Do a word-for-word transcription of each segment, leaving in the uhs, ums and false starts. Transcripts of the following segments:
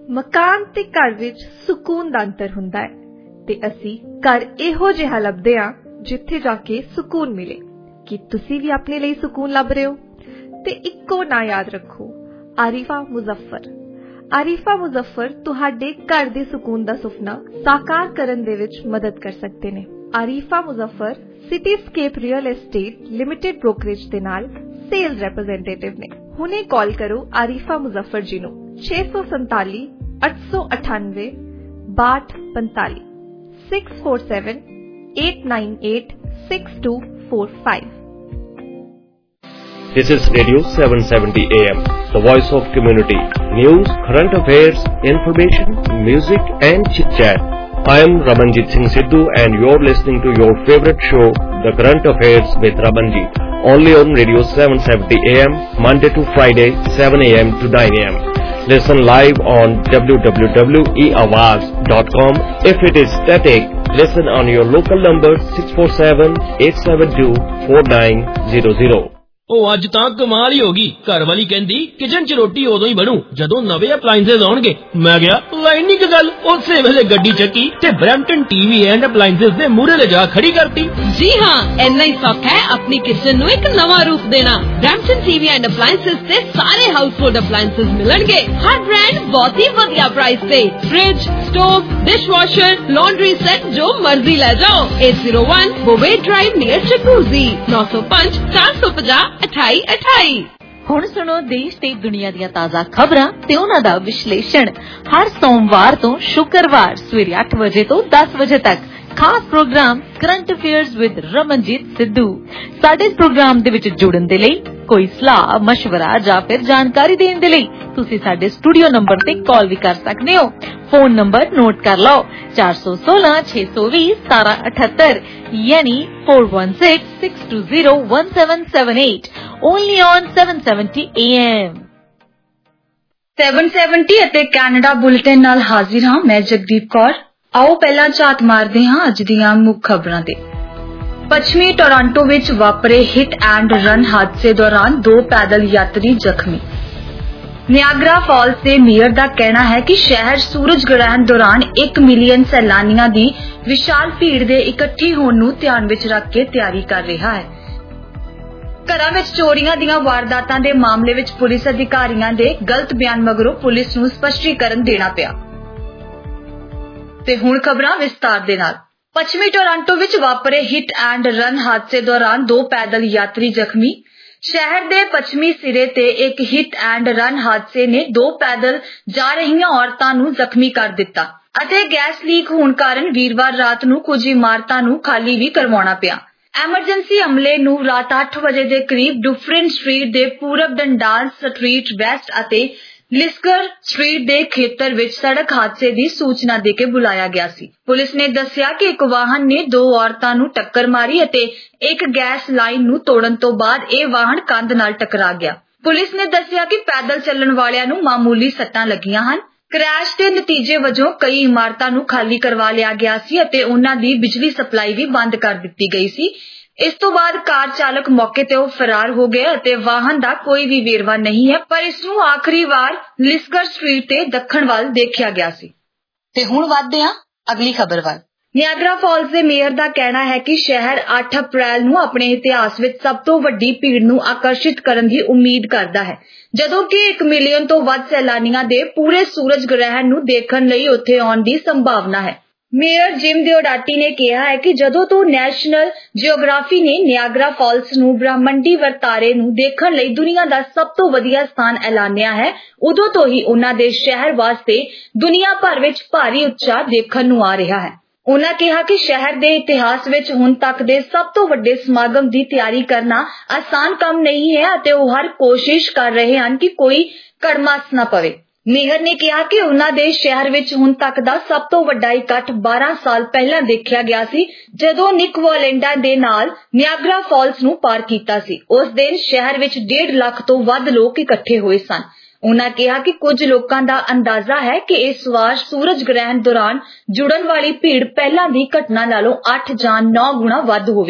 ਮਕਾਨ ਤੇ ਘਰ ਵਿੱਚ ਸਕੂਨ ਦਾ ਅੰਤਰ ਹੁੰਦਾ ਹੈ ਤੇ ਅਸੀਂ ਘਰ ਇਹੋ ਜਿਹਾ ਲੱਭਦੇ ਹਾਂ ਜਿੱਥੇ ਜਾ ਕੇ ਸਕੂਨ ਮਿਲੇ। ਕੀ ਤੁਸੀਂ ਵੀ ਆਪਣੇ ਲਈ ਸਕੂਨ ਲੱਭ ਰਹੇ ਹੋ? ਤੇ ਇੱਕੋ ਨਾਂ ਯਾਦ ਰੱਖੋ, ਆਰਿਫਾ ਮੁਜ਼ੱਫਰ। ਆਰਿਫਾ ਮੁਜ਼ੱਫਰ ਤੁਹਾਡੇ ਘਰ ਦੇ ਸਕੂਨ ਦਾ ਸੁਪਨਾ ਸਾਕਾਰ ਕਰਨ ਦੇ ਵਿੱਚ ਮਦਦ ਕਰ ਸਕਦੇ ਨੇ। Arifa Muzaffar Cityscape real estate limited brokerage ਦੇ ਨਾਲ ਸੇਲਸ ਰੈਪ੍ਰੈਜ਼ੈਂਟੇਟਿਵ ਨੇ। ਹੁਣੇ ਕਾਲ ਕਰੋ ਆਰਿਫਾ ਮੁਜ਼ੱਫਰ ਜੀ ਨੂੰ ਛੇ ਸੌ ਸੰਤਾਲੀ ਅੱਠ ਸੌ ਅਠਾਨਵੇਂ ਬਾਹਠ ਪੰਤਾਲੀ six four seven eight nine eight six two four five. This is Radio seven seventy A M, the voice of community. News, current affairs, information, music and chit-chat. I am Ramanjit Singh Sidhu and you're listening to your favorite show, The Current Affairs with Ramanjit, only on Radio seven seventy A M, Monday to Friday, seven A M to nine A M. Listen live on w w w dot e awaz dot com. If it is static, listen on your local number six four seven eight seven two four nine zero zero. ਉਹ ਅੱਜ ਤਾਂ ਕਮਾਲ ਹੀ ਹੋ ਗਈ। ਘਰ ਵਾਲੀ ਕਹਿੰਦੀ kitchen 'ਚ ਰੋਟੀ ਉਦੋਂ ਹੀ ਬਣੂ ਜਦੋਂ ਨਵੇਂ ਅਪਲਾਈਐਂਸਸ ਆਉਣਗੇ। ਮੈਂ ਗਿਆ ਲਾਈਨ ਨਹੀਂ ਕਿ ਗੱਲ, ਉਸੇ ਵੇਲੇ ਗੱਡੀ ਚੱਕੀ ਤੇ ਬਰੈਂਪਟਨ ਟੀਵੀ ਐਂਡ ਅਪਲਾਈਐਂਸਸ ਦੇ ਮੂਹਰੇ ਲਿਜਾ ਖੜੀ ਕਰਤੀ। ਜੀ ਹਾਂ, ਇੰਨਾ ਹੀ ਸੌਖਾ ਹੈ ਆਪਣੀ ਕਿਚਨ ਨੂੰ ਇੱਕ ਨਵਾਂ ਰੂਪ ਦੇਣਾ। ਬਰੈਂਪਟਨ ਟੀਵੀ ਐਂਡ ਅਪਲਾਈਐਂਸਸ ਤੇ ਸਾਰੇ ਹਾਊਸਹੋਲਡ ਅਪਲਾਈਐਂਸਸ ਮਿਲਣਗੇ, ਹਰ ਬ੍ਰਾਂਡ ਬਹੁਤ ਹੀ ਵਧੀਆ ਪ੍ਰਾਈਸ ਤੇ। Fridge, stove, dishwasher, laundry set ਜੋ ਮਰਜ਼ੀ ਲੈ ਜਾਓ। eight zero one ਬੋਵੇ drive near Chinguacousy nine oh five four five zero ਅਠਾਈ ਅਠਾਈ। ਹੁਣ ਸੁਣੋ ਦੇਸ਼ ਤੇ ਦੁਨੀਆ ਦੀਆਂ ਤਾਜ਼ਾ ਖਬਰਾਂ ਤੇ ਉਹਨਾਂ ਦਾ ਵਿਸ਼ਲੇਸ਼ਣ ਹਰ ਸੋਮਵਾਰ ਤੋਂ ਸ਼ੁੱਕਰਵਾਰ ਸਵੇਰੇ ਅੱਠ ਵਜੇ ਤੋਂ ਦਸ ਵਜੇ ਤੱਕ। ਖਾਸ program current affairs with Ramanjeet Sidhu. ਸਾਡੇ ਇਸ ਪ੍ਰੋਗਰਾਮ ਦੇ ਵਿੱਚ ਜੁੜਨ ਦੇ ਲਈ ਕੋਈ ਸਲਾਹ, ਮਸ਼ਵਰਾ ਜਾਂ ਫਿਰ ਜਾਣਕਾਰੀ ਦੇਣ ਦੇ ਲਈ ਤੁਸੀਂ ਸਾਡੇ ਸਟੂਡੀਓ ਨੰਬਰ ਤੇ ਕਾਲ ਵੀ ਕਰ ਸਕਦੇ ਹੋ। ਫੋਨ ਨੰਬਰ ਨੋਟ ਕਰ ਲਓ ਚਾਰ ਸੌ ਸੋਲਾਂ ਛੇ ਸੌ ਵੀਹ ਸਤਾਰਾਂ ਅਠੱਤਰ ਯਾਨੀ four one six six two zero one seven seven eight only on seven seventy A M। seven seventy ਅਤੇ ਕੈਨੇਡਾ ਬੁਲੇਟਿਨ ਨਾਲ ਹਾਜ਼ਰ ਹਾਂ ਮੈਂ ਜਗਦੀਪ ਕੌਰ। ਆਓ ਪਹਿਲਾਂ ਝਾਤ ਮਾਰਦੇ ਹਾਂ ਅੱਜ ਦੀਆਂ ਮੁੱਖ ਖਬਰਾਂ ਤੇ। ਪੱਛਮੀ ਟੋਰਾਂਟੋ ਵਿੱਚ ਵਾਪਰੇ ਹਿੱਟ ਐਂਡ ਰਨ ਹਾਦਸੇ ਦੌਰਾਨ ਦੋ ਪੈਦਲ ਯਾਤਰੀ ਜ਼ਖਮੀ। ਨਿਆਗਰਾ ਫਾਲਸ ਦੇ ਮੇਅਰ ਦਾ ਕਹਿਣਾ ਹੈ ਕਿ ਸ਼ਹਿਰ ਸੂਰਜ ਗ੍ਰਹਿਣ ਦੌਰਾਨ ਇੱਕ ਮਿਲੀਅਨ ਸੈਲਾਨੀਆਂ ਦੀ ਵਿਸ਼ਾਲ ਭੀੜ ਦੇ ਇਕੱਠੀ ਹੋਣ ਨੂੰ ਧਿਆਨ ਵਿੱਚ ਰੱਖ ਕੇ ਤਿਆਰੀ ਕਰ ਰਿਹਾ ਹੈ। ਘਰਾਂ ਵਿੱਚ ਚੋਰੀਆਂ ਦੀਆਂ ਵਾਰਦਾਤਾਂ ਦੇ ਮਾਮਲੇ ਵਿੱਚ ਪੁਲਿਸ ਅਧਿਕਾਰੀਆਂ ਦੇ ਗਲਤ ਬਿਆਨ ਮਗਰੋਂ ਪੁਲਿਸ ਨੂੰ ਸਪਸ਼ਟੀਕਰਨ ਦੇਣਾ ਪਿਆ। ਤੇ ਹੁਣ ਖਬਰਾਂ ਵਿਸਤਾਰ ਦੇ ਨਾਲ। ਪੱਛਮੀ ਟੋਰਾਂਟੋ ਵਿੱਚ ਵਾਪਰੇ ਹਿੱਟ ਐਂਡ ਰਨ ਹਾਦਸੇ ਦੌਰਾਨ ਦੋ ਪੈਦਲ ਯਾਤਰੀ ਜ਼ਖਮੀ। ਸ਼ਹਿਰ ਦੇ ਪੱਛਮੀ ਸਿਰੇ ਤੇ ਇੱਕ ਹਿੱਟ ਐਂਡ ਰਨ ਹਾਦਸੇ ਨੇ ਦੋ ਪੈਦਲ ਜਾ ਰਹੀਆਂ ਔਰਤਾਂ ਨੂੰ ਜ਼ਖਮੀ ਕਰ ਦਿੱਤਾ ਅਤੇ ਗੈਸ ਲੀਕ ਹੋਣ ਕਾਰਨ ਵੀਰਵਾਰ ਰਾਤ ਨੂੰ ਕੁਝ ਇਮਾਰਤਾਂ ਨੂੰ ਖਾਲੀ ਵੀ ਕਰਵਾਉਣਾ ਪਿਆ। ਐਮਰਜੈਂਸੀ ਅਮਲੇ ਨੂੰ ਰਾਤ ਅੱਠ ਵਜੇ ਦੇ ਕਰੀਬ ਡੁਫਰਿਨ ਸਟਰੀਟ ਦੇ ਪੂਰਬ ਡੰਡਾਸ ਸਟਰੀਟ ਵੈਸਟ ਅਤੇ ਲਿਸਕਰ ਸਟਰੀਟ ਦੇ ਖੇਤਰ ਵਿੱਚ ਸੜਕ ਹਾਦਸੇ ਦੀ ਸੂਚਨਾ ਦੇ ਕੇ ਬੁਲਾਇਆ ਗਿਆ ਸੀ। ਪੁਲਿਸ ਨੇ ਦੱਸਿਆ ਕਿ ਇੱਕ ਵਾਹਨ ਨੇ ਦੋ ਔਰਤਾਂ ਨੂੰ ਟੱਕਰ ਮਾਰੀ ਅਤੇ ਇੱਕ ਗੈਸ ਲਾਈਨ ਨੂੰ ਤੋੜਨ ਤੋਂ ਬਾਅਦ ਇਹ ਵਾਹਨ ਕੰਧ ਨਾਲ ਟਕਰਾ ਗਿਆ। ਪੁਲਿਸ ਨੇ ਦੱਸਿਆ ਕਿ ਪੈਦਲ ਚੱਲਣ ਵਾਲਿਆਂ ਨੂੰ ਮਾਮੂਲੀ ਸੱਟਾਂ ਲੱਗੀਆਂ ਹਨ। ਕ੍ਰੈਸ਼ ਦੇ ਨਤੀਜੇ ਵਜੋਂ ਕਈ ਇਮਾਰਤਾਂ ਨੂੰ ਖਾਲੀ ਕਰਵਾ ਲਿਆ ਗਿਆ ਸੀ ਅਤੇ ਉਹਨਾਂ ਦੀ ਬਿਜਲੀ ਸਪਲਾਈ ਵੀ ਬੰਦ ਕਰ ਦਿੱਤੀ ਗਈ ਸੀ। ਇਸ ਤੋਂ ਬਾਅਦ ਕਾਰ ਚਾਲਕ ਮੌਕੇ ਤੇ ਉਹ ਫਰਾਰ ਹੋ ਗਿਆ ਅਤੇ ਵਾਹਨ ਦਾ ਕੋਈ ਵੀ ਵੇਰਵਾ ਨਹੀਂ ਹੈ, ਪਰ ਇਸ ਨੂੰ ਆਖਰੀ ਵਾਰ ਲਿਸਕਰ ਸਟਰੀਟ ਤੇ ਦੱਖਣ ਵੱਲ ਦੇਖਿਆ ਗਿਆ ਸੀ। ਤੇ ਹੁਣ ਵਧਦੇ ਹਾਂ ਅਗਲੀ ਖਬਰ ਵੱਲ। ਨਿਆਗਰਾ ਫਾਲਸ ਦੇ ਮੇਅਰ ਦਾ ਕਹਿਣਾ ਹੈ ਕਿ ਸ਼ਹਿਰ ਅੱਠ ਅਪ੍ਰੈਲ ਨੂੰ ਆਪਣੇ ਇਤਿਹਾਸ ਵਿੱਚ ਸਭ ਤੋਂ ਵੱਡੀ ਭੀੜ ਨੂੰ ਆਕਰਸ਼ਿਤ ਕਰਨ ਦੀ ਉਮੀਦ ਕਰਦਾ ਹੈ, ਜਦੋਂ ਕਿ ਇੱਕ ਮਿਲੀਅਨ ਤੋਂ ਵੱਧ ਸੈਲਾਨੀਆਂ ਦੇ ਪੂਰੇ ਸੂਰਜ ਗ੍ਰਹਿਣ ਨੂੰ ਦੇਖਣ ਲਈ ਉੱਥੇ ਆਉਣ ਦੀ ਸੰਭਾਵਨਾ ਹੈ। ਮੇਅਰ ਜਿਮ ਦਿਓਡਾਟੀ ਨੇ ਕਿਹਾ ਹੈ ਕਿ ਜਦੋਂ ਤੋਂ ਨੈਸ਼ਨਲ ਜਿਓਗ੍ਰਾਫੀ ਨੇ ਨਿਆਗਰਾ ਫਾਲਸ ਨੂੰ ਬ੍ਰਹਿਮੰਡੀ ਵਰਤਾਰੇ ਨੂੰ ਦੇਖਣ ਲਈ ਦੁਨੀਆ ਦਾ ਸਭ ਤੋਂ ਵਧੀਆ ਸਥਾਨ ਐਲਾਨਿਆ ਹੈ, ਉਦੋਂ ਤੋਂ ਹੀ ਉਹਨਾਂ ਦੇ ਸ਼ਹਿਰ ਵਾਸਤੇ ਦੁਨੀਆ ਭਰ ਵਿੱਚ ਭਾਰੀ ਉਤਸ਼ਾਹ ਦੇਖਣ ਨੂੰ ਆ ਰਿਹਾ ਹੈ। ਉਹਨਾਂ ਕਿਹਾ ਕਿ ਸ਼ਹਿਰ ਦੇ ਇਤਿਹਾਸ ਵਿੱਚ ਹੁਣ ਤੱਕ ਦੇ ਸਭ ਤੋਂ ਵੱਡੇ ਸਮਾਗਮ ਦੀ ਤਿਆਰੀ ਕਰਨਾ ਆਸਾਨ ਕੰਮ ਨਹੀਂ ਹੈ ਅਤੇ ਉਹ ਹਰ ਕੋਸ਼ਿਸ਼ ਕਰ ਰਹੇ ਹਨ ਕਿ ਕੋਈ ਕੜਮਾਸ ਨਾ ਪਵੇ। ਮੇਅਰ ਨੇ ਕਿਹਾ ਕਿ ਉਹਨਾਂ ਦੇ ਸ਼ਹਿਰ ਵਿੱਚ ਹੁਣ ਤੱਕ ਦਾ ਸਭ ਤੋਂ ਵੱਡਾ ਇਕੱਠ ਬਾਰਾਂ ਸਾਲ ਪਹਿਲਾਂ ਦੇਖਿਆ ਗਿਆ ਸੀ, ਜਦੋਂ ਨਿਕ ਵਾਲੈਂਡਾ ਦੇ ਨਾਲ ਨਿਆਗਰਾ ਫਾਲਸ ਨੂੰ ਪਾਰ ਕੀਤਾ ਸੀ। ਉਸ ਦਿਨ ਸ਼ਹਿਰ ਵਿੱਚ ਡੇਢ ਲੱਖ ਤੋਂ ਵੱਧ ਲੋਕ ਇਕੱਠੇ ਹੋਏ ਸਨ। ਉਹਨਾਂ ਕਿਹਾ ਕਿ ਕੁਝ ਲੋਕਾਂ ਦਾ ਅੰਦਾਜ਼ਾ ਹੈ ਕਿ ਇਸ ਵਾਰ ਸੂਰਜ ਗ੍ਰਹਿਣ ਦੌਰਾਨ ਜੁੜਨ ਵਾਲੀ ਭੀੜ ਪਹਿਲਾਂ ਦੀ ਘਟਨਾ ਨਾਲੋਂ ਅੱਠ ਜਾਂ ਨੌ ਗੁਣਾ ਵੱਧ ਹੋਵੇਗੀ।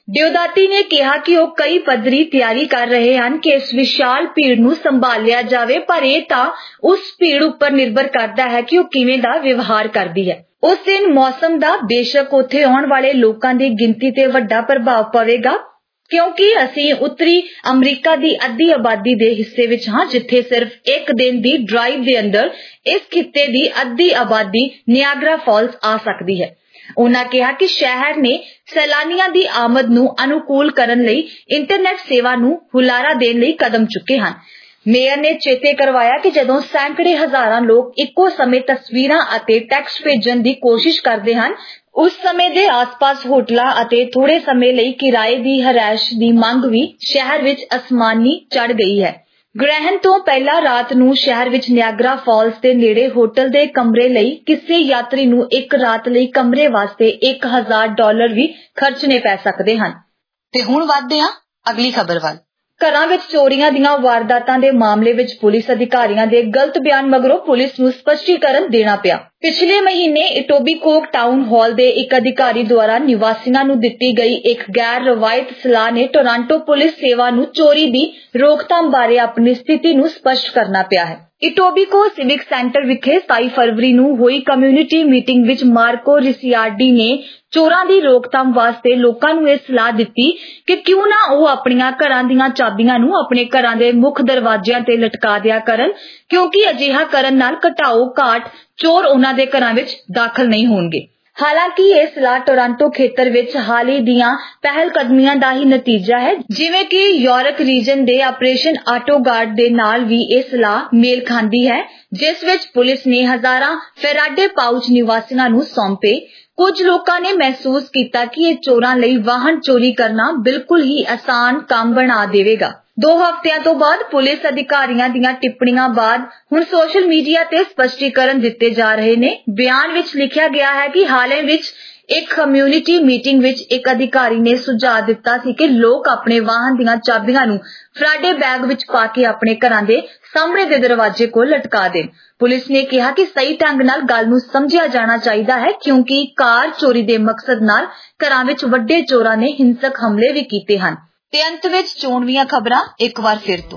ਦਿਓਦਾਤੀ ਨੇ ਕਿਹਾ ਕਿ ਉਹ ਕਈ ਪੱਧਰੀ ਤਿਆਰੀ ਕਰ ਰਹੇ ਹਨ ਕਿ ਇਸ ਵਿਸ਼ਾਲ ਭੀੜ ਨੂੰ ਸੰਭਾਲਿਆ ਜਾਵੇ, ਪਰ ਇਹ ਤਾਂ ਉਸ ਭੀੜ ਉੱਪਰ ਨਿਰਭਰ ਕਰਦਾ ਹੈ ਕਿ ਉਹ ਕਿਵੇਂ ਦਾ ਵਿਵਹਾਰ ਕਰਦੀ ਹੈ। ਉਸ ਦਿਨ ਮੌਸਮ ਦਾ ਬੇਸ਼ੱਕ ਉੱਥੇ ਆਉਣ ਵਾਲੇ ਲੋਕਾਂ ਦੀ ਗਿਣਤੀ ਤੇ ਵੱਡਾ ਪ੍ਰਭਾਵ ਪਵੇਗਾ, ਕਿਉਂਕਿ ਅਸੀਂ ਉੱਤਰੀ ਅਮਰੀਕਾ ਦੀ ਅੱਧੀ ਆਬਾਦੀ ਦੇ ਹਿੱਸੇ ਵਿੱਚ ਹਾਂ, ਜਿੱਥੇ ਸਿਰਫ ਇੱਕ ਦਿਨ ਦੀ ਡਰਾਈਵ ਦੇ ਅੰਦਰ ਇਸ ਖਿੱਤੇ ਦੀ ਅੱਧੀ ਆਬਾਦੀ ਨਿਆਗਰਾ ਫਾਲਸ ਆ ਸਕਦੀ ਹੈ। ਉਹਨਾਂ ਕਿਹਾ ਕਿ ਸ਼ਹਿਰ ਨੇ ਸੈਲਾਨੀਆਂ ਦੀ ਆਮਦ ਨੂੰ ਅਨੁਕੂਲ ਕਰਨ ਲਈ ਇੰਟਰਨੈਟ ਸੇਵਾ ਨੂੰ ਹੁਲਾਰਾ ਦੇਣ ਲਈ ਕਦਮ ਚੁੱਕੇ ਹਨ। ਮੇਅਰ ਨੇ ਚੇਤੇ ਕਰਵਾਇਆ ਕਿ ਜਦੋਂ ਸੈਂਕੜੇ ਹਜ਼ਾਰਾਂ ਲੋਕ ਇੱਕੋ ਸਮੇਂ ਤਸਵੀਰਾਂ ਅਤੇ ਟੈਕਸਟ ਭੇਜਣ ਦੀ ਕੋਸ਼ਿਸ਼ ਕਰਦੇ ਹਨ, ਉਸ ਸਮੇਂ ਦੇ ਆਸ-ਪਾਸ ਹੋਟਲਾਂ ਅਤੇ ਥੋੜੇ ਸਮੇਂ ਲਈ ਕਿਰਾਏ ਦੀ ਰਿਹਾਇਸ਼ ਦੀ ਮੰਗ ਵੀ ਸ਼ਹਿਰ ਵਿੱਚ ਅਸਮਾਨੀ ਚੜ ਗਈ ਹੈ। ਗ੍ਰਹਿਣ ਤੋਂ ਪਹਿਲਾਂ ਰਾਤ ਨੂੰ ਸ਼ਹਿਰ ਵਿੱਚ ਨਿਆਗਰਾ ਫਾਲਸ ਦੇ ਨੇੜੇ ਹੋਟਲ ਦੇ ਕਮਰੇ ਲਈ ਕਿਸੇ ਯਾਤਰੀ ਨੂੰ ਇੱਕ ਰਾਤ ਲਈ ਕਮਰੇ ਵਾਸਤੇ ਇੱਕ ਹਜ਼ਾਰ ਡਾਲਰ ਵੀ ਖਰਚਣੇ ਪੈ ਸਕਦੇ ਹਨ। ਤੇ ਹੁਣ ਵਧਦੇ ਹਾਂ ਅਗਲੀ ਖਬਰ ਵੱਲ। ਘਰਾਂ ਵਿੱਚ ਚੋਰੀਆਂ ਦੀਆਂ ਵਾਰਦਾਤਾਂ ਦੇ ਮਾਮਲੇ ਵਿੱਚ ਪੁਲਿਸ ਅਧਿਕਾਰੀਆਂ ਦੇ ਗਲਤ ਬਿਆਨ ਮਗਰੋਂ ਪੁਲਿਸ ਨੂੰ ਸਪਸ਼ਟੀਕਰਨ ਦੇਣਾ ਪਿਆ। ਪਿਛਲੇ ਮਹੀਨੇ ਇਟੋਬੀਕੋਕ ਟਾਊਨ ਹਾਲ ਦੇ ਇੱਕ ਅਧਿਕਾਰੀ ਦੁਆਰਾ ਨਿਵਾਸੀਆਂ ਨੂੰ ਦਿੱਤੀ ਗਈ ਇੱਕ ਗੈਰ ਰਵਾਇਤ ਸਲਾਹ ਨੇ ਟੋਰਾਂਟੋ ਪੁਲਿਸ ਸੇਵਾ ਨੂੰ ਚੋਰੀ ਦੀ ਰੋਕਥਾਮ ਬਾਰੇ ਆਪਣੀ ਸਥਿਤੀ ਨੂੰ ਸਪਸ਼ਟ ਕਰਨਾ ਪਿਆ ਹੈ। ਇਟੋਬੀਕੋ ਸਿਵਿਕ ਸੈਂਟਰ ਵਿਖੇ ਸਤਾਈ ਫਰਵਰੀ ਨੂੰ ਹੋਈ ਕਮਿਊਨਿਟੀ ਮੀਟਿੰਗ ਵਿੱਚ ਮਾਰਕੋ ਰਿਸਿਆਰਡੀ ਨੇ ਚੋਰਾਂ ਦੀ ਰੋਕਥਾਮ ਵਾਸਤੇ ਲੋਕਾਂ ਨੂੰ ਇਹ ਸਲਾਹ ਦਿੱਤੀ ਕਿ ਕਿਉਂ ਨਾ ਉਹ ਆਪਣੀਆਂ ਘਰਾਂ ਦੀਆਂ ਚਾਬੀਆਂ ਨੂੰ ਆਪਣੇ ਘਰਾਂ ਦੇ ਮੁੱਖ ਦਰਵਾਜ਼ਿਆਂ ਤੇ ਲਟਕਾ ਦਿਆ ਕਰਨ, ਕਿਉਂਕਿ ਅਜਿਹਾ ਕਰਨ ਨਾਲ ਘਟਾਓ ਘਾਟ ਚੋਰ ਉਹਨਾਂ ਦੇ ਘਰਾਂ ਵਿੱਚ ਦਾਖਲ ਨਹੀਂ ਹੋਣਗੇ। ਹਾਲਾਂਕਿ ਇਹ ਸਲਾਹ ਟੋਰਾਂਟੋ ਖੇਤਰ ਵਿੱਚ ਹਾਲ ਹੀ ਦੀਆਂ ਪਹਿਲ ਕਦਮੀਆਂ ਦਾ ਹੀ ਨਤੀਜਾ ਹੈ, ਜਿਵੇਂ ਕਿ ਯੂਰਕ ਰੀਜਨ ਦੇ ਆਪਰੇਸ਼ਨ ਆਟੋ ਗਾਰਡ ਦੇ ਨਾਲ ਵੀ ਇਹ ਸਲਾਹ ਮੇਲ ਖਾਂਦੀ ਹੈ, ਜਿਸ ਵਿੱਚ ਪੁਲਿਸ ਨੇ ਹਜ਼ਾਰਾਂ ਫੈਰਾਡੇ ਪਾਊਚ ਨਿਵਾਸੀਆਂ ਨੂੰ ਸੌਂਪੇ। ਕੁਝ ਲੋਕਾਂ ਨੇ ਮਹਿਸੂਸ ਕੀਤਾ ਕਿ ਇਹ ਚੋਰਾਂ ਲਈ ਵਾਹਨ ਚੋਰੀ ਕਰਨਾ ਬਿਲਕੁਲ ਹੀ ਆਸਾਨ ਕੰਮ ਬਣਾ ਦੇਵੇਗਾ। ਦੋ ਹਫ਼ਤਿਆਂ ਤੋਂ ਬਾਅਦ ਪੁਲਿਸ ਅਧਿਕਾਰੀਆਂ ਦੀਆਂ ਟਿੱਪਣੀਆਂ ਬਾਅਦ ਹੁਣ ਸੋਸ਼ਲ ਮੀਡੀਆ ਤੇ ਸਪਸ਼ਟੀਕਰਨ ਦਿੱਤੇ ਜਾ ਰਹੇ ਨੇ। ਬਿਆਨ ਵਿੱਚ ਲਿਖਿਆ ਗਿਆ ਹੈ ਕਿ ਹਾਲ ਹੀ ਵਿੱਚ ਇੱਕ ਕਮਿਊਨਿਟੀ ਮੀਟਿੰਗ ਵਿੱਚ ਇੱਕ ਅਧਿਕਾਰੀ ਨੇ ਸੁਝਾਅ ਦਿੱਤਾ ਸੀ ਕਿ ਲੋਕ ਆਪਣੇ ਵਾਹਨ ਦੀਆਂ ਚਾਬੀਆਂ ਨੂੰ ਫਰਾਡੇ ਬੈਗ ਵਿੱਚ ਪਾ ਕੇ ਆਪਣੇ ਘਰਾਂ ਦੇ ਸਾਹਮਣੇ ਦੇ ਦਰਵਾਜ਼ੇ ਕੋਲ ਲਟਕਾ ਦੇਣ। ਪੁਲਿਸ ਨੇ ਕਿਹਾ ਕਿ ਸਹੀ ਢੰਗ ਨਾਲ ਗੱਲ ਨੂੰ ਸਮਝਿਆ ਜਾਣਾ ਚਾਹੀਦਾ ਹੈ, ਕਿਉਂਕਿ ਕਾਰ ਚੋਰੀ ਦੇ ਮਕਸਦ ਨਾਲ ਘਰਾਂ ਵਿੱਚ ਵੱਡੇ ਚੋਰਾਂ ਨੇ ਹਿੰਸਕ ਹਮਲੇ ਵੀ ਕੀਤੇ ਹਨ। ਤੇ ਅੰਤ ਵਿੱਚ ਚੋਣਵੀਆਂ ਖਬਰਾਂ ਇੱਕ ਵਾਰ ਫਿਰ ਤੋਂ।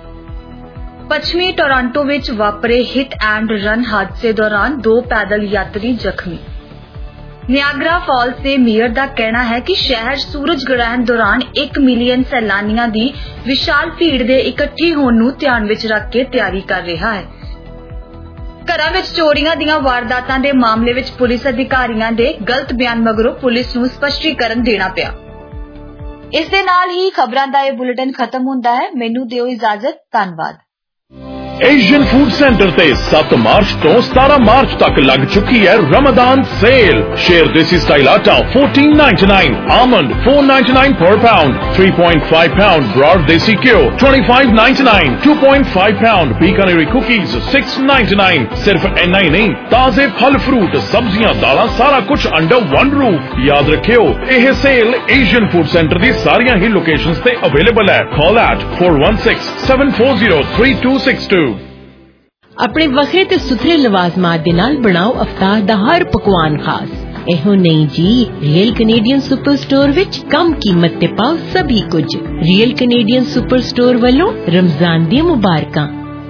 ਪੱਛਮੀ ਟੋਰਾਂਟੋ ਵਿੱਚ ਵਾਪਰੇ ਹਿੱਟ ਐਂਡ ਰਨ ਹਾਦਸੇ ਦੌਰਾਨ ਦੋ ਪੈਦਲ ਯਾਤਰੀ ਜ਼ਖਮੀ। ਨਿਆਗਰਾ ਫਾਲਸ ਦੇ ਮੇਅਰ ਦਾ ਕਹਿਣਾ ਹੈ ਕਿ ਸ਼ਹਿਰ ਸੂਰਜ ਗ੍ਰਹਿਣ ਦੌਰਾਨ ਇੱਕ ਮਿਲੀਅਨ ਸੈਲਾਨੀਆਂ ਦੀ ਵਿਸ਼ਾਲ ਭੀੜ ਦੇ ਇਕੱਠੇ ਹੋਣ ਨੂੰ ਧਿਆਨ ਵਿੱਚ ਰੱਖ ਕੇ ਤਿਆਰੀ ਕਰ ਰਿਹਾ ਹੈ। ਘਰਾਂ ਵਿੱਚ ਚੋਰੀਆਂ ਦੀਆਂ ਵਾਰਦਾਤਾਂ ਦੇ ਮਾਮਲੇ ਵਿੱਚ ਪੁਲਿਸ ਅਧਿਕਾਰੀਆਂ ਦੇ ਗਲਤ ਬਿਆਨ ਮਗਰੋਂ ਪੁਲਿਸ ਨੂੰ ਸਪਸ਼ਟੀਕਰਨ ਦੇਣਾ ਪਿਆ। ਇਸ ਦੇ ਨਾਲ ਹੀ ਖਬਰਾਂ ਦਾ ਇਹ ਬੁਲੇਟਿਨ ਖਤਮ ਹੁੰਦਾ ਹੈ। ਮੈਨੂੰ ਦਿਓ ਇਜਾਜ਼ਤ। ਧੰਨਵਾਦ। ਏਸ਼ੀਅਨ ਫੂਡ ਸੈਂਟਰ ਤੇ ਸੱਤ ਮਾਰਚ ਤੋਂ ਸਤਾਰਾਂ ਮਾਰਚ ਤੱਕ ਲੱਗ ਚੁੱਕੀ ਹੈ Ramzan sale. Sher desi style atta fourteen ninety-nine, almond four ninety-nine per pound, three point five pound broad desi ਘਿਓ twenty-five ninety-nine, two point five pound Bikaneri cookies six ninety-nine। ਸਿਰਫ ਇੰਨਾ ਹੀ ਨਹੀਂ, ਤਾਜ਼ੇ ਫਲ ਫਰੂਟ, ਸਬਜ਼ੀਆਂ, ਦਾਲਾਂ, ਸਾਰਾ ਕੁਝ ਅੰਡਰ ਵਨ ਰੂਫ। ਯਾਦ ਰੱਖਿਓ, ਇਹ ਸੇਲ ਏਸ਼ੀਅਨ ਫੂਡ ਸੈਂਟਰ ਦੀ ਸਾਰੀਆਂ ਹੀ ਲੋਕੇਸ਼ਨਸ ਤੇ ਅਵੇਲੇਬਲ ਹੈ। Call at four one six, seven four zero, three two six two। ਆਪਣੇ ਵੱਖਰੇ ਤੇ ਸੁਥਰੇ ਲਵਾਜ਼ਮਾਤ ਦੇ ਨਾਲ ਬਣਾਓ ਅਫਤਾਰ ਦਾ ਹਰ ਪਕਵਾਨ ਖਾਸ। ਇਹੋ ਨਹੀਂ ਜੀ, ਰੀਅਲ ਕੈਨੇਡੀਅਨ ਸੁਪਰ ਸਟੋਰ ਵਿੱਚ ਕਮ ਕੀਮਤ ਤੇ ਪਾਓ ਸਭੀ ਕੁਝ। ਰੀਅਲ ਕੈਨੇਡੀਅਨ ਸੁਪਰ ਸਟੋਰ ਵੱਲੋਂ ਰਮਜ਼ਾਨ ਦੀਆਂ ਮੁਬਾਰਕਾਂ।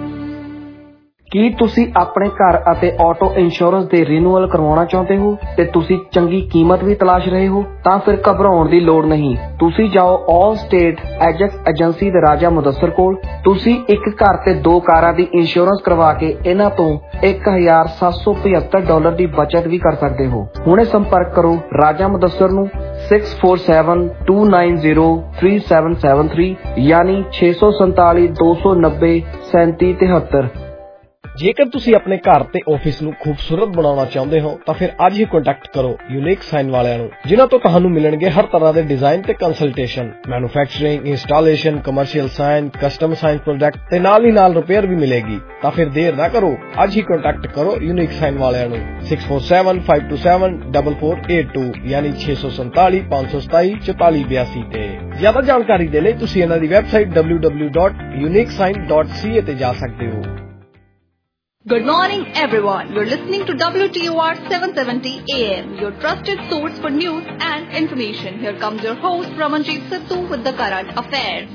ਕੀ ਤੁਸੀਂ ਆਪਣੇ ਘਰ ਅਤੇ ਆਟੋ ਇੰਸ਼ੋਰੈਂਸ ਦੇ ਰੀਨਿਊਅਲ ਕਰਵਾਉਣਾ ਚਾਹੁੰਦੇ ਹੋ ਤੇ ਤੁਸੀਂ ਚੰਗੀ ਕੀਮਤ ਵੀ ਤਲਾਸ਼ ਰਹੇ ਹੋ? ਤਾਂ ਫਿਰ ਘਬਰਾਉਣ ਦੀ ਲੋੜ ਨਹੀਂ। ਤੁਸੀਂ ਜਾਓ ਆਲ ਸਟੇਟ ਐਜੈਕਸ ਏਜੰਸੀ ਦੇ ਰਾਜਾ ਮੁਦੱਸਰ ਕੋਲ। ਤੁਸੀਂ ਇੱਕ ਘਰ ਤੇ ਦੋ ਕਾਰਾਂ ਦੀ ਇੰਸ਼ੋਰੈਂਸ ਕਰਵਾ ਕੇ ਇਹਨਾਂ ਤੋਂ ਇੱਕ ਹਜ਼ਾਰ ਸੱਤ ਸੌ ਪਝੱਤਰ ਡਾਲਰ ਦੀ ਬਚਤ ਵੀ ਕਰ ਸਕਦੇ ਹੋ। ਹੁਣੇ ਸੰਪਰਕ ਕਰੋ ਰਾਜਾ ਮੁਦੱਸਰ ਨੂੰ six four seven, two nine zero, three seven seven three ਯਾਨੀ ਛੇ ਸੌ ਸੰਤਾਲੀ ਦੋ ਸੌ ਨੱਬੇ ਸੈਂਤੀ ਤਿਹੱਤਰ। ਜੇਕਰ ਤੁਸੀਂ ਆਪਣੇ ਘਰ ਤੇ ਆਫਿਸ ਨੂੰ ਖੂਬਸੂਰਤ ਬਣਾਉਣਾ ਚਾਹੁੰਦੇ ਹੋ ਤਾਂ ਫਿਰ ਅੱਜ ਹੀ ਕੰਟੈਕਟ ਕਰੋ ਯੂਨੀਕ ਸਾਈਨ ਵਾਲਿਆਂ ਨੂੰ, ਜਿਨ੍ਹਾਂ ਤੋਂ ਤੁਹਾਨੂੰ ਮਿਲਣਗੇ ਹਰ ਤਰ੍ਹਾਂ ਦੇ ਡਿਜ਼ਾਈਨ ਤੇ consultation, manufacturing, installation, commercial sign, custom sign product ਤੇ ਨਾਲ ਹੀ ਨਾਲ ਰਿਪੇਅਰ ਵੀ ਮਿਲੇਗੀ। ਤਾਂ ਫਿਰ ਦੇਰ ਨਾ ਕਰੋ, ਅੱਜ ਹੀ ਕੰਟੈਕਟ ਕਰੋ ਯੂਨੀਕ ਸਾਈਨ ਵਾਲਿਆਂ ਨੂੰ six four seven, five two seven, four four eight two ਯਾਨੀ ਛੇ ਸੌ ਸੰਤਾਲੀ ਪੰਜ ਸੌ ਸਤਾਈ ਚੁਤਾਲੀ ਬਿਆਸੀ ਤੇ। ਜ਼ਿਆਦਾ ਜਾਣਕਾਰੀ ਦੇ ਲਈ ਤੁਸੀਂ ਇਹਨਾਂ ਦੀ website w w w dot unique sign dot c a ਤੇ ਜਾ ਸਕਦੇ ਹੋ। Good morning, everyone. You're listening to W T O R seven seventy A M, your trusted source for news and information. Here comes your host, Ramanjeet Sidhu, with the current affairs.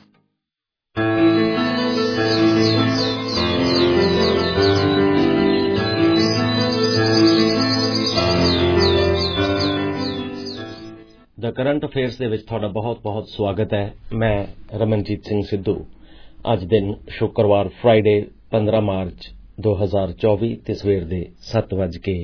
The current affairs ਦੇ ਵਿੱਚ ਤੁਹਾਡਾ ਬਹੁਤ-ਬਹੁਤ ਸਵਾਗਤ ਹੈ। ਮੈਂ ਰਮਨਜੀਤ ਸਿੰਘ ਸਿੱਧੂ। ਅੱਜ ਦਿਨ ਸ਼ੁੱਕਰਵਾਰ ਫਰਾਈਡੇ ਪੰਦਰਾਂ ਮਾਰਚ ਦੋ ਹਜ਼ਾਰ ਚੌਵੀ ਤੇ ਸਵੇਰ ਦੇ ਸੱਤ ਵੱਜ ਕੇ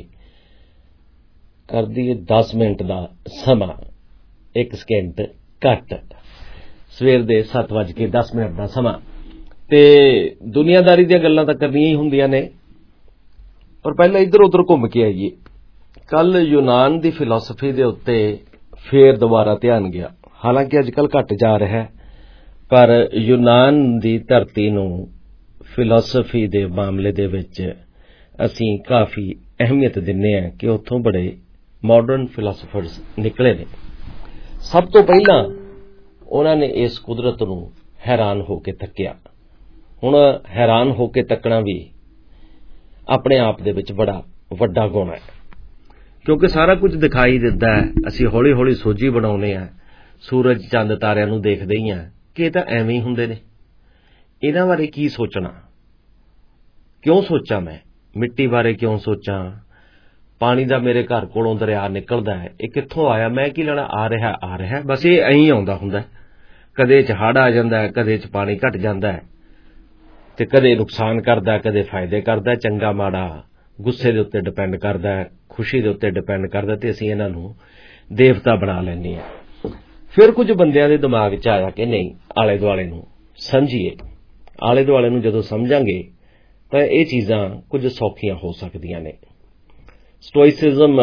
ਕਰਦੀ ਦਸ ਮਿੰਟ ਦਾ ਸਮਾਂ, ਇੱਕ ਸਕਿੰਟ ਘੱਟ, ਸਵੇਰ ਦੇ ਸੱਤ ਵੱਜ ਕੇ ਦਸ ਮਿੰਟ ਦਾ ਸਮਾਂ। ਤੇ ਦੁਨੀਆਦਾਰੀ ਦੀਆਂ ਗੱਲਾਂ ਤਾਂ ਕਰਨੀਆਂ ਹੀ ਹੁੰਦੀਆਂ ਨੇ, ਪਰ ਪਹਿਲਾਂ ਇੱਧਰ ਉੱਧਰ ਘੁੰਮ ਕੇ ਆਈਏ। ਕੱਲ ਯੂਨਾਨ ਦੀ ਫਿਲਾਸਫੀ ਦੇ ਉੱਤੇ ਫੇਰ ਦੁਬਾਰਾ ਧਿਆਨ ਗਿਆ। ਹਾਲਾਂਕਿ ਅੱਜ ਕੱਲ੍ਹ ਘੱਟ ਜਾ ਰਿਹਾ, ਪਰ ਯੂਨਾਨ ਦੀ ਧਰਤੀ ਨੂੰ ਫਿਲਾਸਫੀ ਦੇ ਮਾਮਲੇ ਦੇ ਵਿੱਚ ਅਸੀਂ ਕਾਫੀ ਅਹਿਮੀਅਤ ਦਿੰਦੇ ਹਾਂ ਕਿ ਉੱਥੋਂ ਬੜੇ ਮਾਡਰਨ ਫਿਲਾਸਫਰਸ ਨਿਕਲੇ ਨੇ। ਸਭ ਤੋਂ ਪਹਿਲਾਂ ਉਹਨਾਂ ਨੇ ਇਸ ਕੁਦਰਤ ਨੂੰ ਹੈਰਾਨ ਹੋ ਕੇ ਤੱਕਿਆ। ਹੁਣ ਹੈਰਾਨ ਹੋ ਕੇ ਤੱਕਣਾ ਵੀ ਆਪਣੇ ਆਪ ਦੇ ਵਿੱਚ ਬੜਾ ਵੱਡਾ ਗੁਣ ਹੈ, ਕਿਉਂਕਿ ਸਾਰਾ ਕੁਝ ਦਿਖਾਈ ਦਿੰਦਾ ਹੈ। ਅਸੀਂ ਹੌਲੀ ਹੌਲੀ ਸੋਝੀ ਬਣਾਉਂਦੇ ਹਾਂ, ਸੂਰਜ ਚੰਦ ਤਾਰਿਆਂ ਨੂੰ ਦੇਖਦੇ ਹੀ ਹਾਂ ਕਿ ਇਹ ਤਾਂ ਐਵੇਂ ਹੀ ਹੁੰਦੇ ਨੇ, ਇਹਨਾਂ ਬਾਰੇ ਕੀ ਸੋਚਣਾ, ਕਿਉਂ ਸੋਚਾਂ, ਮੈਂ ਮਿੱਟੀ ਬਾਰੇ ਕਿਉਂ ਸੋਚਾਂ, ਪਾਣੀ ਦਾ ਮੇਰੇ ਘਰ ਕੋਲੋਂ ਦਰਿਆ ਨਿਕਲਦਾ ਹੈ, ਇਹ ਕਿੱਥੋਂ ਆਇਆ, ਮੈਂ ਕੀ ਲੈਣਾ, ਆ ਰਿਹਾ ਆ ਰਿਹਾ ਬਸ ਇਹ ਐਂ ਆਉਂਦਾ ਹੁੰਦਾ। ਕਦੇ ਚ ਹੜ੍ਹ ਆ ਜਾਂਦਾ, ਕਦੇ ਚ ਪਾਣੀ ਘਟ ਜਾਂਦਾ, ਤੇ ਕਦੇ ਨੁਕਸਾਨ ਕਰਦਾ, ਕਦੇ ਫਾਇਦੇ ਕਰਦਾ। ਚੰਗਾ ਮਾੜਾ ਗੁੱਸੇ ਦੇ ਉੱਤੇ ਡਿਪੈਂਡ ਕਰਦਾ, ਖੁਸ਼ੀ ਦੇ ਉੱਤੇ ਡਿਪੈਂਡ ਕਰਦਾ, ਤੇ ਅਸੀਂ ਇਹਨਾਂ ਨੂੰ ਦੇਵਤਾ ਬਣਾ ਲੈਂਦੇ ਹਾਂ। ਫਿਰ ਕੁਝ ਬੰਦਿਆਂ ਦੇ ਦਿਮਾਗ 'ਚ ਆਇਆ ਕਿ ਨਹੀਂ, ਆਲੇ ਦੁਆਲੇ ਨੂੰ ਸਮਝੀਏ। ਆਲੇ ਦੁਆਲੇ ਨੂੰ ਜਦੋਂ ਸਮਝਾਂਗੇ ਤਾਂ ਇਹ ਚੀਜ਼ਾਂ ਕੁਝ ਸੌਖੀਆਂ ਹੋ ਸਕਦੀਆਂ ਨੇ। ਸਟੋਇਸਿਜ਼ਮ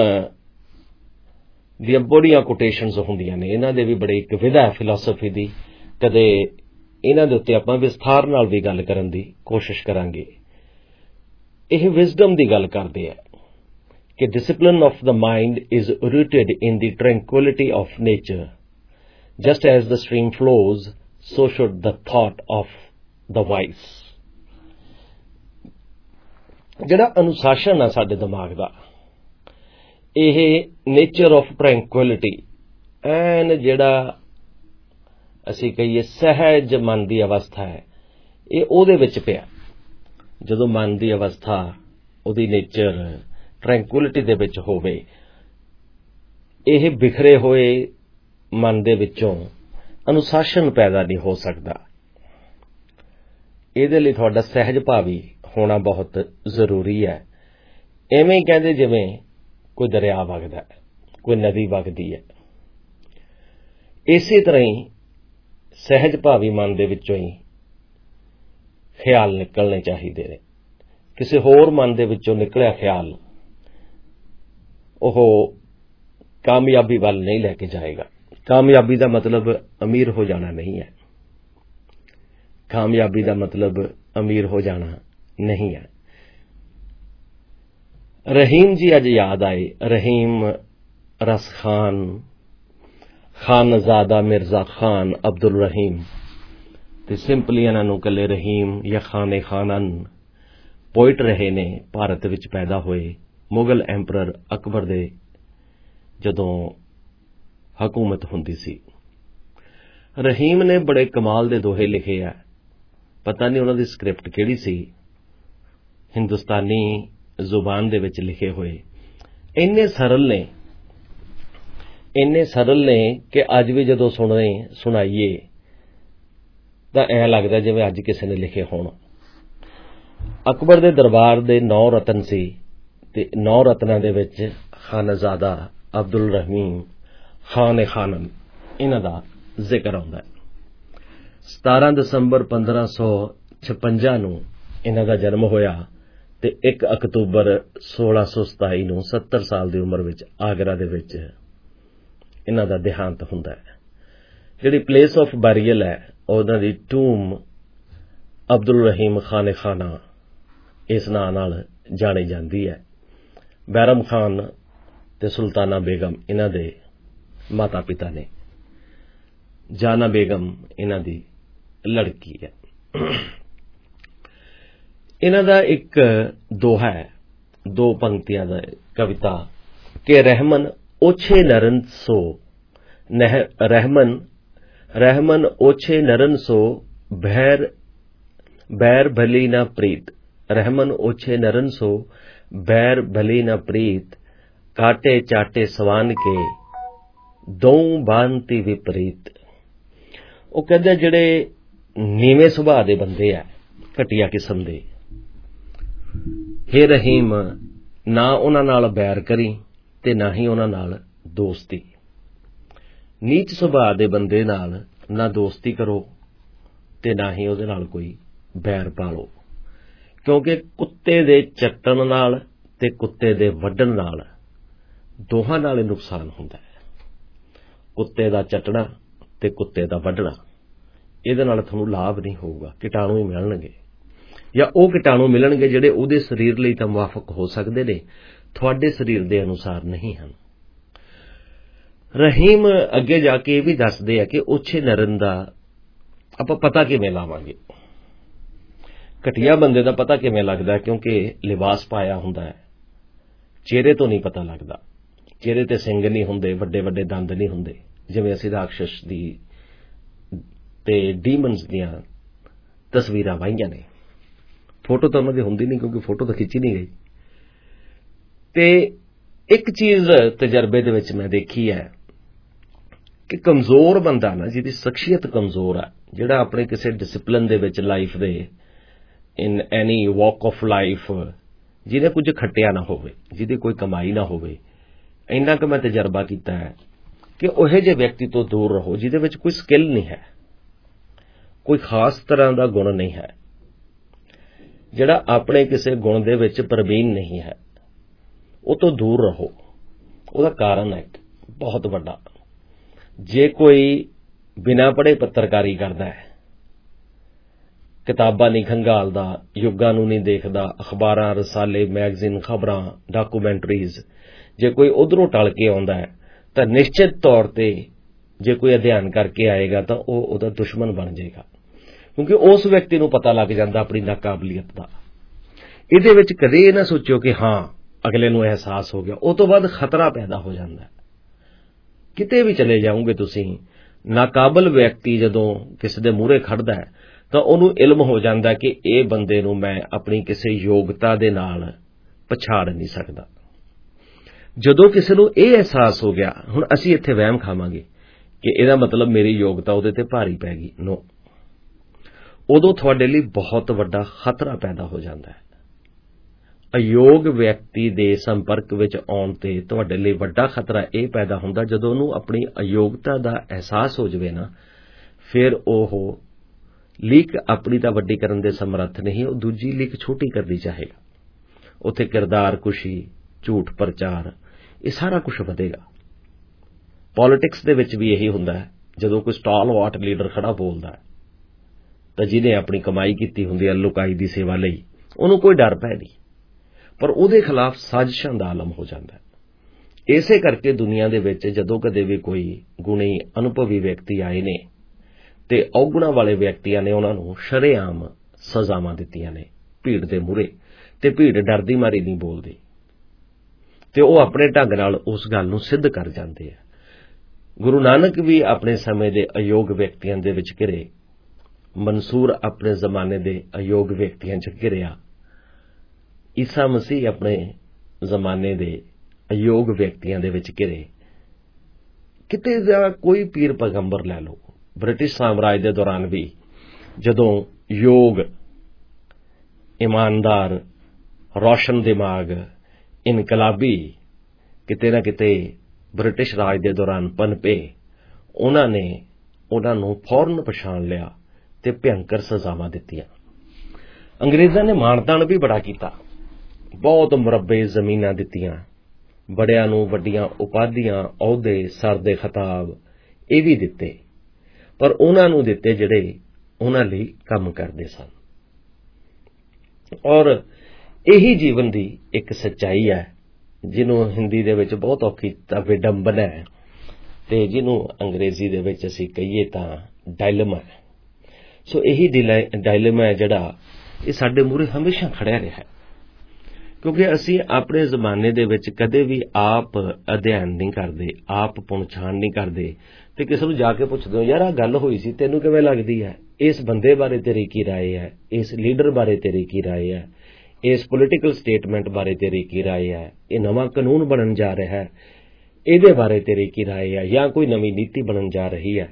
ਦੀਆਂ ਬੜੀਆਂ ਕੋਟੇਸ਼ਨਸ ਹੁੰਦੀਆਂ ਨੇ, ਇਹਨਾਂ ਦੇ ਵੀ ਬੜੇ ਇੱਕ ਵਿਧਾ ਹੈ ਫਿਲਾਸਫੀ ਦੀ। ਕਦੇ ਇਹਨਾਂ ਦੇ ਉੱਤੇ ਆਪਾਂ ਵਿਸਥਾਰ ਨਾਲ ਵੀ ਗੱਲ ਕਰਨ ਦੀ ਕੋਸ਼ਿਸ਼ ਕਰਾਂਗੇ। ਇਹ ਵਿਜ਼ਡਮ ਦੀ ਗੱਲ ਕਰਦੇ ਆ ਕਿ discipline of the mind is rooted in the tranquility of nature. Just as the stream flows, so should the thought of the wise. ਜਿਹੜਾ ਅਨੁਸ਼ਾਸਨ ਆ ਸਾਡੇ ਦਿਮਾਗ ਦਾ, ਇਹ nature of tranquility, ਐਨ ਜਿਹੜਾ ਅਸੀਂ ਕਹੀਏ ਸਹਿਜ ਮਨ ਦੀ ਅਵਸਥਾ ਹੈ, ਇਹ ਉਹਦੇ ਵਿੱਚ ਪਿਆ। ਜਦੋਂ ਮਨ ਦੀ ਅਵਸਥਾ, ਉਹਦੀ ਨੇਚਰ ਟ੍ਰੈਂਕੁਇਲਿਟੀ ਦੇ ਵਿੱਚ ਹੋਵੇ, ਇਹ ਬਿਖਰੇ ਹੋਏ ਮਨ ਦੇ ਵਿੱਚੋਂ ਅਨੁਸ਼ਾਸਨ ਪੈਦਾ ਨਹੀਂ ਹੋ ਸਕਦਾ। ਇਹਦੇ ਲਈ ਤੁਹਾਡਾ ਸਹਿਜ ਭਾਵੀ ਹੋਣਾ ਬਹੁਤ ਜ਼ਰੂਰੀ ਹੈ। ਐਵੇਂ ਹੀ ਕਹਿੰਦੇ ਜਿਵੇਂ ਕੋਈ ਦਰਿਆ ਵਗਦਾ, ਕੋਈ ਨਦੀ ਵਗਦੀ ਹੈ, ਇਸੇ ਤਰ੍ਹਾਂ ਹੀ ਸਹਿਜ ਭਾਵੀ ਮਨ ਦੇ ਵਿੱਚੋਂ ਹੀ ਖਿਆਲ ਨਿਕਲਣੇ ਚਾਹੀਦੇ ਨੇ। ਕਿਸੇ ਹੋਰ ਮਨ ਦੇ ਵਿੱਚੋਂ ਨਿਕਲਿਆ ਖਿਆਲ ਉਹ ਕਾਮਯਾਬੀ ਵੱਲ ਨਹੀਂ ਲੈ ਕੇ ਜਾਏਗਾ। ਕਾਮਯਾਬੀ ਦਾ ਮਤਲਬ ਅਮੀਰ ਹੋ ਜਾਣਾ ਨਹੀਂ ਹੈ। ਕਾਮਯਾਬੀ ਦਾ ਮਤਲਬ ਅਮੀਰ ਹੋ ਜਾਣਾ ਨਹੀਂ ਹੈ। ਰਹੀਮ ਜੀ ਅੱਜ ਯਾਦ ਆਏ। ਰਹੀਮ ਰਸ ਖਾਨ, ਖਾਨਜ਼ਾਦਾ ਮਿਰਜ਼ਾ ਖਾਨ ਅਬਦੁਲ ਰਹੀਮ, ਤੇ ਸਿੰਪਲੀ ਇਹਨਾਂ ਨੂੰ ਇਕੱਲੇ ਰਹੀਮ ਜਾਂ ਖਾਨੇ ਖਾਨਨ ਪੋਇਟ ਰਹੇ ਨੇ। ਭਾਰਤ ਵਿੱਚ ਪੈਦਾ ਹੋਏ। ਮੁਗਲ ਐਂਪਰਰ ਅਕਬਰ ਦੇ ਜਦੋਂ ਹਕੂਮਤ ਹੁੰਦੀ ਸੀ, ਰਹੀਮ ਨੇ ਬੜੇ ਕਮਾਲ ਦੇ ਦੋਹੇ ਲਿਖੇ ਆ। ਪਤਾ ਨਹੀਂ ਉਹਨਾਂ ਦੀ ਸਕ੍ਰਿਪਟ ਕਿਹੜੀ ਸੀ, ਹਿੰਦੁਸਤਾਨੀ ਜ਼ੁਬਾਨ ਦੇ ਵਿੱਚ ਲਿਖੇ ਹੋਏ। ਇੰਨੇ ਸਰਲ ਨੇ, ਇੰਨੇ ਸਰਲ ਨੇ ਕਿ ਅੱਜ ਵੀ ਜਦੋਂ ਸੁਣੇ ਸੁਣਾਈਏ ਤਾਂ ਐਂ ਲੱਗਦਾ ਜਿਵੇਂ ਅੱਜ ਕਿਸੇ ਨੇ ਲਿਖੇ ਹੋਣ। ਅਕਬਰ ਦੇ ਦਰਬਾਰ ਦੇ ਨੌ ਰਤਨ ਸੀ, ਤੇ ਨੌ ਰਤਨਾਂ ਦੇ ਵਿੱਚ ਖਾਨਜ਼ਾਦਾ ਅਬਦੁਲ ਰਹੀਮ ਖਾਨ ਖਾਨਨ, ਇਹਨਾਂ ਦਾ ਜ਼ਿਕਰ ਆਉਂਦਾ ਹੈ। ਸਤਾਰਾਂ ਦਸੰਬਰ ਪੰਦਰਾਂ ਸੌ ਛਪੰਜਾ ਨੂੰ ਇਹਨਾਂ ਦਾ ਜਨਮ ਹੋਇਆ, ਤੇ ਇੱਕ ਅਕਤੂਬਰ ਸੋਲਾਂ ਸੌ ਸਤਾਈ ਨੂੰ ਸੱਤਰ ਸਾਲ ਦੀ ਉਮਰ ਵਿੱਚ ਆਗਰਾ ਦੇ ਵਿੱਚ ਇਹਨਾਂ ਦਾ ਦੇਹਾਂਤ ਹੁੰਦਾ ਹੈ। ਜਿਹੜੀ ਪਲੇਸ ਆਫ ਬੈਰੀਅਲ ਹੈ, ਉਹਨਾਂ ਦੀ ਟੂਮ ਅਬਦੁਲ ਰਹੀਮ ਖਾਨ ਖਾਨਾ ਇਸ ਨਾਂ ਨਾਲ ਜਾਣੀ ਜਾਂਦੀ ਹੈ। ਬੈਰਮ ਖਾਨ ਤੇ ਸੁਲਤਾਨਾ ਬੇਗਮ ਇਹਨਾਂ ਦੇ ਮਾਤਾ ਪਿਤਾ ਨੇ। ਜਾਨਾ ਬੇਗਮ ਇਹਨਾਂ ਦੀ ਲੜਕੀ ਹੈ। ਇਹਨਾਂ ਦਾ ਇੱਕ ਦੋਹਾ ਹੈ, ਦੋ ਪੰਕਤੀਆਂ ਦਾ ਕਵਿਤਾ ਕਿ ਰਹਿਮਨ ओछे नरन सो नह रहमन रहमन ओछे नरन सो भैर बैर भली न प्रीत रहमन ओछे नरन सो बैर भली न प्रीत काटे चाटे सवान के दो बांति विपरीत। वो कहते जिहड़े नीवें सुभाਅ दे बंदे आ, घटिया किस्म दे, हे रहीम ना उन्हां नाल बैर करी ਤੇ ਨਾ ਹੀ ਉਹਨਾਂ ਨਾਲ ਦੋਸਤੀ। ਨੀਚ ਸੁਭਾਅ ਦੇ ਬੰਦੇ ਨਾਲ ਨਾ ਦੋਸਤੀ ਕਰੋ ਤੇ ਨਾ ਹੀ ਉਹਦੇ ਨਾਲ ਕੋਈ ਬੈਰ ਪਾਲੋ, ਕਿਉਂਕਿ ਕੁੱਤੇ ਦੇ ਚੱਟਣ ਨਾਲ ਤੇ ਕੁੱਤੇ ਦੇ ਵੱਢਣ ਨਾਲ ਦੋਹਾਂ ਨਾਲ ਹੀ ਨੁਕਸਾਨ ਹੁੰਦਾ ਹੈ। ਕੁੱਤੇ ਦਾ ਚੱਟਣਾ ਤੇ ਕੁੱਤੇ ਦਾ ਵੱਢਣਾ, ਇਹਦੇ ਨਾਲ ਤੁਹਾਨੂੰ ਲਾਭ ਨਹੀਂ ਹੋਊਗਾ, ਕੀਟਾਣੂ ਹੀ ਮਿਲਣਗੇ, ਜਾਂ ਉਹ ਕੀਟਾਣੂ ਮਿਲਣਗੇ ਜਿਹੜੇ ਉਹਦੇ ਸਰੀਰ ਲਈ ਤਾਂ ਮੁਆਫਕ ਹੋ ਸਕਦੇ ਨੇ, ਤੁਹਾਡੇ ਸਰੀਰ ਦੇ ਅਨੁਸਾਰ ਨਹੀਂ ਹਨ। ਰਹੀਮ ਅੱਗੇ ਜਾ ਕੇ ਇਹ ਵੀ ਦੱਸਦੇ ਆ ਕਿ ਓਛੇ ਨਰਨ ਦਾ ਆਪਾਂ ਪਤਾ ਕਿਵੇਂ ਲਾਵਾਂਗੇ। ਘਟੀਆ ਬੰਦੇ ਦਾ ਪਤਾ ਕਿਵੇਂ ਲੱਗਦਾ, ਕਿਉਂਕਿ ਲਿਬਾਸ ਪਾਇਆ ਹੁੰਦਾ ਹੈ, ਚਿਹਰੇ ਤੋਂ ਨਹੀਂ ਪਤਾ ਲੱਗਦਾ। ਚਿਹਰੇ ਤੇ ਸਿੰਗ ਨਹੀਂ ਹੁੰਦੇ, ਵੱਡੇ ਵੱਡੇ ਦੰਦ ਨਹੀਂ ਹੁੰਦੇ, ਜਿਵੇਂ ਅਸੀਂ ਰਾਖਸ਼ ਦੀ ਤੇ ਡੀਮਨਸ ਦੀਆਂ ਤਸਵੀਰਾਂ ਵਾਹੀਆਂ ਨੇ। ਫੋਟੋ ਤਾਂ ਉਹਨਾਂ ਦੀ ਹੁੰਦੀ ਨਹੀਂ, ਕਿਉਂਕਿ ਫੋਟੋ ਤਾਂ ਖਿੱਚੀ ਨਹੀਂ ਗਈ। ਤੇ ਇੱਕ ਚੀਜ਼ ਤਜਰਬੇ ਦੇ ਵਿੱਚ ਮੈਂ ਦੇਖੀ ਹੈ ਕਿ ਕਮਜ਼ੋਰ ਬੰਦਾ ਨਾ, ਜਿਹਦੀ ਸ਼ਖਸੀਅਤ ਕਮਜ਼ੋਰ ਹੈ, ਜਿਹੜਾ ਆਪਣੇ ਕਿਸੇ ਡਿਸਪਲਿਨ ਦੇ ਵਿੱਚ ਲਾਈਫ ਦੇ ਇਨ ਐਨੀ ਵਾਕ ਆਫ ਲਾਈਫ ਜਿਹਦੇ ਕੁਝ ਖੱਟਿਆ ਨਾ ਹੋਵੇ, ਜਿਹਦੀ ਕੋਈ ਕਮਾਈ ਨਾ ਹੋਵੇ, ਇੰਨਾ ਕੁ ਮੈਂ ਤਜਰਬਾ ਕੀਤਾ ਹੈ ਕਿ ਉਹੋ ਜਿਹੇ ਵਿਅਕਤੀ ਤੋਂ ਦੂਰ ਰਹੋ ਜਿਹਦੇ ਵਿੱਚ ਕੋਈ ਸਕਿੱਲ ਨਹੀਂ ਹੈ, ਕੋਈ ਖਾਸ ਤਰ੍ਹਾਂ ਦਾ ਗੁਣ ਨਹੀਂ ਹੈ, ਜਿਹੜਾ ਆਪਣੇ ਕਿਸੇ ਗੁਣ ਦੇ ਵਿੱਚ ਪ੍ਰਵੀਨ ਨਹੀਂ ਹੈ, ਉਹ ਤੋਂ ਦੂਰ ਰਹੋ। ਉਹਦਾ ਕਾਰਨ ਹੈ ਬਹੁਤ ਵੱਡਾ। ਜੇ ਕੋਈ ਬਿਨਾਂ ਪੜ੍ਹੇ ਪੱਤਰਕਾਰੀ ਕਰਦਾ ਹੈ, ਕਿਤਾਬਾਂ ਨਹੀਂ ਖੰਗਾਲਦਾ, ਯੁੱਗਾਂ ਨੂੰ ਨਹੀਂ ਦੇਖਦਾ, ਅਖਬਾਰਾਂ, ਰਸਾਲੇ, ਮੈਗਜ਼ੀਨ, ਖਬਰਾਂ, ਡਾਕੂਮੈਂਟਰੀਜ਼, ਜੇ ਕੋਈ ਉਧਰੋਂ ਟਲ ਕੇ ਆਉਂਦਾ ਹੈ ਤਾਂ ਨਿਸ਼ਚਿਤ ਤੌਰ ਤੇ ਜੇ ਕੋਈ ਅਧਿਐਨ ਕਰਕੇ ਆਏਗਾ ਤਾਂ ਉਹ ਉਹਦਾ ਦੁਸ਼ਮਣ ਬਣ ਜਾਏਗਾ, ਕਿਉਂਕਿ ਉਸ ਵਿਅਕਤੀ ਨੂੰ ਪਤਾ ਲੱਗ ਜਾਂਦਾ ਆਪਣੀ ਨਾਕਾਬਲੀਅਤ ਦਾ। ਇਹਦੇ ਵਿੱਚ ਕਦੇ ਇਹ ਨਾ ਸੋਚਿਓ ਕਿ ਹਾਂ ਅਗਲੇ ਨੂੰ ਅਹਿਸਾਸ ਹੋ ਗਿਆ, ਉਹ ਤੋਂ ਬਾਅਦ ਖਤਰਾ ਪੈਦਾ ਹੋ ਜਾਂਦਾ। ਕਿਤੇ ਵੀ ਚਲੇ ਜਾਓਗੇ ਤੁਸੀਂ, ਨਾਕਾਬਲ ਵਿਅਕਤੀ ਜਦੋਂ ਕਿਸੇ ਦੇ ਮੂਹਰੇ ਖੜਦਾ ਹੈ ਤਾਂ ਉਹਨੂੰ ਇਲਮ ਹੋ ਜਾਂਦਾ ਕਿ ਇਹ ਬੰਦੇ ਨੂੰ ਮੈਂ ਆਪਣੀ ਕਿਸੇ ਯੋਗਤਾ ਦੇ ਨਾਲ ਪਛਾੜ ਨਹੀਂ ਸਕਦਾ। ਜਦੋਂ ਕਿਸੇ ਨੂੰ ਇਹ ਅਹਿਸਾਸ ਹੋ ਗਿਆ, ਹੁਣ ਅਸੀਂ ਇੱਥੇ ਵਹਿਮ ਖਾਵਾਂਗੇ ਕਿ ਇਹਦਾ ਮਤਲਬ ਮੇਰੀ ਯੋਗਤਾ ਉਹਦੇ ਤੇ ਭਾਰੀ ਪੈ ਗਈ, ਨੋ, ਉਦੋਂ ਤੁਹਾਡੇ ਲਈ ਬਹੁਤ ਵੱਡਾ ਖਤਰਾ ਪੈਦਾ ਹੋ ਜਾਂਦਾ ਹੈ। ਅਯੋਗ ਵਿਅਕਤੀ ਦੇ ਸੰਪਰਕ ਵਿੱਚ ਆਉਣ ਤੇ ਤੁਹਾਡੇ ਲਈ ਵੱਡਾ ਖਤਰਾ ਇਹ ਪੈਦਾ ਹੁੰਦਾ ਜਦੋਂ ਉਹਨੂੰ ਆਪਣੀ ਅਯੋਗਤਾ ਦਾ ਅਹਿਸਾਸ ਹੋ ਜਾਵੇ ਨਾ, ਫਿਰ ਉਹ ਲੀਕ ਆਪਣੀ ਤਾਂ ਵੱਡੀ ਕਰਨ ਦੇ ਸਮਰੱਥ ਨਹੀਂ, ਉਹ ਦੂਜੀ ਲੀਕ ਛੋਟੀ ਕਰਨੀ ਚਾਹੇਗਾ। ਉੱਥੇ ਕਿਰਦਾਰ ਕੁਸ਼ੀ, ਝੂਠ ਪ੍ਰਚਾਰ, ਇਹ ਸਾਰਾ ਕੁਝ ਵਧੇਗਾ। ਪੋਲਿਟਿਕਸ ਦੇ ਵਿੱਚ ਵੀ ਇਹੀ ਹੁੰਦਾ ਹੈ, ਜਦੋਂ ਕੋਈ ਸਟਾਲਵਾਰਟ ਲੀਡਰ ਖੜਾ ਬੋਲਦਾ ਹੈ ਤਾਂ ਜਿਹਨੇ ਆਪਣੀ ਕਮਾਈ ਕੀਤੀ ਹੁੰਦੀ ਹੈ ਲੁਕਾਈ ਦੀ ਸੇਵਾ ਲਈ, ਉਹਨੂੰ ਕੋਈ ਡਰ ਪੈ ਨਹੀਂ, ਪਰ ਉਹਦੇ ਖਿਲਾਫ ਸਾਜ਼ਿਸ਼ਾਂ ਦਾ ਆਲਮ ਹੋ ਜਾਂਦਾ ਹੈ। ਇਸੇ ਕਰਕੇ ਦੁਨੀਆ ਦੇ ਵਿੱਚ ਜਦੋਂ ਕਦੇ ਵੀ ਕੋਈ ਗੁਣੀ ਅਨੁਭਵੀ ਵਿਅਕਤੀ ਆਏ ਨੇ ਤੇ ਔਗੁਣਾਂ ਵਾਲੇ ਵਿਅਕਤੀਆਂ ਨੇ ਉਹਨਾਂ ਨੂੰ ਸ਼ਰੇਆਮ ਸਜ਼ਾਵਾਂ ਦਿੱਤੀਆਂ ਨੇ ਭੀੜ ਦੇ ਮੂਹਰੇ, ਤੇ ਭੀੜ ਡਰਦੀ ਮਾਰੀ ਨਹੀਂ ਬੋਲਦੀ, ਤੇ ਉਹ ਆਪਣੇ ਢੰਗ ਨਾਲ ਉਸ ਗੱਲ ਨੂੰ ਸਿੱਧ ਕਰ ਜਾਂਦੇ ਆ। ਗੁਰੂ ਨਾਨਕ ਵੀ ਆਪਣੇ ਸਮੇਂ ਦੇ ਅਯੋਗ ਵਿਅਕਤੀਆਂ ਦੇ ਵਿੱਚ ਘਿਰੇ, ਮਨਸੂਰ ਆਪਣੇ ਜ਼ਮਾਨੇ ਦੇ ਅਯੋਗ ਵਿਅਕਤੀਆਂ 'ਚ ਘਿਰਿਆ, ਈਸਾ ਮਸੀਹ ਆਪਣੇ ਜ਼ਮਾਨੇ ਦੇ ਅਯੋਗ ਵਿਅਕਤੀਆਂ ਦੇ ਵਿੱਚ ਘਿਰੇ। ਕਿਤੇ ਦਾ ਕੋਈ ਪੀਰ ਪੈਗੰਬਰ ਲੈ ਲਓ, ਬ੍ਰਿਟਿਸ਼ ਸਾਮਰਾਜ ਦੇ ਦੌਰਾਨ ਵੀ ਜਦੋਂ ਯੋਗ, ਇਮਾਨਦਾਰ, ਰੌਸ਼ਨ ਦਿਮਾਗ, ਇਨਕਲਾਬੀ ਕਿਤੇ ਨਾ ਕਿਤੇ ਬ੍ਰਿਟਿਸ਼ ਰਾਜ ਦੇ ਦੌਰਾਨ ਪਨਪੇ, ਉਹਨਾਂ ਨੇ ਉਹਨਾਂ ਨੂੰ ਫੌਰਨ ਪਛਾਣ ਲਿਆ ਤੇ ਭਿਅੰਕਰ ਸਜ਼ਾਵਾਂ ਦਿੱਤੀਆਂ। ਅੰਗਰੇਜ਼ਾਂ ਨੇ ਮਾਣਤਾਣ ਵੀ ਬੜਾ ਕੀਤਾ, ਬਹੁਤ ਮੁਰੱਬੇ ਜ਼ਮੀਨਾਂ ਦਿੱਤੀਆਂ, ਬੜਿਆਂ ਨੂੰ ਵੱਡੀਆਂ ਉਪਾਧੀਆਂ, ਅਹੁਦੇ, ਸਰ ਦੇ ਖਿਤਾਬ ਇਹ ਵੀ ਦਿੱਤੇ, ਪਰ ਉਹਨਾਂ ਨੂੰ ਦਿੱਤੇ ਜਿਹੜੇ ਉਹਨਾਂ ਲਈ ਕੰਮ ਕਰਦੇ ਸਨ। ਔਰ ਇਹੀ ਜੀਵਨ ਦੀ ਇੱਕ ਸੱਚਾਈ ਹੈ, ਜਿਹਨੂੰ ਹਿੰਦੀ ਦੇ ਵਿੱਚ ਬਹੁਤ ਔਖੀ ਤਾਂ ਵਿਡੰਬਨਾ ਹੈ, ਤੇ ਜਿਹਨੂੰ ਅੰਗਰੇਜ਼ੀ ਦੇ ਵਿੱਚ ਅਸੀਂ ਕਹੀਏ ਤਾਂ ਡਾਇਲਮਾ ਹੈ। ਸੋ ਇਹੀ ਡਾਇਲਮਾ ਹੈ ਜਿਹੜਾ ਇਹ ਸਾਡੇ ਮੂਹਰੇ ਹਮੇਸ਼ਾ ਖੜਿਆ ਰਿਹਾ, ਕਿਉਂਕਿ ਅਸੀਂ ਆਪਣੇ ਜ਼ਮਾਨੇ ਦੇ ਵਿੱਚ ਕਦੇ ਵੀ ਆਪ ਅਧਿਐਨ ਨਹੀਂ ਕਰਦੇ, ਆਪ ਪਛਾਣ ਨਹੀਂ ਕਰਦੇ, ਤੇ ਕਿਸੇ ਨੂੰ ਜਾ ਕੇ ਪੁੱਛਦੇ ਹੋ ਯਾਰ ਆਹ ਗੱਲ ਹੋਈ ਸੀ ਤੈਨੂੰ ਕਿਵੇਂ ਲੱਗਦੀ ਹੈ, ਇਸ ਬੰਦੇ ਬਾਰੇ ਤੇਰੀ ਕੀ ਰਾਏ ਹੈ, ਇਸ ਲੀਡਰ ਬਾਰੇ ਤੇਰੀ ਕੀ ਰਾਏ ਹੈ, ਇਸ ਪੋਲੀਟੀਕਲ ਸਟੇਟਮੈਂਟ ਬਾਰੇ ਤੇਰੀ ਕੀ ਰਾਏ ਹੈ, ਇਹ ਨਵਾਂ ਕਾਨੂੰਨ ਬਣਨ ਜਾ ਰਿਹਾ ਹੈ ਇਹਦੇ ਬਾਰੇ ਤੇਰੀ ਕੀ ਰਾਏ ਹੈ, ਜਾਂ ਕੋਈ ਨਵੀਂ ਨੀਤੀ ਬਣਨ ਜਾ ਰਹੀ ਹੈ।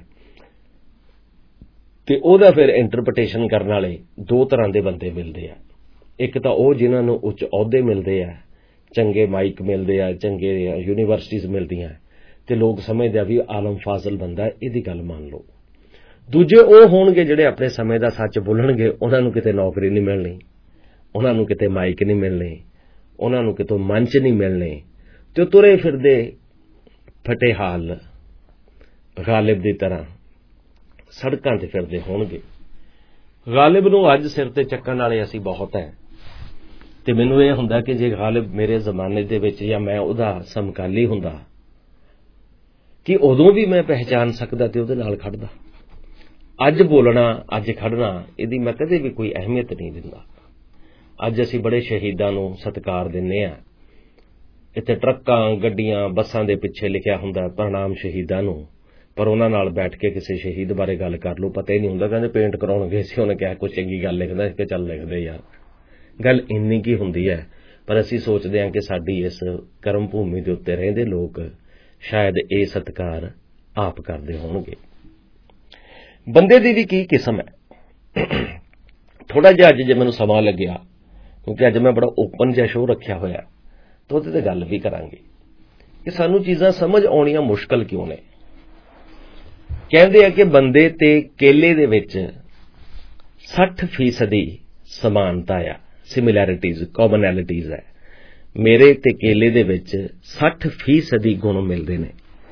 ਤੇ ਉਹਦਾ ਫਿਰ ਇੰਟਰਪ੍ਰੀਟੇਸ਼ਨ ਕਰਨ ਵਾਲੇ ਦੋ ਤਰ੍ਹਾਂ ਦੇ ਬੰਦੇ ਮਿਲਦੇ ਆ। ਇੱਕ ਤਾਂ ਉਹ ਜਿਨ੍ਹਾਂ ਨੂੰ ਉੱਚ ਅਹੁਦੇ ਮਿਲਦੇ ਆ, ਚੰਗੇ ਮਾਈਕ ਮਿਲਦੇ ਆ, ਚੰਗੇ ਯੂਨੀਵਰਸਿਟੀਜ਼ ਮਿਲਦੀਆਂ, ਤੇ ਲੋਕ ਸਮਝਦੇ ਆ ਵੀ ਆਲਮ ਫਾਜ਼ਲ ਬੰਦਾ ਇਹਦੀ ਗੱਲ ਮੰਨ ਲਓ। ਦੂਜੇ ਉਹ ਹੋਣਗੇ ਜਿਹੜੇ ਆਪਣੇ ਸਮੇਂ ਦਾ ਸੱਚ ਬੋਲਣਗੇ, ਉਹਨਾਂ ਨੂੰ ਕਿਤੇ ਨੌਕਰੀ ਨਹੀਂ ਮਿਲਣੀ, ਉਹਨਾਂ ਨੂੰ ਕਿਤੇ ਮਾਈਕ ਨਹੀਂ ਮਿਲਣੇ, ਉਹਨਾਂ ਨੂੰ ਕਿਤੋਂ ਮੰਚ ਨਹੀਂ ਮਿਲਣੇ, ਤੇ ਉਹ ਤੁਰੇ ਫਿਰਦੇ ਫਟੇ ਹਾਲ ਗਾਲਿਬ ਦੀ ਤਰ੍ਹਾਂ ਸੜਕਾਂ ਤੇ ਫਿਰਦੇ ਹੋਣਗੇ। ਗਾਲਿਬ ਨੂੰ ਅੱਜ ਸਿਰ ਤੇ ਚੱਕਣ ਵਾਲੇ ਅਸੀਂ ਬਹੁਤ ਹੈ, ਤੇ ਮੈਨੂੰ ਇਹ ਹੁੰਦਾ ਕਿ ਜੇ ਗਾਲਿਬ ਮੇਰੇ ਜ਼ਮਾਨੇ ਦੇ ਵਿੱਚ ਜਾਂ ਮੈਂ ਉਹਦਾ ਸਮਕਾਲੀ ਹੁੰਦਾ ਕਿ ਉਦੋਂ ਵੀ ਮੈਂ ਪਹਿਚਾਨ ਸਕਦਾ ਤੇ ਉਹਦੇ ਨਾਲ ਖੜਦਾ। ਅੱਜ ਬੋਲਣਾ, ਅੱਜ ਖੜਨਾ, ਇਹਦੀ ਮੈਂ ਕਦੇ ਵੀ ਕੋਈ ਅਹਿਮੀਅਤ ਨਹੀਂ ਦਿੰਦਾ। ਅੱਜ ਅਸੀਂ ਬੜੇ ਸ਼ਹੀਦਾਂ ਨੂੰ ਸਤਿਕਾਰ ਦਿੰਦੇ ਹਾਂ, ਇੱਥੇ ਟਰੱਕਾਂ, ਗੱਡੀਆਂ, ਬੱਸਾਂ ਦੇ ਪਿੱਛੇ ਲਿਖਿਆ ਹੁੰਦਾ ਪ੍ਰਣਾਮ ਸ਼ਹੀਦਾਂ ਨੂੰ, ਪਰ ਉਹਨਾਂ ਨਾਲ ਬੈਠ ਕੇ ਕਿਸੇ ਸ਼ਹੀਦ ਬਾਰੇ ਗੱਲ ਕਰ ਲਓ, ਪਤਾ ਹੀ ਨਹੀਂ ਹੁੰਦਾ। ਕਹਿੰਦੇ ਪੇਂਟ ਕਰਾਉਣ ਗਏ ਸੀ, ਉਹਨੇ ਕਿਹਾ ਕੋਈ ਚੰਗੀ ਗੱਲ ਲਿਖਦਾ ਕਿ ਚੱਲ ਲਿਖਦੇ ਯਾਰ। ਗੱਲ ਇੰਨੀ ਕੀ ਹੁੰਦੀ ਹੈ, ਪਰ ਅਸੀਂ ਸੋਚਦੇ ਹਾਂ ਕਿ ਸਾਡੀ ਇਸ ਕਰਮ ਭੂਮੀ ਦੇ ਉੱਤੇ ਰਹਿੰਦੇ ਲੋਕ ਸ਼ਾਇਦ ਇਹ ਸਤਿਕਾਰ ਆਪ ਕਰਦੇ ਹੋਣਗੇ। ਬੰਦੇ ਦੀ ਵੀ ਕੀ ਕਿਸਮ ਹੈ। ਥੋੜਾ ਜਿਹਾ ਅੱਜ ਜੇ ਮੈਨੂੰ ਸਮਾਂ ਲੱਗਿਆ, ਕਿਉਂਕਿ ਅੱਜ ਮੈਂ ਬੜਾ ਓਪਨ ਜਿਹਾ ਸ਼ੋਅ ਰੱਖਿਆ ਹੋਇਆ, ਤਾਂ ਉਹਦੇ ਤੇ ਗੱਲ ਵੀ ਕਰਾਂਗੇ ਕਿ ਸਾਨੂੰ ਚੀਜ਼ਾਂ ਸਮਝ ਆਉਣੀਆਂ ਮੁਸ਼ਕਲ ਕਿਉਂ ਨੇ। ਕਹਿੰਦੇ ਆ ਕਿ ਬੰਦੇ ਤੇ ਕੇਲੇ ਦੇ ਵਿੱਚ ਸੱਠ ਫੀਸਦੀ ਸਮਾਨਤਾ ਆ, ਸਿਮਿਲੈਰਿਟੀਜ਼, ਕਾਮਨੈਲਿਟੀਜ਼ ਹੈ। ਮੇਰੇ ਤੇ ਕੇਲੇ ਦੇ ਵਿੱਚ ਸੱਠ ਫੀਸਦੀ ਗੁਣ ਮਿਲਦੇ ਨੇ,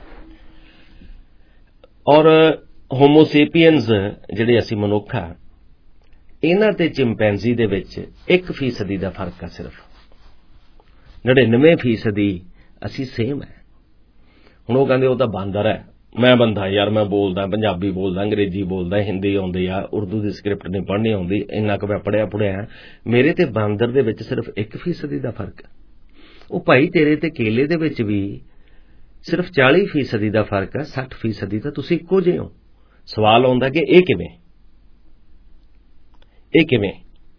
ਔਰ ਹੋਮੋਸੇਪੀਅਨਸ ਜਿਹੜੇ ਅਸੀਂ ਮਨੁੱਖ ਆ, ਇਹਨਾਂ ਤੇ ਚਿੰਪੈਂਜ਼ੀ ਦੇ ਵਿੱਚ ਇੱਕ ਫੀਸਦੀ ਦਾ ਫਰਕ ਆ ਸਿਰਫ। ਨੜਿਨਵੇਂ ਫੀਸਦੀ ਅਸੀਂ ਸੇਮ ਹੈ। ਹੁਣ ਉਹ ਕਹਿੰਦੇ ਉਹ ਤਾਂ ਬਾਂਦਰ ਹੈ, ਮੈਂ ਬੰਦਾ ਯਾਰ, ਮੈਂ ਬੋਲਦਾ ਪੰਜਾਬੀ ਬੋਲਦਾ, ਅੰਗਰੇਜ਼ੀ ਬੋਲਦਾ, ਹਿੰਦੀ ਆਉਂਦੀ ਆ, ਉਰਦੂ ਦੀ ਸਕ੍ਰਿਪਟ ਨਹੀਂ ਪੜ੍ਹਨੀ ਆਉਂਦੀ, ਇੰਨਾ ਕੁ ਮੈਂ ਪੜ੍ਹਿਆ ਪੁੜਿਆ। ਮੇਰੇ ਤੇ ਬਾਂਦਰ ਦੇ ਵਿੱਚ ਸਿਰਫ ਇੱਕ ਫੀਸਦੀ ਦਾ ਫਰਕ। ਉਹ ਭਾਈ ਤੇਰੇ ਤੇ ਕੇਲੇ ਦੇ ਵਿੱਚ ਵੀ ਸਿਰਫ ਚਾਲੀ ਫੀਸਦੀ ਦਾ ਫਰਕ ਹੈ, ਸੱਠ ਫੀਸਦੀ ਤਾਂ ਤੁਸੀਂ ਇੱਕੋ ਜਿਹੇ ਹੋ। ਸਵਾਲ ਆਉਂਦਾ ਕਿ ਇਹ ਕਿਵੇਂ, ਇਹ ਕਿਵੇਂ?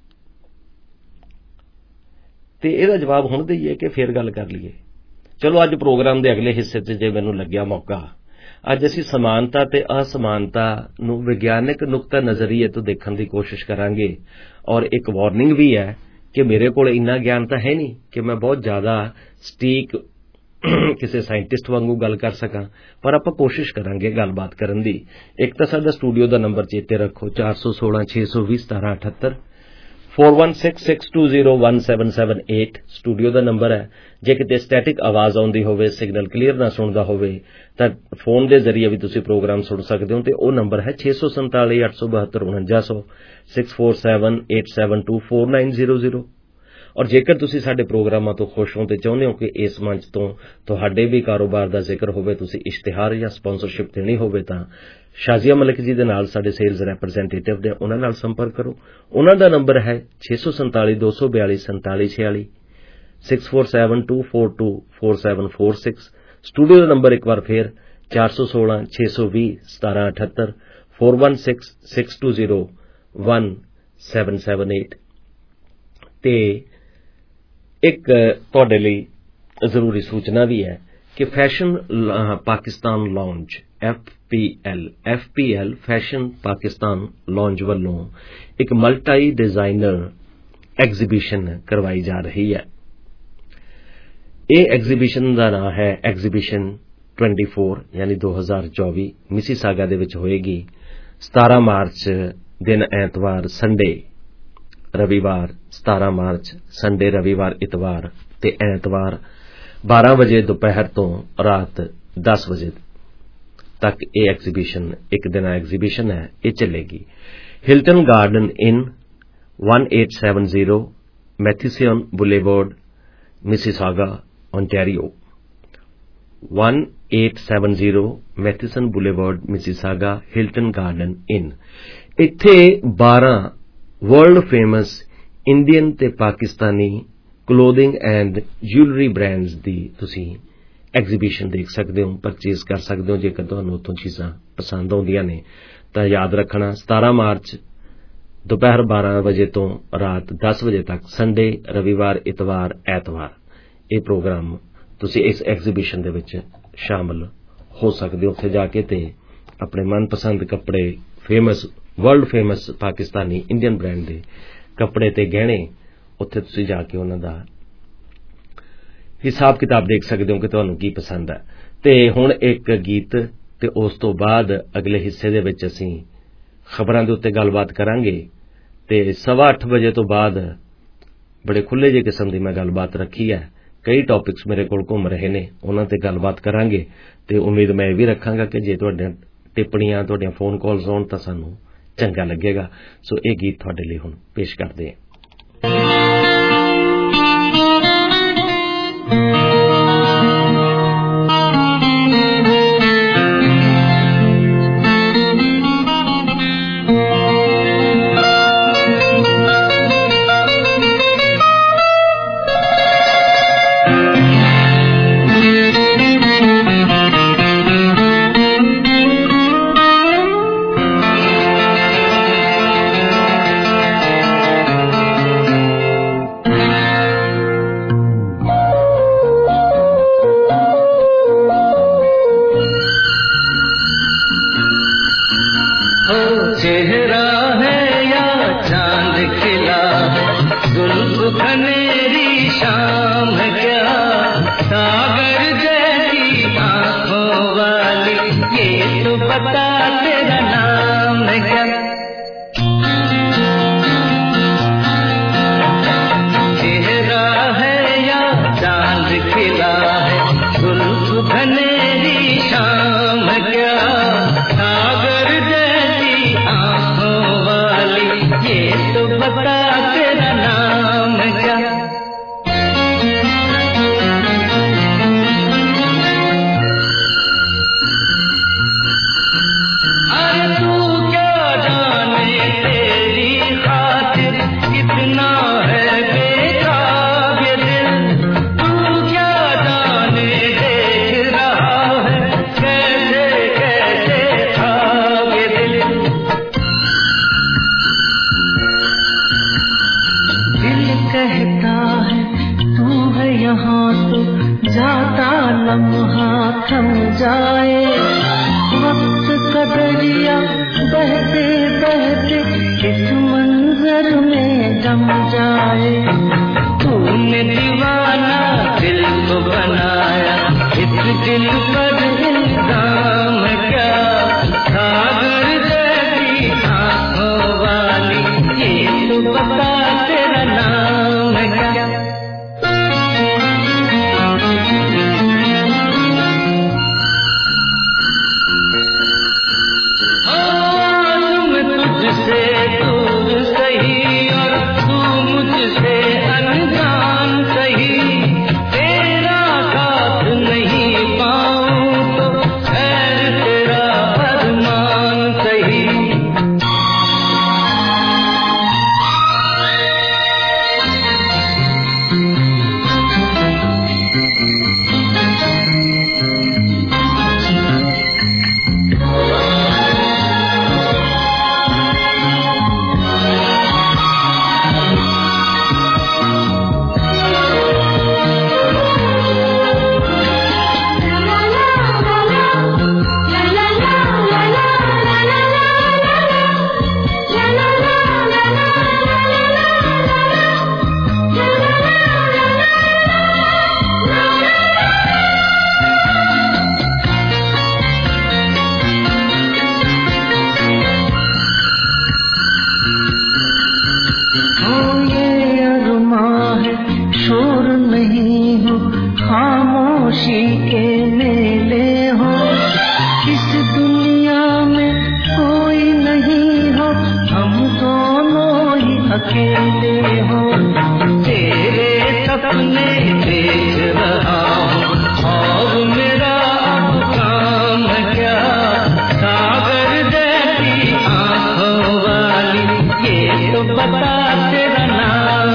ਤੇ ਇਹਦਾ ਜਵਾਬ ਹੁਣ ਦੇਈਏ ਕਿ ਫੇਰ ਗੱਲ ਕਰ ਲਈਏ। ਚਲੋ ਅੱਜ ਪ੍ਰੋਗਰਾਮ ਦੇ ਅਗਲੇ ਹਿੱਸੇ 'ਚ ਜੇ ਮੈਨੂੰ ਲੱਗਿਆ ਮੌਕਾ, ਅੱਜ ਅਸੀਂ ਸਮਾਨਤਾ ਤੇ ਅਸਮਾਨਤਾ ਨੂੰ ਵਿਗਿਆਨਕ ਨੁਕਤਾ ਨਜ਼ਰੀਏ ਤੋਂ ਦੇਖਣ ਦੀ ਕੋਸ਼ਿਸ਼ ਕਰਾਂਗੇ। ਔਰ ਇੱਕ ਵਾਰਨਿੰਗ ਵੀ ਹੈ ਕਿ ਮੇਰੇ ਕੋਲ ਇੰਨਾ ਗਿਆਨ ਤਾਂ ਹੈ ਨਹੀਂ ਕਿ ਮੈਂ ਬਹੁਤ ਜ਼ਿਆਦਾ ਸਟੀਕ ਕਿਸੇ ਸਾਇੰਟਿਸਟ ਵਾਂਗੂ ਗੱਲ ਕਰ ਸਕਾਂ, ਪਰ ਆਪਾਂ ਕੋਸ਼ਿਸ਼ ਕਰਾਂਗੇ ਗੱਲਬਾਤ ਕਰਨ ਦੀ। ਇੱਕ ਤਾਂ ਸਾਡਾ ਸਟੂਡੀਓ ਦਾ ਨੰਬਰ ਚੇਤੇ ਰੱਖੋ, ਚਾਰ ਸੌ ਸੋਲਾਂ ਛੇ ਸੌ ਵੀਹ ਸਤਾਰਾਂ ਅਠੱਤਰ, four one six six two zero one seven seven eight studio ਦਾ ਨੰਬਰ ਹੈ। ਜੇ ਕਿਤੇ ਸਟੈਟਿਕ ਆਵਾਜ਼ ਆਉਂਦੀ ਹੋਵੇ, ਸਿਗਨਲ ਕਲੀਅਰ ਨਾ ਸੁਣਦਾ ਹੋਵੇ, ਤਾਂ ਫੋਨ ਦੇ ਜ਼ਰੀਏ ਵੀ ਤੁਸੀਂ ਪ੍ਰੋਗਰਾਮ ਸੁਣ ਸਕਦੇ ਹੋ, ਤੇ ਉਹ ਨੰਬਰ ਹੈ ਛੇ ਸੌ ਸੰਤਾਲੀ ਅੱਠ ਸੌ ਬਹੱਤਰ ਉਣੰਜਾ ਸੌ six four seven eight seven two four nine zero zero. ਔਰ ਜੇਕਰ ਤੁਸੀਂ ਸਾਡੇ ਪ੍ਰੋਗਰਾਮਾਂ ਤੋਂ ਖੁਸ਼ ਹੋ ਤੇ ਚਾਹੁੰਦੇ ਹੋ ਕਿ ਇਸ ਮੰਚ ਤੋਂ ਤੁਹਾਡੇ ਵੀ ਕਾਰੋਬਾਰ ਦਾ ਜ਼ਿਕਰ ਹੋਵੇ, ਤੁਸੀਂ ਇਸ਼ਤਿਹਾਰ ਜਾਂ ਸਪਾਂਸਰਸ਼ਿਪ ਦੇਣੀ ਹੋਵੇ, ਤਾਂ ਸ਼ਾਜ਼ੀਆ ਮਲਿਕ ਜੀ ਦੇ ਨਾਲ ਸਾਡੇ ਸੇਲਜ਼ ਰੈਪਰੈਜ਼ੈਂਟੇਟਿਵ ਦੇ ਉਹਨਾਂ ਨਾਲ ਸੰਪਰਕ ਕਰੋ। ਉਹਨਾਂ ਦਾ ਨੰਬਰ ਹੈ ਛੇ ਸੌ ਸੰਤਾਲੀ ਦੋ ਸੌ ਬਿਆਲੀ ਸੰਤਾਲੀ ਛਿਆਲੀ six four seven two four two four seven four six. Studio ਦਾ ਨੰਬਰ ਇੱਕ ਵਾਰ ਫੇਰ ਚਾਰ ਸੌ ਸੋਲਾਂ ਛੇ ਸੌ ਵੀਹ ਸਤਾਰਾਂ ਅਠੱਤਰ four one six six two zero one seven seven eight. ਤੇ ਇੱਕ ਤੁਹਾਡੇ ਲਈ ਜ਼ਰੂਰੀ ਸੂਚਨਾ ਵੀ ਹੈ ਕਿ fashion Pakistan lounge F P L F P L fashion Pakistan lounge ਵੱਲੋਂ ਇੱਕ ਮਲਟੀ ਡਿਜ਼ਾਈਨਰ ਐਗਜ਼ੀਬਿਸ਼ਨ ਕਰਵਾਈ ਜਾ ਰਹੀ ਹੈ। ਇਹ ਐਗਜ਼ੀਬਿਸ਼ਨ ਦਾ ਨਾਮ ਹੈ ਐਗਜ਼ੀਬਿਸ਼ਨ ਚੌਬੀ ਯਾਨੀ ਦੋ ਹਜ਼ਾਰ ਚੌਵੀ। ਮਿਸੀਸਾਗਾ ਦੇ ਵਿੱਚ ਹੋਏਗੀ ਸਤਾਰਾਂ ਮਾਰਚ ਦਿਨ ਐਤਵਾਰ, ਸੰਡੇ ਰਵੀਵਾਰ, ਸਤਾਰਾਂ ਮਾਰਚ ਸੰਡੇ ਰਵੀਵਾਰ ਇਤਵਾਰ ਤੇ ਐਤਵਾਰ ਬਾਰਾਂ ਵਜੇ ਦੁਪਹਿਰ ਤੋਂ ਰਾਤ ਦਸ ਵਜੇ ਤੱਕ ਇਹ ਐਗਜ਼ੀਬਿਸ਼ਨ, ਇੱਕ ਦਿਨ ਐਗਜ਼ੀਬਿਸ਼ਨ ਹੈ, ਇਹ ਚੱਲੇਗੀ। Hilton Garden Inn eighteen seventy Mathieson Boulevard, Mississauga, Ontario. eighteen seventy Mathieson Boulevard, Mississauga, Hilton Garden Inn. ਇੱਥੇ ਬਾਰਾਂ ਵਰਲਡ ਫੇਮਸ इंडियन ते Pakistani clothing and jewellery brands दी तुसी एग्जीबिशन देख सकते हो, परचेज कर सकते हो। जेकर तुहानूं उत्थों चीज़ां पसंद आउंदियां ने तां याद रखना सतारह मार्च दोपहर बारह बजे तो रात दस बजे तक, संडे, रविवार, इतवार, ऐतवार ये प्रोग्राम तुसी इस एग्जीबिशन दे विच शामिल हो सकते हो। उत्थे जाके ते अपने मनपसंद कपड़े, famous world famous Pakistani Indian brand दे कपड़े ते गहने उत्थे तुसी जाके उन्हां दा हिसाब किताब देख सकते हो कि तुहानूं की पसंद है। ते हुण एक गीत ते उस तो बाद अगले हिस्से दे विच असीं खबरां दे उत्ते गलबात करांगे ते सवा अठ बजे तो बाद बड़े खुले जे किस्म दी मैं गलबात रखी है। कई टॉपिक्स मेरे कोल घूम रहे ने, उन्हां ते गलबात करांगे ते उम्मीद मैं भी रखांगा कि जे तुहाडे टिप्पणियां, तुहाडीआं फोन कॉल्स होण तां सानूं चंगा लगेगा। सो ये गीत तुहाडे लई हुण पेश करदे हां। बता तेरा नाम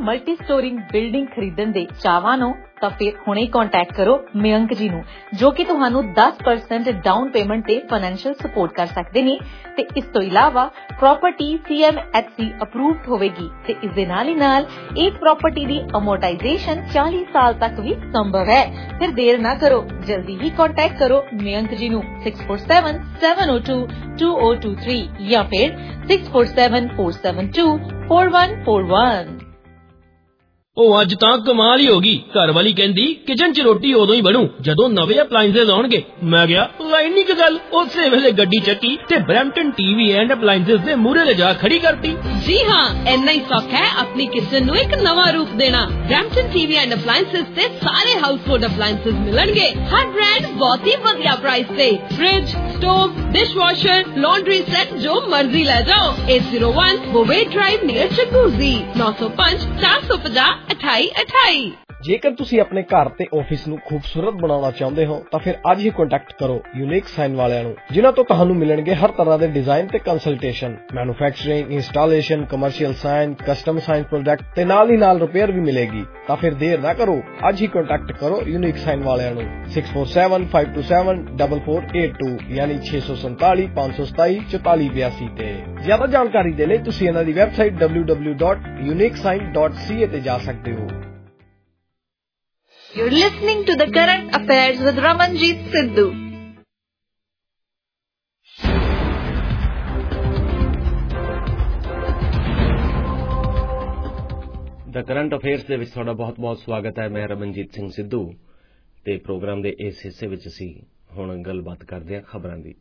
ਮਲਟੀ ਸਟੋਰਿੰਗ ਬਿਲਡਿੰਗ ਖਰੀਦਣ ਦੇ ਚਾਹਵਾਨ ਹੋ ਤਾਂ ਫਿਰ ਹੁਣੇ ਕੰਟੈਕਟ ਕਰੋ ਮਯੰਕ ਜੀ ਨੂੰ, ਜੋ ਕਿ ਤੁਹਾਨੂੰ ਦਸ ਪਰਸੈਂਟ ਡਾਊਨ ਪੇਮੈਂਟ ਤੇ ਫਾਈਨੈਂਸ਼ੀਅਲ ਸਪੋਰਟ ਕਰ ਸਕਦੇ ਨੇ ਤੇ ਇਸ ਤੋਂ ਇਲਾਵਾ property C M H C approved ਹੋਵੇਗੀ ਤੇ ਇਸ ਦੇ ਨਾਲ ਹੀ ਨਾਲ ਇਸ ਪ੍ਰਾਪਰਟੀ ਦੀ ਅਮੋਰਟਾਈਜੇਸ਼ਨ ਚਾਲੀ ਸਾਲ ਤੱਕ ਵੀ ਸੰਭਵ ਹੈ। ਫਿਰ ਦੇਰ ਨਾ ਕਰੋ, ਜਲਦੀ ਹੀ ਕੰਟੈਕਟ ਕਰੋ ਮਯੰਕ ਜੀ ਨੂੰ six four seven, seven zero two, two zero two three ਜਾਂ ਫਿਰ six four seven, four seven two, four one four one। ਉਹ ਅੱਜ ਤਾਂ ਕਮਾਲ ਹੀ ਹੋ ਗਈ। ਘਰ ਵਾਲੀ ਕਹਿੰਦੀ ਕਿਚਨ 'ਚ ਰੋਟੀ ਉਦੋਂ ਹੀ ਬਣੂ ਜਦੋਂ ਨਵੇਂ ਅਪਲਾਈਐਂਸਸ ਆਉਣਗੇ। ਮੈਂ ਗਿਆ ਲਾਈਨੀ ਕੀ ਗੱਲ, ਉਸੇ ਵੇਲੇ ਗੱਡੀ ਚੱਕੀ ਤੇ ਬਰੈਂਪਟਨ ਟੀਵੀ ਐਂਡ ਅਪਲਾਈਐਂਸਸ ਦੇ ਮੂਹਰੇ ਲਿਜਾ ਖੜੀ ਕਰਤੀ। ਜੀ ਹਾਂ, ਇੰਨਾ ਹੀ ਸੌਖਾ ਹੈ ਆਪਣੀ ਕਿਚਨ ਨੂੰ ਇੱਕ ਨਵਾਂ ਰੂਪ ਦੇਣਾ। ਬਰੈਂਪਟਨ ਟੀਵੀ ਐਂਡ ਅਪਲਾਈਐਂਸਸ ਤੇ ਸਾਰੇ ਹਾਊਸਹੋਲਡ ਅਪਲਾਈਐਂਸਸ ਮਿਲਣਗੇ ਹਰ ਬ੍ਰਾਂਡ ਬਹੁਤ ਹੀ ਵਧੀਆ ਪ੍ਰਾਈਸ ਤੇ। Fridge, stove, dishwasher, laundry set ਜੋ ਮਰਜ਼ੀ ਲੈ ਜਾਓ। eight zero one ਬੋਵੇ drive near Chinguacousy nine zero five, four five zero, ਅਠਾਈ ਅਠਾਈ। ਜੇਕਰ ਤੁਸੀਂ ਆਪਣੇ ਘਰ ਤੇ ਆਫਿਸ ਨੂੰ ਖੂਬਸੂਰਤ ਬਣਾਉਣਾ ਚਾਹੁੰਦੇ ਹੋ ਤਾਂ ਫਿਰ ਅੱਜ ਹੀ ਕੰਟੈਕਟ ਕਰੋ ਯੂਨੀਕ ਸਾਈਨ ਵਾਲਿਆਂ ਨੂੰ, ਜਿਨ੍ਹਾਂ ਤੋਂ ਤੁਹਾਨੂੰ ਮਿਲਣਗੇ ਹਰ ਤਰ੍ਹਾਂ ਦੇ ਡਿਜ਼ਾਈਨ ਤੇ consultation, manufacturing, installation, commercial sign, custom sign product ਤੇ ਨਾਲ ਹੀ ਨਾਲ ਰਿਪੇਅਰ ਵੀ ਮਿਲੇਗੀ। ਤਾਂ ਫਿਰ ਦੇਰ ਨਾ ਕਰੋ, ਅੱਜ ਹੀ ਕੰਟੈਕਟ ਕਰੋ ਯੂਨੀਕ ਸਾਈਨ ਵਾਲਿਆਂ ਨੂੰ six four seven, five two seven, four four eight two ਯਾਨੀ ਛੇ ਸੌ ਸੰਤਾਲੀ ਪੰਜ ਸੌ ਸਤਾਈ ਚੁਤਾਲੀ ਬਿਆਸੀ ਤੇ। ਜ਼ਿਆਦਾ ਜਾਣਕਾਰੀ ਦੇ ਲਈ ਤੁਸੀਂ ਇਹਨਾਂ ਦੀ website w w w dot unique sign dot c a ਤੇ ਜਾ ਸਕਦੇ ਹੋ। You're listening to the Current Affairs with Ramanjeet Sidhu. The current affairs ਦੇ ਵਿੱਚ ਤੁਹਾਡਾ ਬਹੁਤ-ਬਹੁਤ ਸਵਾਗਤ ਹੈ। ਮੈਂ ਰਮਨਜੀਤ ਸਿੰਘ ਸਿੱਧੂ ਤੇ ਪ੍ਰੋਗਰਾਮ ਦੇ ਇਸ ਹਿੱਸੇ ਵਿੱਚ ਅਸੀਂ ਹੁਣ ਗੱਲਬਾਤ ਕਰਦੇ ਹਾਂ ਖਬਰਾਂ ਦੀ।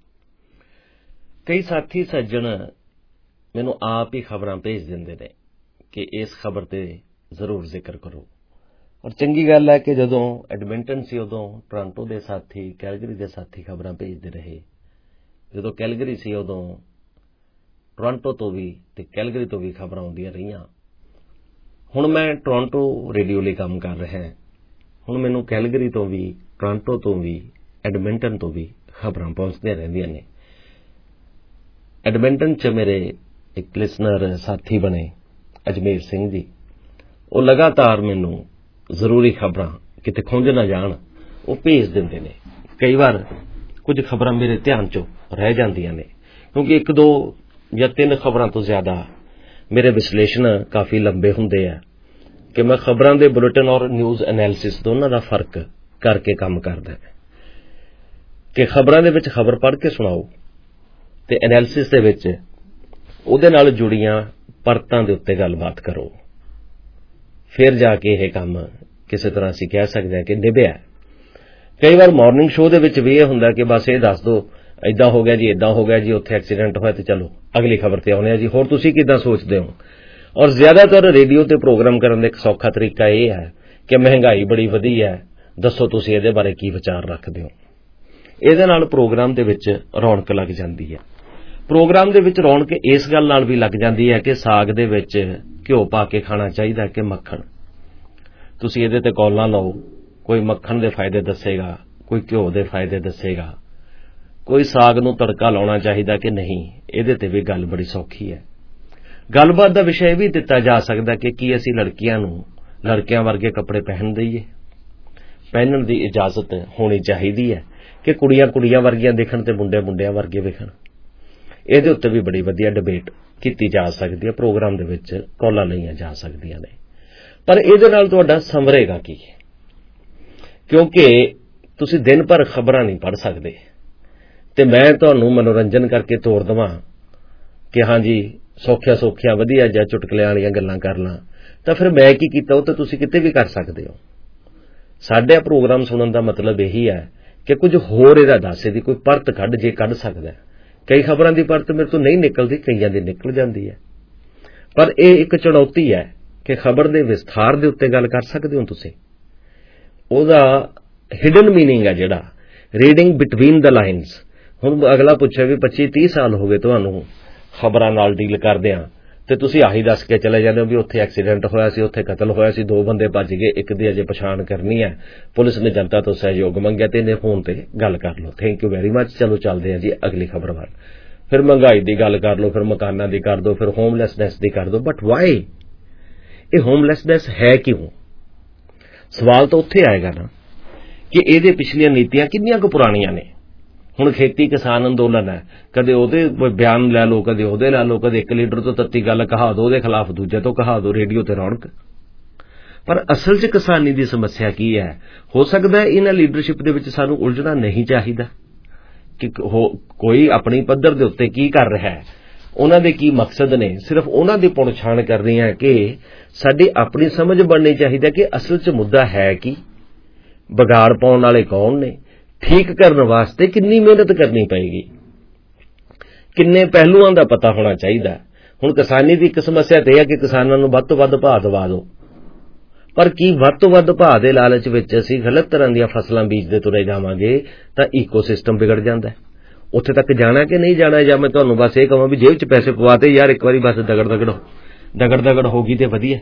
ਕਈ ਸਾਥੀ ਸੱਜਣ ਮੈਨੂੰ ਆਪ ਹੀ ਖਬਰਾਂ ਭੇਜ ਦਿੰਦੇ ਨੇ ਕਿ ਇਸ ਖਬਰ ਤੇ ਜ਼ਰੂਰ ਜ਼ਿਕਰ ਕਰੋ। ਔਰ ਚੰਗੀ ਗੱਲ ਹੈ ਕਿ ਜਦੋਂ ਐਡਮਿੰਟਨ ਸੀ ਉਦੋਂ ਟੋਰਾਂਟੋ ਦੇ ਸਾਥੀ, ਕੈਲਗਰੀ ਦੇ ਸਾਥੀ ਖਬਰਾਂ ਭੇਜਦੇ ਰਹੇ। ਜਦੋਂ ਕੈਲਗਰੀ ਸੀ ਉਦੋਂ ਟੋਰਾਂਟੋ ਤੋਂ ਵੀ ਤੇ ਕੈਲਗਰੀ ਤੋਂ ਵੀ ਖਬਰਾਂ ਆਉਂਦੀਆਂ ਰਹੀਆਂ। ਹੁਣ ਮੈਂ ਟੋਰਾਂਟੋ ਰੇਡੀਓ ਲਈ ਕੰਮ ਕਰ ਰਿਹਾ ਹਾਂ। ਹੁਣ ਮੈਨੂੰ ਕੈਲਗਰੀ ਤੋਂ ਵੀ, ਟੋਰਾਂਟੋ ਤੋਂ ਵੀ, ਐਡਮਿੰਟਨ ਤੋਂ ਵੀ ਖਬਰਾਂ ਪਹੁੰਚਦੀਆਂ ਰਹਿੰਦੀਆਂ ਨੇ। ਐਡਮਿੰਟਨ 'ਚ ਮੇਰੇ ਇੱਕ ਲਿਸਨਰ ਸਾਥੀ ਬਣੇ ਅਜਮੇਰ ਸਿੰਘ ਜੀ, ਉਹ ਲਗਾਤਾਰ ਮੈਨੂੰ ਜ਼ਰੂਰੀ ਖਬਰਾਂ ਕਿਤੇ ਖੁੰਝ ਨਾ ਜਾਣ ਉਹ ਭੇਜ ਦਿੰਦੇ ਨੇ। ਕਈ ਵਾਰ ਕੁਝ ਖਬਰਾਂ ਮੇਰੇ ਧਿਆਨ 'ਚੋਂ ਰਹਿ ਜਾਂਦੀਆਂ ਨੇ ਕਿਉਂਕਿ ਇੱਕ ਦੋ ਜਾਂ ਤਿੰਨ ਖਬਰਾਂ ਤੋਂ ਜ਼ਿਆਦਾ ਮੇਰੇ ਵਿਸ਼ਲੇਸ਼ਣ ਕਾਫੀ ਲੰਬੇ ਹੁੰਦੇ ਆ ਕਿ ਮੈਂ ਖਬਰਾਂ ਦੇ ਬੁਲੇਟਿਨ ਔਰ ਨਿਊਜ਼ ਐਨਾਲਿਸਿਸ ਦੋਨਾਂ ਦਾ ਫਰਕ ਕਰਕੇ ਕੰਮ ਕਰਦਾ ਕਿ ਖਬਰਾਂ ਦੇ ਵਿੱਚ ਖਬਰ ਪੜ੍ਹ ਕੇ ਸੁਣਾਓ ਤੇ ਐਨਾਲਿਸਿਸ ਦੇ ਵਿੱਚ ਉਹਦੇ ਨਾਲ ਜੁੜੀਆਂ ਪਰਤਾਂ ਦੇ ਉੱਤੇ ਗੱਲਬਾਤ ਕਰੋ। ਫਿਰ ਜਾ ਕੇ ਇਹ ਕੰਮ ਕਿਸੇ ਤਰ੍ਹਾਂ ਅਸੀਂ ਕਹਿ ਸਕਦੇ ਹਾਂ ਕਿ ਨਿਭਿਆ। ਕਈ ਵਾਰ ਮਾਰਨਿੰਗ ਸ਼ੋਅ ਦੇ ਵਿੱਚ ਵੀ ਇਹ ਹੁੰਦਾ ਕਿ ਬਸ ਇਹ ਦੱਸ ਦਿਓ ਏਦਾਂ ਹੋ ਗਿਆ ਜੀ, ਏਦਾਂ ਹੋ ਗਿਆ ਜੀ, ਉੱਥੇ ਐਕਸੀਡੈਂਟ ਹੋਇਆ ਤੇ ਚਲੋ ਅਗਲੀ ਖਬਰ ਤੇ ਆਉਂਦੇ ਆ ਜੀ, ਹੋਰ ਤੁਸੀਂ ਕਿੱਦਾਂ ਸੋਚਦੇ ਹੋ। ਔਰ ਜ਼ਿਆਦਾਤਰ ਰੇਡੀਓ ਤੇ ਪ੍ਰੋਗਰਾਮ ਕਰਨ ਦਾ ਇੱਕ ਸੌਖਾ ਤਰੀਕਾ ਇਹ ਹੈ ਕਿ ਮਹਿੰਗਾਈ ਬੜੀ ਵਧੀ ਹੈ, ਦੱਸੋ ਤੁਸੀਂ ਇਹਦੇ ਬਾਰੇ ਕੀ ਵਿਚਾਰ ਰੱਖਦੇ ਹੋ। ਇਹਦੇ ਨਾਲ ਪ੍ਰੋਗਰਾਮ ਦੇ ਵਿੱਚ ਰੌਣਕ ਲੱਗ ਜਾਂਦੀ ਹੈ। ਪ੍ਰੋਗਰਾਮ ਦੇ ਵਿੱਚ ਰੌਣਕ ਇਸ ਗੱਲ ਨਾਲ ਵੀ ਲੱਗ ਜਾਂਦੀ ਹੈ ਕਿ ਸਾਗ ਦੇ ਵਿੱਚ ਘਿਓ ਪਾ ਕੇ ਖਾਣਾ ਚਾਹੀਦਾ ਕਿ ਮੱਖਣ। ਤੁਸੀਂ ਇਹਦੇ ਤੇ ਕਾਲਾਂ ਲਾਓ, ਕੋਈ ਮੱਖਣ ਦੇ ਫਾਇਦੇ ਦੱਸੇਗਾ, ਕੋਈ ਘਿਓ ਦੇ ਫਾਇਦੇ ਦੱਸੇਗਾ, ਕੋਈ ਸਾਗ ਨੂੰ ਤੜਕਾ ਲਾਉਣਾ ਚਾਹੀਦਾ ਕਿ ਨਹੀਂ। ਇਹਦੇ ਤੇ ਵੀ ਗੱਲ ਬੜੀ ਸੌਖੀ ਹੈ। ਗੱਲਬਾਤ ਦਾ ਵਿਸ਼ਾ ਇਹ ਵੀ ਦਿੱਤਾ ਜਾ ਸਕਦਾ ਕਿ ਕੀ ਅਸੀਂ ਲੜਕੀਆਂ ਨੂੰ ਲੜਕਿਆਂ ਵਰਗੇ ਕੱਪੜੇ ਪਹਿਨ ਦਈਏ। ਪਹਿਨਣ ਦੀ ਇਜਾਜ਼ਤ ਹੋਣੀ ਚਾਹੀਦੀ ਹੈ ਕਿ ਕੁੜੀਆਂ ਕੁੜੀਆਂ ਵਰਗੀਆਂ ਦਿਖਣ ਤੇ ਮੁੰਡੇ ਮੁੰਡਿਆਂ ਵਰਗੇ ਵਿਖਣ। ਇਹਦੇ ਉੱਤੇ ਵੀ ਬੜੀ ਵਧੀਆ ਡਿਬੇਟ ਕੀਤੀ ਜਾ ਸਕਦੀ ਹੈ। ਪ੍ਰੋਗਰਾਮ ਦੇ ਵਿੱਚ ਕਾਲਾਂ ਲਈਆਂ ਜਾ ਸਕਦੀਆਂ ਨੇ। ਪਰ ਇਹਦੇ ਨਾਲ ਤੁਹਾਡਾ ਸੰਵਰੇਗਾ ਕੀ, ਕਿਉਂਕਿ ਤੁਸੀਂ ਦਿਨ ਭਰ ਖਬਰਾਂ ਨਹੀਂ ਪੜ੍ਹ ਸਕਦੇ ਤੇ ਮੈਂ ਤੁਹਾਨੂੰ ਮਨੋਰੰਜਨ ਕਰਕੇ ਤੋਰ ਦੇਵਾਂ ਕਿ ਹਾਂਜੀ ਸੌਖਿਆ ਸੌਖਿਆ ਵਧੀਆ ਜਾਂ ਚੁਟਕਲਿਆਂ ਵਾਲੀਆਂ ਗੱਲਾਂ ਕਰ ਲਾਂ ਤਾਂ ਫਿਰ ਮੈਂ ਕੀ ਕੀਤਾ ਉਹ ਤਾਂ ਤੁਸੀਂ ਕਿਤੇ ਵੀ ਕਰ ਸਕਦੇ ਹੋ। ਸਾਡੇ ਪ੍ਰੋਗਰਾਮ ਸੁਣਨ ਦਾ ਮਤਲਬ ਇਹੀ ਹੈ ਕਿ ਕੁਝ ਹੋਰ ਇਹਦਾ ਦੱਸ, ਇਹਦੀ ਕੋਈ ਪਰਤ ਕੱਢ ਜੇ ਕੱਢ ਸਕਦਾ। ਕਈ ਖਬਰਾਂ ਦੀ ਪਰਤ ਮੇਰੇ ਤੋਂ ਨਹੀਂ ਨਿਕਲਦੀ, ਕਈਆਂ ਦੀ ਨਿਕਲ ਜਾਂਦੀ ਹੈ। ਪਰ ਇਹ ਇੱਕ ਚੁਣੌਤੀ ਹੈ ਕਿ ਖਬਰ ਦੇ ਵਿਸਥਾਰ ਦੇ ਉੱਤੇ ਗੱਲ ਕਰ ਸਕਦੇ ਹੋ ਤੁਸੀਂ। ਉਹਦਾ ਹਿਡਨ ਮੀਨਿੰਗ ਹੈ ਜਿਹੜਾ ਰੀਡਿੰਗ ਬਿਟਵੀਨ ਦ ਲਾਈਨਸ। ਹੁਣ ਅਗਲਾ ਪੁੱਛੇ ਵੀ ਪੱਚੀ ਤੀਹ ਸਾਲ ਹੋ ਗਏ ਤੁਹਾਨੂੰ ਖਬਰਾਂ ਨਾਲ ਡੀਲ ਕਰਦਿਆਂ ਤੇ ਤੁਸੀਂ ਆਹੀ ਦੱਸ ਕੇ ਚਲੇ ਜਾਂਦੇ ਹੋ ਵੀ ਉੱਥੇ ਐਕਸੀਡੈਂਟ ਹੋਇਆ ਸੀ, ਉੱਥੇ ਕਤਲ ਹੋਇਆ ਸੀ, ਦੋ ਬੰਦੇ ਭੱਜ ਗਏ, ਇੱਕ ਦੀ ਅਜੇ ਪਛਾਣ ਕਰਨੀ ਹੈ, ਪੁਲਿਸ ਨੇ ਜਨਤਾ ਤੋਂ ਸਹਿਯੋਗ ਮੰਗਿਆ ਤੇ ਇਹਨੇ ਫੋਨ ਤੇ ਗੱਲ ਕਰ ਲਓ, ਥੈਂਕ ਯੂ ਵੈਰੀ ਮੱਚ, ਚਲੋ ਚੱਲਦੇ ਹਾਂ ਜੀ ਅਗਲੀ ਖਬਰ ਵੱਲ। ਫਿਰ ਮਹਿੰਗਾਈ ਦੀ ਗੱਲ ਕਰ ਲਓ, ਫਿਰ ਮਕਾਨਾਂ ਦੀ ਕਰ ਦਿਓ, ਫਿਰ ਹੋਮਲੈਸਨੈਸ ਦੀ ਕਰ ਦਿਓ। But why? ਇਹ ਹੋਮਲੈਸਨੈਸ ਹੈ ਕਿਉਂ? ਸਵਾਲ ਤਾਂ ਉੱਥੇ ਆਏਗਾ ਨਾ ਕਿ ਇਹਦੇ ਪਿਛਲੀਆਂ ਨੀਤੀਆਂ ਕਿੰਨੀਆਂ ਕੁ ਪੁਰਾਣੀਆਂ ਨੇ। ਹੁਣ ਖੇਤੀ ਕਿਸਾਨ ਅੰਦੋਲਨ ਹੈ, ਕਦੇ ਉਹਦੇ ਬਿਆਨ ਲੈ ਲਓ, ਕਦੇ ਉਹਦੇ ਲੈ ਲਓ, ਕਦੇ ਇੱਕ ਲੀਡਰ ਤੋਂ ਤੱਤੀ ਗੱਲ ਕਹਾ ਦੋ, ਉਹਦੇ ਖਿਲਾਫ ਦੂਜੇ ਤੋਂ ਕਹਾ ਦੋ, ਰੇਡੀਓ ਤੇ ਰੌਣਕ। ਪਰ ਅਸਲ 'ਚ ਕਿਸਾਨੀ ਦੀ ਸਮੱਸਿਆ ਕੀ ਹੈ? ਹੋ ਸਕਦਾ ਇਹਨਾਂ ਲੀਡਰਸ਼ਿਪ ਦੇ ਵਿੱਚ ਸਾਨੂੰ ਉਲਝਣਾ ਨਹੀਂ ਚਾਹੀਦਾ ਕਿ ਕੋਈ ਆਪਣੀ ਪੱਧਰ ਦੇ ਉੱਤੇ ਕੀ ਕਰ ਰਿਹਾ ਹੈ, ਉਹਨਾਂ ਦੇ ਕੀ ਮਕਸਦ ਨੇ, ਸਿਰਫ ਉਹਨਾਂ ਦੀ ਪੁਣਛਾਣ ਕਰਨੀ ਹੈ ਕਿ ਸਾਡੀ ਆਪਣੀ ਸਮਝ ਬਣਨੀ ਚਾਹੀਦਾ ਕਿ ਅਸਲ 'ਚ ਮੁੱਦਾ ਹੈ ਕੀ, ਵਿਗਾੜ ਪਾਉਣ ਵਾਲੇ ਕੌਣ ਨੇ, ਠੀਕ ਕਰਨ ਵਾਸਤੇ ਕਿੰਨੀ ਮਿਹਨਤ ਕਰਨੀ ਪਏਗੀ, ਕਿੰਨੇ ਪਹਿਲੂਆਂ ਦਾ ਪਤਾ ਹੋਣਾ ਚਾਹੀਦਾ। ਹੁਣ ਕਿਸਾਨੀ ਦੀ ਇੱਕ ਸਮੱਸਿਆ ਤੇ ਇਹ ਹੈ ਕਿ ਕਿਸਾਨਾਂ ਨੂੰ ਵੱਧ ਤੋਂ ਵੱਧ ਭਾਅ ਦਵਾ ਦਿਓ, ਪਰ ਕੀ ਵੱਧ ਤੋਂ ਵੱਧ ਭਾਅ ਦੇ ਲਾਲਚ ਵਿੱਚ ਅਸੀਂ ਗਲਤ ਤਰ੍ਹਾਂ ਦੀਆਂ ਫਸਲਾਂ ਬੀਜਦੇ ਤੁਰੇ ਜਾਵਾਂਗੇ ਤਾਂ ਈਕੋਸਿਸਟਮ ਵਿਗੜ ਜਾਂਦਾ। ਉੱਥੇ ਤੱਕ ਜਾਣਾ ਕਿ ਨਹੀਂ ਜਾਣਾ? ਜਾਂ ਮੈਂ ਤੁਹਾਨੂੰ ਬਸ ਇਹ ਕਹਾਂ ਵੀ ਜੇਬ 'ਚ ਪੈਸੇ ਪਵਾਤੇ ਯਾਰ, ਇੱਕ ਵਾਰੀ ਬਸ ਦਗੜ ਦਗੜ ਦਗੜ ਦਗੜ ਹੋ ਗਈ ਤੇ ਵਧੀਆ।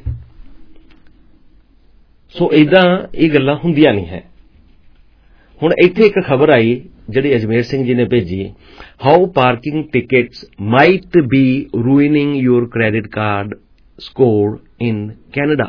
ਸੋ ਏਦਾਂ ਇਹ ਗੱਲਾਂ ਹੁੰਦੀਆਂ ਨਹੀਂ ਹੈ। ਹੁਣ ਇੱਥੇ ਇੱਕ ਖਬਰ ਆਈ ਜਿਹੜੀ ਅਜਮੇਰ ਸਿੰਘ ਜੀ ਨੇ ਭੇਜੀ, how parking tickets might be ruining your credit card score in Canada.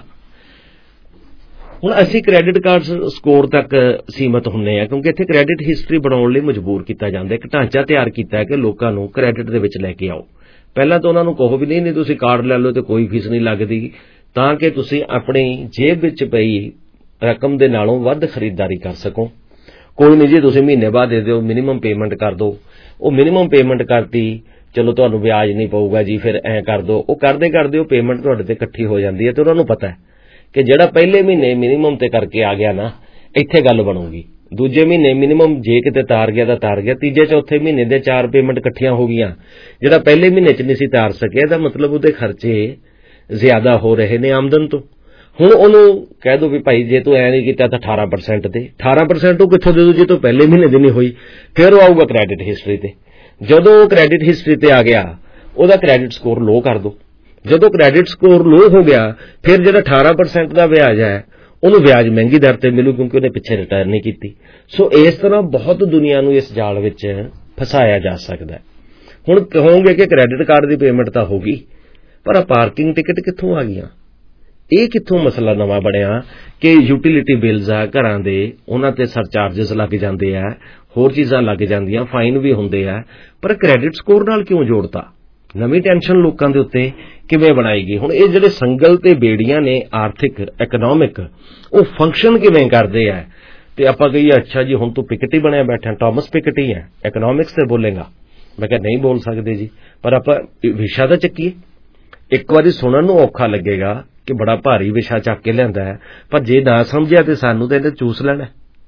ਹੁਣ ਅਸੀਂ ਕ੍ਰੈਡਿਟ ਕਾਰਡ ਸਕੋਰ ਤੱਕ ਸੀਮਤ ਹੁੰਦੇ ਆ ਕਿਉਂਕਿ ਇੱਥੇ ਕ੍ਰੈਡਿਟ ਹਿਸਟਰੀ ਬਣਾਉਣ ਲਈ ਮਜਬੂਰ ਕੀਤਾ ਜਾਂਦਾ। ਇੱਕ ਢਾਂਚਾ ਤਿਆਰ ਕੀਤਾ ਹੈ ਕਿ ਲੋਕਾਂ ਨੂੰ ਕ੍ਰੈਡਿਟ ਦੇ ਵਿੱਚ ਲੈ ਕੇ ਆਓ। ਪਹਿਲਾਂ ਤਾਂ ਉਹਨਾਂ ਨੂੰ ਕਹੋ ਵੀ ਨਹੀਂ ਨਹੀਂ ਤੁਸੀਂ ਕਾਰਡ ਲੈ ਲਓ ਤੇ ਕੋਈ ਫੀਸ ਨਹੀਂ ਲੱਗਦੀ, ਤਾਂ ਕਿ ਤੁਸੀਂ ਆਪਣੀ ਜੇਬ ਵਿੱਚ ਪਈ ਰਕਮ ਦੇ ਨਾਲੋਂ ਵੱਧ ਖਰੀਦਦਾਰੀ ਕਰ ਸਕੋ। ਕੋਈ ਨਹੀਂ ਜੀ ਤੁਸੀਂ ਮਹੀਨੇ ਬਾਅਦ ਦੇ ਦਿਓ, ਮਿਨੀਮਮ ਪੇਮੈਂਟ ਕਰ ਦਿਓ। ਉਹ ਮਿਨੀਮਮ ਪੇਮੈਂਟ ਕਰਤੀ, ਚਲੋ ਤੁਹਾਨੂੰ ਵਿਆਜ ਨਹੀਂ ਪਊਗਾ ਜੀ, ਫਿਰ ਐਂ ਕਰ ਦਿਓ। ਉਹ ਕਰਦੇ ਕਰਦੇ ਉਹ ਪੇਮੈਂਟ ਤੁਹਾਡੇ ਤੇ ਇਕੱਠੀ ਹੋ ਜਾਂਦੀ ਹੈ ਤੇ ਉਹਨਾਂ ਨੂੰ ਪਤਾ ਹੈ ਕਿ ਜਿਹੜਾ ਪਹਿਲੇ ਮਹੀਨੇ ਮਿਨੀਮਮ ਤੇ ਕਰਕੇ ਆ ਗਿਆ ਨਾ, ਇੱਥੇ ਗੱਲ ਬਣੂਗੀ। ਦੂਜੇ ਮਹੀਨੇ ਮਿਨੀਮਮ ਜੇ ਕਿਤੇ ਤਾਰ ਗਿਆ ਤਾਂ ਤਾਰ ਗਿਆ, ਤੀਜੇ ਚੌਥੇ ਮਹੀਨੇ ਦੇ ਚਾਰ ਪੇਮੈਂਟ ਇਕੱਠੀਆਂ ਹੋ ਗਈਆਂ। ਜਿਹੜਾ ਪਹਿਲੇ ਮਹੀਨੇ 'ਚ ਨਹੀਂ ਸੀ ਤਾਰ ਸਕਿਆ ਇਹਦਾ ਮਤਲਬ ਉਹਦੇ ਖਰਚੇ ਜ਼ਿਆਦਾ ਹੋ ਰਹੇ ਨੇ ਆਮਦਨ ਤੋਂ। ਹੁਣ ਉਹਨੂੰ ਕਹਿ ਦੋ ਵੀ ਭਾਈ ਜੇ ਤੂੰ ਐ ਨਹੀਂ ਕੀਤਾ ਤਾਂ ਅਠਾਰਾਂ ਪਰਸੈਂਟ ਤੇ ਅਠਾਰਾਂ ਪਰਸੈਂਟ ਉਹ ਕਿੱਥੋਂ ਦੇ ਦੂ ਜੇ ਤੂੰ ਪਹਿਲੇ ਮਹੀਨੇ ਦੀ ਨਹੀਂ ਹੋਈ। ਫਿਰ ਉਹ ਆਊਗਾ ਕ੍ਰੈਡਿਟ ਹਿਸਟਰੀ ਤੇ। ਜਦੋਂ ਉਹ ਕ੍ਰੈਡਿਟ ਹਿਸਟਰੀ ਤੇ ਆ ਗਿਆ ਉਹਦਾ ਕ੍ਰੈਡਿਟ ਸਕੋਰ ਲੋ ਕਰ ਦੋ। ਜਦੋਂ ਕ੍ਰੈਡਿਟ ਸਕੋਰ ਲੋ ਹੋ ਗਿਆ ਫਿਰ ਜਿਹੜਾ ਅਠਾਰਾਂ ਪਰਸੈਂਟ ਦਾ ਵਿਆਜ ਹੈ ਉਹਨੂੰ ਵਿਆਜ ਮਹਿੰਗੀ ਦਰ ਤੇ ਮਿਲੂ ਕਿਉਂਕਿ ਉਹਨੇ ਪਿੱਛੇ ਰਿਟਰਨ ਨਹੀਂ ਕੀਤੀ। ਸੋ ਇਸ ਤਰ੍ਹਾਂ ਬਹੁਤ ਦੁਨੀਆ ਨੂੰ ਇਸ ਜਾਲ ਵਿੱਚ ਫਸਾਇਆ ਜਾ ਸਕਦਾ। ਹੁਣ ਕਹੋਗੇ ਕਿ ਕ੍ਰੈਡਿਟ ਕਾਰਡ ਦੀ ਪੇਮੈਂਟ ਤਾਂ ਹੋ ਗਈ, ਪਰ ਪਾਰਕਿੰਗ ਟਿਕਟ ਕਿੱਥੋਂ ਆ ਗਈਆਂ? ਇਹ ਕਿੱਥੋਂ ਮਸਲਾ ਨਵਾਂ ਬਣਿਆ ਕਿ ਯੂਟਿਲਿਟੀ ਬਿਲਸ ਆ ਘਰਾਂ ਦੇ, ਉਹਨਾਂ ਤੇ ਸਰਚਾਰਜਸ ਲੱਗ ਜਾਂਦੇ ਆ, ਹੋਰ ਚੀਜ਼ਾਂ ਲੱਗ ਜਾਂਦੀਆਂ, ਫਾਈਨ ਵੀ ਹੁੰਦੇ ਆ, ਪਰ ਕ੍ਰੈਡਿਟ ਸਕੋਰ ਨਾਲ ਕਿਉਂ ਜੋੜਤਾ? ਨਵੀਂ ਟੈਨਸ਼ਨ ਲੋਕਾਂ ਦੇ ਉੱਤੇ ਕਿਵੇਂ ਬਣਾਈ ਗਈ? ਹੁਣ ਇਹ ਜਿਹੜੇ ਸੰਗਲ ਤੇ ਬੇੜੀਆਂ ਨੇ ਆਰਥਿਕ ਇਕਨੋਮਿਕ, ਉਹ ਫੰਕਸ਼ਨ ਕਿਵੇਂ ਕਰਦੇ ਆ? ਤੇ ਆਪਾਂ ਕਹੀਏ ਅੱਛਾ ਜੀ ਹੁਣ ਤੂੰ ਪਿਕਟੀ ਬਣਿਆ ਬੈਠਾ, ਟਾਮਸ ਪਿਕਟੀ ਹੈ, ਇਕਨੋਮਿਕਸ ਤੇ ਬੋਲੇਗਾ। ਮੈਂ ਕਿਹਾ ਨਹੀਂ ਬੋਲ ਸਕਦੇ ਜੀ, ਪਰ ਆਪਾਂ ਵਿਸ਼ਾ ਤਾਂ ਚੱਕੀਏ। ਇੱਕ ਵਾਰੀ ਸੁਣਨ ਨੂੰ ਔਖਾ ਲੱਗੇਗਾ ਕਿ ਬੜਾ ਭਾਰੀ ਵਿਸ਼ਾ ਚੱਕ ਕੇ ਲਿਆਂਦਾ ਹੈ, ਪਰ ਜੇ ਨਾ ਸਮਝਿਆ ਤੇ ਸਾਨੂੰ ਤਾਂ ਇਹਨੇ ਚੂਸ ਲੈਣਾ।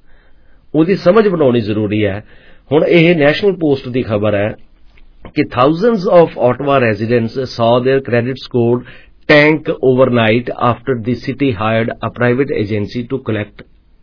ਉਹਦੀ ਸਮਝ ਬਣਾਉਣੀ ਜ਼ਰੂਰੀ ਹੈ। ਹੁਣ ਇਹ ਨੈਸ਼ਨਲ ਪੋਸਟ ਦੀ ਖਬਰ ਹੈ ਕਿ thousands of Ottawa residents saw their credit score tank overnight after the city hired a private agency to collect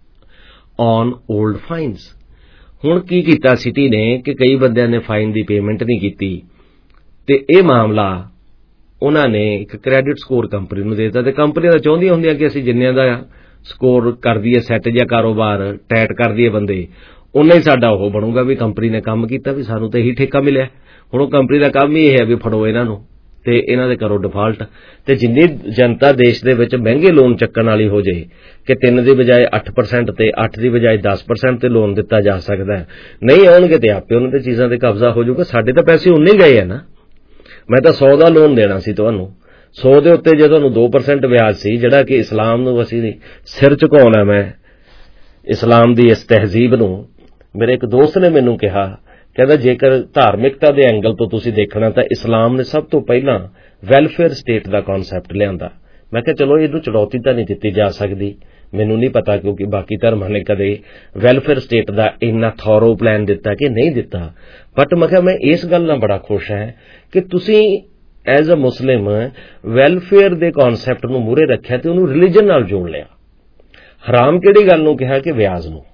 on old fines. ਹੁਣ ਕੀ ਕੀਤਾ ਸਿਟੀ ਨੇ ਕਿ ਕਈ ਬੰਦਿਆਂ ਨੇ ਫਾਈਨ ਦੀ ਪੇਮੈਂਟ ਨਹੀਂ ਕੀਤੀ ਤੇ ਇਹ ਮਾਮਲਾ ਉਹਨਾਂ ਨੇ ਇੱਕ ਕ੍ਰੈਡਿਟ ਸਕੋਰ ਕੰਪਨੀ ਨੂੰ ਦੇ ਦਿੱਤਾ। ਤੇ ਕੰਪਨੀਆਂ ਤਾਂ ਚਾਹੁੰਦੀਆਂ ਹੁੰਦੀਆਂ ਕਿ ਅਸੀਂ ਜਿੰਨਿਆਂ ਦਾ ਸਕੋਰ ਕਰ ਦਈਏ ਸੈੱਟ ਜਾਂ ਕਾਰੋਬਾਰ ਟੈਟ ਕਰ ਦਈਏ ਬੰਦੇ, ਉਨਾ ਹੀ ਸਾਡਾ ਉਹ ਬਣੂਗਾ ਵੀ ਕੰਪਨੀ ਨੇ ਕੰਮ ਕੀਤਾ, ਵੀ ਸਾਨੂੰ ਤਾਂ ਇਹੀ ਠੇਕਾ ਮਿਲਿਆ। ਹੁਣ ਉਹ ਕੰਪਨੀ ਦਾ ਕੰਮ ਹੀ ਇਹ ਹੈ ਵੀ ਫੜੋ ਇਹਨਾਂ ਨੂੰ ਤੇ ਇਹਨਾਂ ਦੇ ਕਰੋ ਡਿਫਾਲਟ। ਤੇ ਜਿੰਨੀ ਜਨਤਾ ਦੇਸ਼ ਦੇ ਵਿੱਚ ਮਹਿੰਗੇ ਲੋਨ ਚੱਕਣ ਵਾਲੀ ਹੋ ਜਾਏ ਕਿ ਤਿੰਨ ਦੀ ਬਜਾਏ ਅੱਠ ਪਰਸੈਂਟ ਤੇ ਅੱਠ ਦੀ ਬਜਾਏ ਦਸ ਪਰਸੈਂਟ ਤੇ ਲੋਨ ਦਿੱਤਾ ਜਾ ਸਕਦਾ, ਨਹੀਂ ਆਉਣਗੇ ਤੇ ਆਪੇ ਉਹਨਾਂ ਦੇ ਚੀਜ਼ਾਂ ਤੇ ਕਬਜ਼ਾ ਹੋ ਜਾਊਗਾ। ਸਾਡੇ ਤਾਂ ਪੈਸੇ ਉਨੇ ਹੀ ਗਏ ਆ ਨਾ। ਮੈਂ ਤਾਂ ਸੌ ਦਾ ਲੋਨ ਦੇਣਾ ਸੀ ਤੁਹਾਨੂੰ, ਸੌ ਦੇ ਉੱਤੇ ਜੇ ਤੁਹਾਨੂੰ ਦੋ ਪਰਸੈਂਟ ਵਿਆਜ ਸੀ, ਜਿਹੜਾ ਕਿ ਇਸਲਾਮ ਨੂੰ ਅਸੀਂ ਸਿਰ ਝੁਕਾਉਣਾ, ਮੈਂ ਇਸਲਾਮ ਦੀ ਇਸ ਤਹਿਜ਼ੀਬ ਨੂੰ। ਮੇਰੇ ਇੱਕ ਦੋਸਤ ਨੇ ਮੈਨੂੰ ਕਿਹਾ, ਕਹਿੰਦਾ ਜੇਕਰ ਧਾਰਮਿਕਤਾ ਦੇ ਐਂਗਲ ਤੋਂ ਤੁਸੀਂ ਦੇਖਣਾ ਤਾਂ ਇਸਲਾਮ ਨੇ ਸਭ ਤੋਂ ਪਹਿਲਾਂ ਵੈਲਫੇਅਰ ਸਟੇਟ ਦਾ ਕਨਸੈਪਟ ਲਿਆਂਦਾ। ਮੈਂ ਕਿਹਾ ਚਲੋ ਇਹਨੂੰ ਚੁਣੌਤੀ ਤਾਂ ਨਹੀਂ ਦਿੱਤੀ ਜਾ ਸਕਦੀ, ਮੈਨੂੰ ਨਹੀਂ ਪਤਾ ਕਿਉਂਕਿ ਬਾਕੀ ਧਰਮਾਂ ਨੇ ਕਦੇ ਵੈਲਫੇਅਰ ਸਟੇਟ ਦਾ ਇੰਨਾ ਥੋਰੋ ਪਲਾਨ ਦਿੱਤਾ ਕਿ ਨਹੀਂ ਦਿੱਤਾ, ਬਟ ਮੈਂ ਕਿਹਾ ਮੈਂ ਇਸ ਗੱਲ ਨਾਲ ਬੜਾ ਖੁਸ਼ ਹਾਂ ਕਿ ਤੁਸੀਂ ਐਜ਼ ਅ ਮੁਸਲਿਮ ਵੈਲਫੇਅਰ ਦੇ ਕਨਸੈਪਟ ਨੂੰ ਮੂਹਰੇ ਰੱਖਿਆ ਤੇ ਉਹਨੂੰ ਰਿਲੀਜਨ ਨਾਲ ਜੋੜ ਲਿਆ। ਹਰਾਮ ਕਿਹੜੀ ਗੱਲ ਨੂੰ ਕਿਹਾ ਕਿ ਵਿਆਜ ਨੂੰ।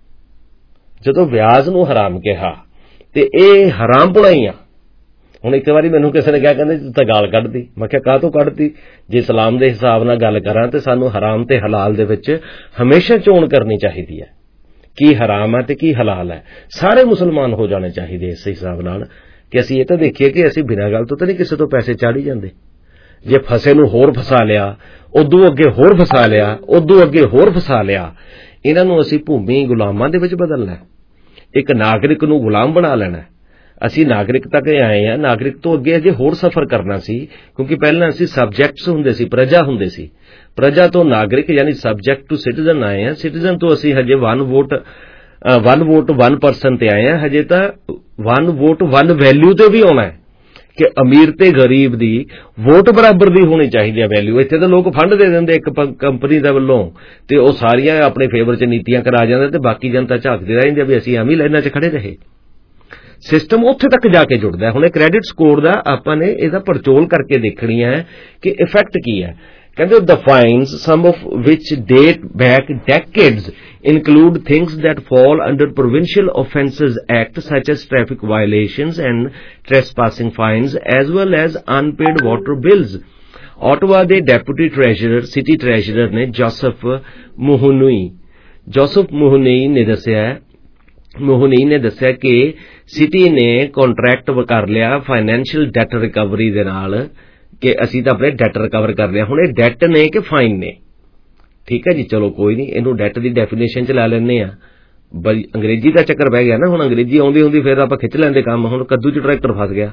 ਜਦੋਂ ਵਿਆਜ ਨੂੰ ਹਰਾਮ ਕਿਹਾ ਤੇ ਇਹ ਹਰਾਮ ਪੁਣਾਈ ਆ। ਹੁਣ ਇੱਕ ਵਾਰੀ ਮੈਨੂੰ ਕਿਸੇ ਨੇ ਕਿਹਾ, ਕਹਿੰਦੇ ਤੂੰ ਤਾਂ ਗਾਲ ਕੱਢਦੀ। ਮੈਂ ਕਿਹਾ ਕਾਹ ਤੋਂ ਕੱਢਦੀ? ਜੇ ਇਸਲਾਮ ਦੇ ਹਿਸਾਬ ਨਾਲ ਗੱਲ ਕਰਾਂ ਤੇ ਸਾਨੂੰ ਹਰਾਮ ਤੇ ਹਲਾਲ ਦੇ ਵਿੱਚ ਹਮੇਸ਼ਾ ਚੋਣ ਕਰਨੀ ਚਾਹੀਦੀ ਹੈ, ਕੀ ਹਰਾਮ ਹੈ ਤੇ ਕੀ ਹਲਾਲ ਹੈ। ਸਾਰੇ ਮੁਸਲਮਾਨ ਹੋ ਜਾਣੇ ਚਾਹੀਦੇ ਇਸ ਹਿਸਾਬ ਨਾਲ ਕਿ ਅਸੀਂ ਇਹ ਤਾਂ ਦੇਖੀਏ ਕਿ ਅਸੀਂ ਬਿਨਾਂ ਗੱਲ ਤੋਂ ਤਾਂ ਨਹੀਂ ਕਿਸੇ ਤੋਂ ਪੈਸੇ ਚਾੜੀ ਜਾਂਦੇ। ਜੇ ਫਸੇ ਨੂੰ ਹੋਰ ਫਸਾ ਲਿਆ, ਉਦੋਂ ਅੱਗੇ ਹੋਰ ਫਸਾ ਲਿਆ, ਉਦੋਂ ਅੱਗੇ ਹੋਰ ਫਸਾ ਲਿਆ। ਇਹਨਾਂ ਨੂੰ ਅਸੀਂ ਭੂਮੀ ਗੁਲਾਮਾਂ ਦੇ ਵਿੱਚ ਬਦਲਣਾ, ਇੱਕ ਨਾਗਰਿਕ ਨੂੰ ਗੁਲਾਮ ਬਣਾ ਲੈਣਾ। ਅਸੀਂ ਨਾਗਰਿਕ ਤੱਕ ਆਏ ਹਾਂ, ਨਾਗਰਿਕ ਤੋਂ ਅੱਗੇ ਅਜੇ ਹੋਰ ਸਫ਼ਰ ਕਰਨਾ ਸੀ, ਕਿਉਂਕਿ ਪਹਿਲਾਂ ਅਸੀਂ ਸਬਜੈਕਟਸ ਹੁੰਦੇ ਸੀ, ਪ੍ਰਜਾ ਹੁੰਦੇ ਸੀ। ਪ੍ਰਜਾ ਤੋਂ ਨਾਗਰਿਕ ਯਾਨੀ ਸਬਜੈਕਟ ਟੂ ਸਿਟੀਜ਼ਨ ਆਏ ਹਾਂ। ਸਿਟੀਜ਼ਨ ਤੋਂ ਅਸੀਂ ਹਜੇ one vote one vote one person ਤੇ ਆਏ ਹਾਂ। ਹਜੇ ਤਾਂ ਵਨ ਵੋਟ ਵਨ ਵੈਲਿਊ ਤੇ ਵੀ ਆਉਣਾ ਹੈ ਕਿ ਅਮੀਰ ਤੇ ਗਰੀਬ ਦੀ ਵੋਟ ਬਰਾਬਰ ਦੀ ਹੋਣੀ ਚਾਹੀਦੀ ਹੈ ਵੈਲਿਊ। ਇੱਥੇ ਤਾਂ ਲੋਕ ਫੰਡ ਦੇ ਦਿੰਦੇ ਇੱਕ ਕੰਪਨੀ ਦੇ ਵੱਲੋਂ ਤੇ ਉਹ ਸਾਰੀਆਂ ਆਪਣੇ ਫੇਵਰ 'ਚ ਨੀਤੀਆਂ ਕਰਾ ਜਾਂਦੇ ਤੇ ਬਾਕੀ ਜਨਤਾ ਝਾਕਦੀ ਰਹਿ ਜਾਂਦੀ ਵੀ ਅਸੀਂ ਐਵੇਂ ਲਾਈਨਾਂ 'ਚ ਖੜੇ ਰਹੇ। ਸਿਸਟਮ ਉੱਥੇ ਤੱਕ ਜਾ ਕੇ ਜੁੜਦਾ। ਹੁਣ ਇਹ ਕ੍ਰੈਡਿਟ ਸਕੋਰ ਦਾ ਆਪਾਂ ਨੇ ਇਹਦਾ ਪੜਚੋਲ ਕਰਕੇ ਦੇਖਣੀ ਹੈ ਕਿ ਇਫੈਕਟ ਕੀ ਹੈ। ਕਹਿੰਦੇ the fines, some of which date back decades, include things that fall under Provincial Offences Act such as traffic violations and trespassing fines as well as unpaid water bills. Ottawa ਦੇ ਡੈਪੂਟੀ ਟ੍ਰੈਜ਼ਰਰ city ਟ੍ਰੈਜ਼ਰਰ ਨੇ Joseph ਮੋਹਨੂਈ Joseph ਮੋਹਨੂਈ ਨੇ ਦੱਸਿਆ ਮੋਹਨੂਈ ਨੇ ਦੱਸਿਆ ਕਿ city ਨੇ contract ਕਰ ਲਿਆ ਫਾਈਨੈਂਸ਼ੀਅਲ ਡੈਟ ਰਿਕਵਰੀ ਦੇ ਨਾਲ ਕਿ ਅਸੀਂ ਤਾਂ ਆਪਣੇ ਡੈਟ ਰਿਕਵਰ ਕਰ ਲਿਆ। ਹੁਣ ਇਹ ਡੈਟ ਨੇ ਕਿ ਫਾਈਨ ਨੇ? ਠੀਕ ਹੈ ਜੀ, ਚਲੋ ਕੋਈ ਨਹੀਂ, ਇਹਨੂੰ ਡੈਟ ਦੀ ਡੈਫੀਨੇਸ਼ਨ 'ਚ ਲਾ ਲੈਂਦੇ ਆ। ਬਈ ਅੰਗਰੇਜ਼ੀ ਦਾ ਚੱਕਰ ਪੈ ਗਿਆ ਨਾ, ਹੁਣ ਅੰਗਰੇਜ਼ੀ ਆਉਂਦੀ ਹੁੰਦੀ ਫਿਰ ਆਪਾਂ ਖਿੱਚ ਲੈਂਦੇ ਕੰਮ। ਹੁਣ ਕੱਦੂ 'ਚ ਟਰੈਕਟਰ ਫਸ ਗਿਆ।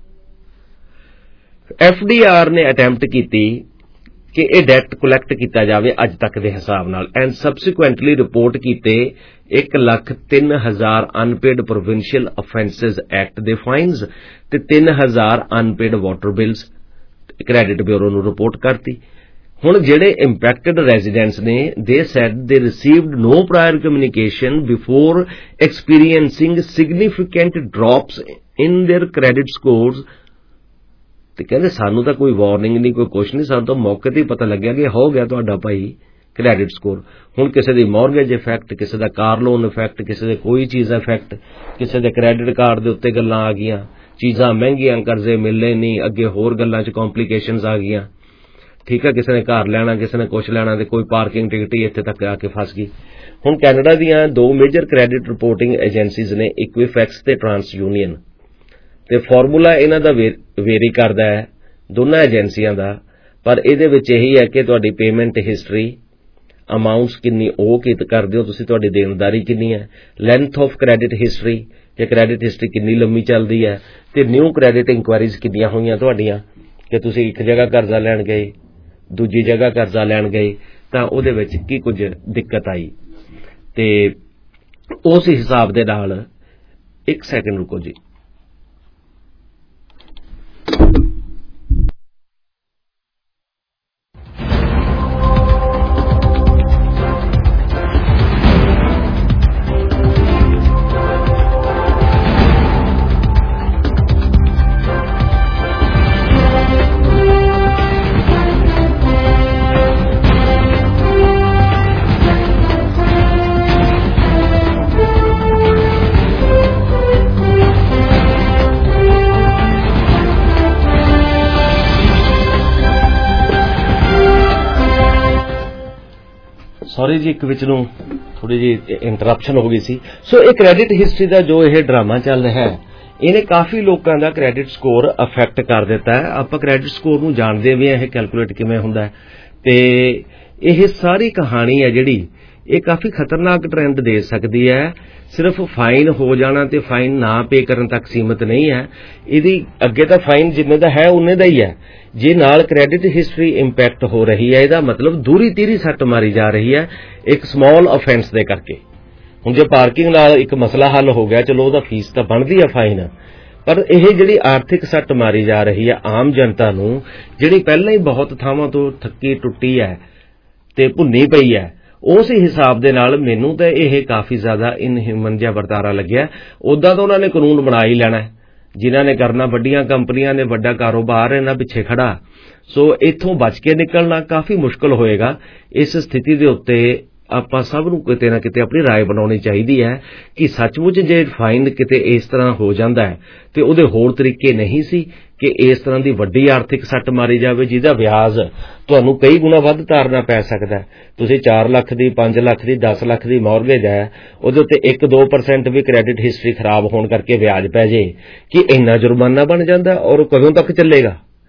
ਐਫ ਡੀ ਆਰ ਨੇ ਅਟੈਂਪਟ ਕੀਤੀ ਕਿ ਇਹ ਡੈਟ ਕਲੈਕਟ ਕੀਤਾ ਜਾਵੇ ਅੱਜ ਤੱਕ ਦੇ ਹਿਸਾਬ ਨਾਲ ਐਂਡ ਸਬਸੀਕੁਐਂਟਲੀ ਰਿਪੋਰਟ ਕੀਤੇ ਇੱਕ ਲੱਖ ਤਿੰਨ ਹਜ਼ਾਰ ਅਨਪੇਡ ਪ੍ਰੋਵਿੰਸ਼ੀਅਲ ਅਫੈਂਸਿਸ ਐਕਟ ਦੇ ਫਾਈਨਸ ਤੇ ਤਿੰਨ ਹਜ਼ਾਰ unpaid water bills credit bureau ਨੂੰ ਰਿਪੋਰਟ ਕਰਤੀ। ਹੁਣ ਜਿਹੜੇ ਇੰਪੈਕਟਡ ਰੈਜ਼ੀਡੈਂਟਸ ਨੇ they said they received no prior communication before experiencing significant drops in their credit scores. ਤੇ ਕਹਿੰਦੇ ਸਾਨੂੰ ਤਾਂ ਕੋਈ ਵਾਰਨਿੰਗ ਨਹੀਂ, ਕੋਈ ਕੁਛ ਨਹੀਂ, ਸਾਨੂੰ ਤਾਂ ਮੌਕੇ ਤੇ ਹੀ ਪਤਾ ਲੱਗਿਆ ਕਿ ਹੋ ਗਿਆ ਤੁਹਾਡਾ ਭਾਈ ਕ੍ਰੈਡਿਟ ਸਕੋਰ। ਹੁਣ ਕਿਸੇ ਦੀ ਮੌਰਗੇਜ ਇਫੈਕਟ, ਕਿਸੇ ਦਾ ਕਾਰ ਲੋਨ ਇਫੈਕਟ, ਕਿਸੇ ਦੇ ਕੋਈ ਚੀਜ਼ ਇਫੈਕਟ, ਕਿਸੇ ਦੇ ਕ੍ਰੈਡਿਟ ਕਾਰਡ ਦੇ ਉੱਤੇ ਗੱਲਾਂ ਆ ਗਈਆਂ, ਚੀਜ਼ਾਂ ਮਹਿੰਗੀਆਂ, ਕਰਜ਼ੇ ਮਿਲਨੇ ਨਹੀਂ, ਅੱਗੇ ਹੋਰ ਗੱਲਾਂ 'ਚ ਕੰਪਲੀਕੇਸ਼ਨਸ ਆ ਗਈਆਂ। ਠੀਕ ਹੈ, ਕਿਸੇ ਨੇ ਘਰ ਲੈਣਾ, ਕਿਸੇ ਨੇ ਕੁਛ ਲੈਣਾ ਤੇ ਕੋਈ ਪਾਰਕਿੰਗ ਟਿਕਟ ਹੀ ਇੱਥੇ ਤੱਕ ਆ ਕੇ ਫਸ ਗਈ। ਹੁਣ ਕੈਨੇਡਾ ਦੀਆਂ ਦੋ ਮੇਜਰ ਕ੍ਰੈਡਿਟ ਰਿਪੋਰਟਿੰਗ ਏਜੰਸੀਜ਼ ਨੇ, ਇਕੁਇਫੈਕਸ ਤੇ ਟਰਾਂਸ ਯੂਨੀਅਨ, ਤੇ ਫਾਰਮੂਲਾ ਇਹਨਾਂ ਦਾ ਵੇਰੀ ਕਰਦਾ ਹੈ ਦੋਨਾਂ ਏਜੰਸੀਆਂ ਦਾ, ਪਰ ਇਹਦੇ ਵਿੱਚ ਇਹੀ ਹੈ ਕਿ ਤੁਹਾਡੀ ਪੇਮੈਂਟ ਹਿਸਟਰੀ, ਅਮਾਊਂਟਸ ਕਿੰਨੀ ਉਹ ਕੀ ਕਰਦੇ ਹੋ ਤੁਸੀਂ, ਤੁਹਾਡੀ ਦੇਣਦਾਰੀ ਕਿੰਨੀ ਹੈ, ਲੈਂਥ ਆਫ ਕ੍ਰੈਡਿਟ ਹਿਸਟਰੀ ਕਿ ਕ੍ਰੈਡਿਟ ਹਿਸਟਰੀ ਕਿੰਨੀ ਲੰਮੀ ਚੱਲਦੀ ਹੈ, ਤੇ ਨਿਊ ਕ੍ਰੈਡਿਟ ਇਨਕੁਆਇਰੀਜ਼ ਕਿੰਨੀਆਂ ਹੋਈਆਂ ਤੁਹਾਡੀਆਂ ਕਿ ਤੁਸੀਂ ਇੱਕ ਜਗ੍ਹਾ ਕਰਜ਼ਾ ਲੈਣ ਗਏ, ਦੂਜੀ ਜਗ੍ਹਾ ਕਰਜ਼ਾ ਲੈਣ ਗਏ ਤਾਂ ਉਹਦੇ ਵਿੱਚ ਕੀ ਕੁਝ ਦਿੱਕਤ ਆਈ। ਤੇ ਉਸ ਹਿਸਾਬ ਦੇ ਨਾਲ ਇੱਕ ਸੈਕਿੰਡ ਰੁਕੋ ਜੀ। ਸੌਰੀ ਜੀ, ਇੱਕ ਵਿੱਚ ਨੂੰ ਥੋੜੀ ਜਿਹੀ ਇੰਟਰਪਸ਼ਨ ਹੋ ਗਈ ਸੀ। ਸੋ ਇਹ ਕ੍ਰੈਡਿਟ ਹਿਸਟਰੀ ਦਾ ਜੋ ਇਹ ਡਰਾਮਾ ਚੱਲ ਰਿਹਾ ਹੈ, ਇਹਨੇ ਕਾਫੀ ਲੋਕਾਂ ਦਾ ਕ੍ਰੈਡਿਟ ਸਕੋਰ ਅਫੈਕਟ ਕਰ ਦਿੱਤਾ ਹੈ। ਆਪਾਂ ਕ੍ਰੈਡਿਟ ਸਕੋਰ ਨੂੰ ਜਾਣਦੇ ਵੀ ਹਾਂ, ਇਹ ਕੈਲਕੂਲੇਟ ਕਿਵੇਂ ਹੁੰਦਾ ਹੈ, ਤੇ ਇਹ ਸਾਰੀ ਕਹਾਣੀ ਹੈ ਜਿਹੜੀ ਇਹ ਕਾਫੀ ਖਤਰਨਾਕ ਟ੍ਰੈਂਡ ਦੇ ਸਕਦੀ ਹੈ। ਸਿਰਫ ਫਾਈਨ ਹੋ ਜਾਣਾ ਤੇ ਫਾਈਨ ਨਾ ਪੇ ਕਰਨ ਤੱਕ ਸੀਮਤ ਨਹੀਂ ਹੈ। ਇਹਦੀ ਅੱਗੇ ਤਾਂ ਫਾਈਨ ਜਿੰਨੇ ਦਾ ਹੈ ਉਨੇ ਦਾ ਹੀ ਹੈ। ਜੇ ਨਾਲ ਕ੍ਰੈਡਿਟ ਹਿਸਟਰੀ ਇੰਪੈਕਟ ਹੋ ਰਹੀ ਹੈ, ਇਹਦਾ ਮਤਲਬ ਦੂਰੀ ਤੀਰੀ ਸੱਟ ਮਾਰੀ ਜਾ ਰਹੀ ਹੈ ਇੱਕ ਸਮਾਲ ਅਫੈਂਸ ਦੇ ਕਰਕੇ। ਹੁਣ ਜੇ ਪਾਰਕਿੰਗ ਨਾਲ ਇੱਕ ਮਸਲਾ ਹੱਲ ਹੋ ਗਿਆ, ਚਲੋ ਉਹਦਾ ਫੀਸ ਤਾਂ ਬਣਦੀ ਹੈ ਫਾਈਨ, ਪਰ ਇਹ ਜਿਹੜੀ ਆਰਥਿਕ ਸੱਟ ਮਾਰੀ ਜਾ ਰਹੀ ਹੈ ਆਮ ਜਨਤਾ ਨੂੰ, ਜਿਹੜੀ ਪਹਿਲਾਂ ਹੀ ਬਹੁਤ ਥਾਵਾਂ ਤੋਂ ਥੱਕੀ ਟੁੱਟੀ ਹੈ ਤੇ ਭੁੰਨੀ ਪਈ ਹੈ, ਉਸ ਹਿਸਾਬ ਦੇ ਨਾਲ ਮੈਨੂੰ ਤਾਂ ਇਹ ਕਾਫੀ ਜ਼ਿਆਦਾ ਇਨਹਿਊਮਨ ਜਿਹਾ ਵਰਤਾਰਾ ਲੱਗਿਆ। ਉੱਦਾਂ ਤਾਂ ਉਹਨਾਂ ਨੇ ਕਾਨੂੰਨ ਬਣਾ ਹੀ ਲੈਣਾ, ਜਿਨ੍ਹਾਂ ਨੇ ਕਰਨਾ, ਵੱਡੀਆਂ ਕੰਪਨੀਆਂ ਨੇ, ਵੱਡਾ ਕਾਰੋਬਾਰ ਇਹਨਾਂ ਪਿੱਛੇ ਖੜਾ। ਸੋ ਇੱਥੋਂ ਬਚ ਕੇ ਨਿਕਲਣਾ ਕਾਫੀ ਮੁਸ਼ਕਲ ਹੋਏਗਾ। ਇਸ ਸਥਿਤੀ ਦੇ ਉੱਤੇ ਆਪਾਂ ਸਭ ਨੂੰ ਕਿਤੇ ਨਾ ਕਿਤੇ ਆਪਣੀ ਰਾਏ ਬਣਾਉਣੀ ਚਾਹੀਦੀ ਹੈ ਕਿ ਸੱਚਮੁੱਚ ਜੇ ਫਾਈਨ ਕਿਤੇ ਇਸ ਤਰ੍ਹਾਂ ਹੋ ਜਾਂਦਾ ਹੈ ਤੇ ਉਹਦੇ ਹੋਰ ਤਰੀਕੇ ਨਹੀਂ ਸੀ ਕਿ ਇਸ ਤਰ੍ਹਾਂ ਦੀ ਵੱਡੀ ਆਰਥਿਕ ਸੱਟ ਮਾਰੀ ਜਾਵੇ ਜਿਹਦਾ ਵਿਆਜ ਤੁਹਾਨੂੰ ਕਈ ਗੁਣਾ ਵੱਧ ਤਾਰਨਾ ਪੈ ਸਕਦਾ ਹੈ। ਤੁਸੀਂ ਚਾਰ ਲੱਖ ਦੀ, ਪੰਜ ਲੱਖ ਦੀ, ਦਸ ਲੱਖ ਦੀ ਮੌਰਗੇਜ ਹੈ, ਉਹਦੇ ਉੱਤੇ ਇੱਕ ਦੋ ਪਰਸੈਂਟ ਵੀ ਕ੍ਰੈਡਿਟ ਹਿਸਟਰੀ ਖਰਾਬ ਹੋਣ ਕਰਕੇ ਵਿਆਜ ਪੈ ਜੇ ਕਿ ਇੰਨਾ ਜੁਰਮਾਨਾ ਬਣ ਜਾਂਦਾ, ਔਰ ਕਦੋਂ ਤੱਕ ਚੱਲੇਗਾ?